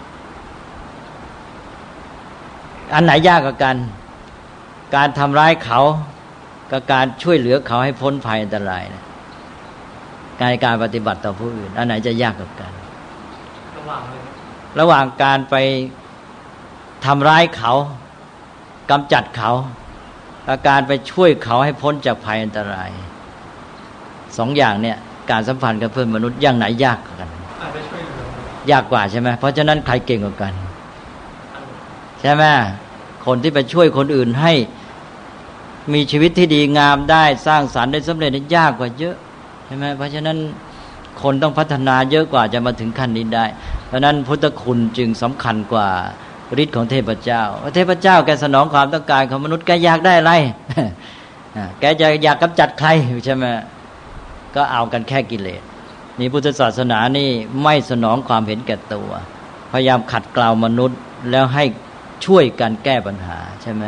อันไหนยากกว่ากันการทำร้ายเขากับการช่วยเหลือเขาให้พ้นภัยอันตรายนะการการปฏิบัติต่อผู้อื่นอันไหนจะยากกว่ากันระหว่างระหว่างการไปทำร้ายเขากำจัดเขากับการไปช่วยเขาให้พ้นจากภัยอันตรายสองอย่างเนี่ยการสัมพันธ์กับเพื่อนมนุษย์อย่างไหนยากกว่ากันยากกว่าใช่ไหมเพราะฉะนั้นใครเก่งกว่ากันใช่ไหมคนที่ไปช่วยคนอื่นให้มีชีวิตที่ดีงามได้สร้างสรรค์ได้สำเร็จนี่ยากกว่าเยอะใช่ไหมเพราะฉะนั้นคนต้องพัฒนาเยอะกว่าจะมาถึงขั้นนี้ได้เพราะนั้นพุทธคุณจึงสำคัญกว่าฤทธิ์ของเทพเจ้าเทพเจ้าแกสนองความต้องการของมนุษย์แกอยากได้อะไรแกจะอยากกำจัดใครใช่ไหมก็เอากันแค่กิเลสนี่พุทธศาสนานี่ไม่สนองความเห็นแก่ตัวพยายามขัดเกลามนุษย์แล้วให้ช่วยกันแก้ปัญหาใช่ไหม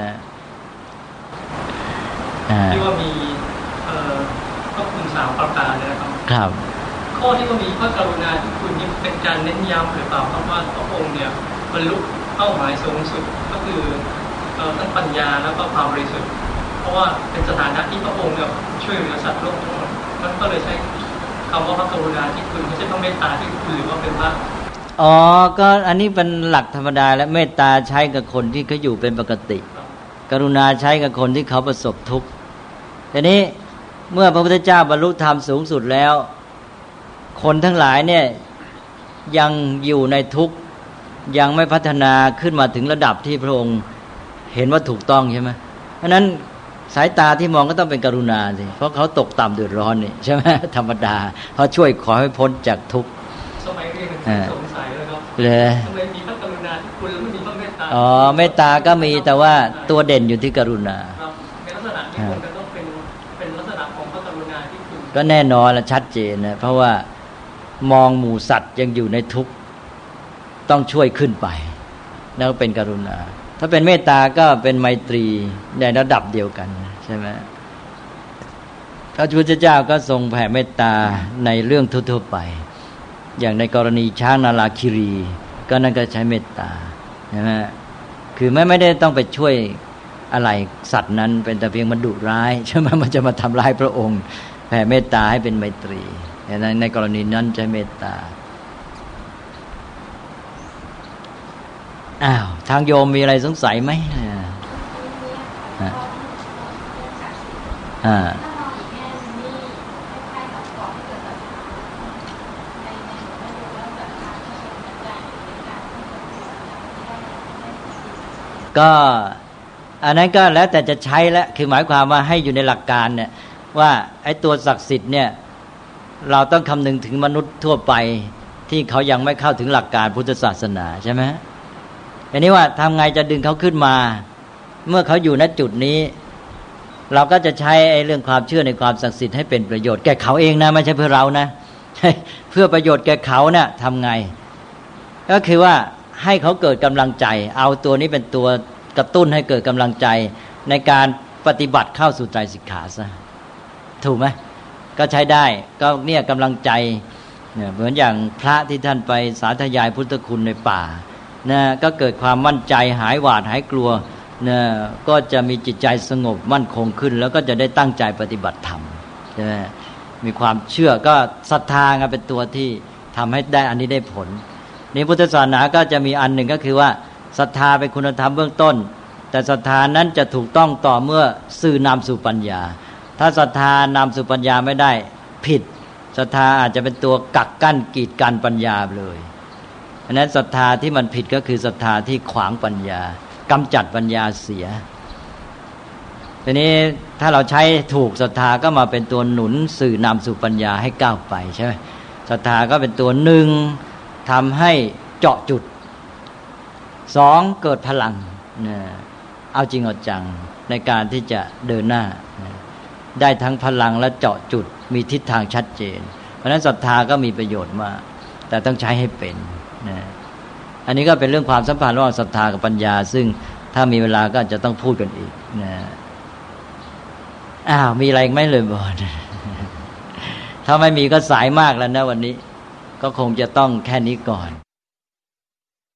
ที่ว่ามีพระคุณสามประการเลยนะครับครับข้อที่ว่ามีพระกรุณาที่คุณนี่เป็นการเน้นย้ำหรือเปล่าเพราะว่าพระองค์เนี่ยบรรลุเป้าหมายสูงสุดก็คือทั้งปัญญาแล้วก็ความบริสุทธิ์เพราะว่าเป็นสถานะที่พระองค์เนี่ยช่วยเหลือสัตว์โลกทั้งหมดมันก็เลยใช้คำว่าพระกรุณาที่คุณไม่ใช่พระเมตตาที่คุณหรือว่าเป็นพระอ๋อก็อันนี้เป็นหลักธรรมดาและเมตตาใช้กับคนที่เขาอยู่เป็นปกติกรุณาใช้กับคนที่เขาประสบทุกข์ทีนี้เมื่อพระพุทธเจ้าบรรลุธรรมสูงสุดแล้วคนทั้งหลายเนี่ยยังอยู่ในทุกข์ยังไม่พัฒนาขึ้นมาถึงระดับที่พระองค์เห็นว่าถูกต้องใช่ไหมเพราะนั้นสายตาที่มองก็ต้องเป็นกรุณาสิเพราะเขาตกต่ำเดือดร้อนนี่ใช่ไหมธรรมดาเขาช่วยขอให้พ้นจากทุกข์สมัยเรียนสงสัยเลยครับเลยทำไมมีพระกรุณาที่คุณแล้วไม่มีพระเมตตาอ๋อเมตตาก็มีแต่ว่าตัวเด่นอยู่ที่กรุณาในลักษณะที่คุณก็ต้องเป็นเป็นลักษณะของพระกรุณาที่คุณก็แน่นอนและชัดเจนนะเพราะว่ามองหมู่สัตว์ยังอยู่ในทุกข์ต้องช่วยขึ้นไปแล้วเป็นกรุณาถ้าเป็นเมตตาก็เป็นไมตรีในระดับเดียวกันใช่ไหมพระพุทธเจ้าก็ทรงแผ่เมตตาในเรื่องทั่วๆไปอย่างในกรณีช้างนาลาคิรีก็นั่นก็ใช้เมตตาใช่ไหมคือไม่ไม่ได้ต้องไปช่วยอะไรสัตว์นั้นเป็นแต่เพียงมันดุร้ายใช่ไหมมันจะมาทำร้ายพระองค์แผ่เมตตาให้เป็นไมตรีในในกรณีนั้นใช้เมตตาอ้าวทางโยมมีอะไรสงสัยไหมอ่าก็อันนั้นก็แล้วแต่จะใช้แล้วคือหมายความว่าให้อยู่ในหลักการเนี่ยว่าไอ้ตัวศักดิ์สิทธิ์เนี่ยเราต้องคำนึงถึงมนุษย์ทั่วไปที่เขายังไม่เข้าถึงหลักการพุทธศาสนาใช่ไหมอันนี้ว่าทำไงจะดึงเขาขึ้นมาเมื่อเขาอยู่ณจุดนี้เราก็จะใช้ไอ้เรื่องความเชื่อในความศักดิ์สิทธิ์ให้เป็นประโยชน์แก่เขาเองนะไม่ใช่เพื่อเรานะเพื่อประโยชน์แก่เขาเนี่ยทำไงก็คือว่าให้เขาเกิดกำลังใจเอาตัวนี้เป็นตัวกระตุ้นให้เกิดกำลังใจในการปฏิบัติเข้าสู่ไตรสิกขาซะถูกไหมก็ใช้ได้ก็เนี่ยกำลังใจเนี่ยเหมือนอย่างพระที่ท่านไปสาธยายพุทธคุณในป่านะก็เกิดความมั่นใจหายหวาดหายกลัวนะก็จะมีจิตใจสงบมั่นคงขึ้นแล้วก็จะได้ตั้งใจปฏิบัติธรรมใช่ไหมมีความเชื่อก็ศรัทธาเป็นตัวที่ทำให้ได้อันนี้ได้ผลนี่พุทธศาสนาก็จะมีอันหนึ่งก็คือว่าศรัทธาเป็นคุณธรรมเบื้องต้นแต่ศรัทธานั้นจะถูกต้องต่อเมื่อสื่อนำสู่ปัญญาถ้าศรัทธานำสู่ปัญญาไม่ได้ผิดศรัทธาอาจจะเป็นตัวกักกั้นกีดกันปัญญาเลยเพราะนั้นศรัทธาที่มันผิดก็คือศรัทธาที่ขวางปัญญากำจัดปัญญาเสียทีนี้ถ้าเราใช้ถูกศรัทธาก็มาเป็นตัวหนุนสื่อนำสู่ปัญญาให้ก้าวไปใช่ไหมศรัทธาก็เป็นตัวหนึ่งทำให้เจาะจุดสองเกิดพลังนะเอาจริงเอาจังในการที่จะเดินหน้านะได้ทั้งพลังและเจาะจุดมีทิศทางชัดเจนเพราะฉะนั้นศรัทธาก็มีประโยชน์มากแต่ต้องใช้ให้เป็นนะอันนี้ก็เป็นเรื่องความสัมพันธ์ระหว่างศรัทธากับปัญญาซึ่งถ้ามีเวลาก็จะต้องพูดกันอีกนะอ้าวมีอะไรไหมเลยบอลถ้าไม่มีก็สายมากแล้วนะวันนี้ก็คงจะต้องแค่นี้ก่อน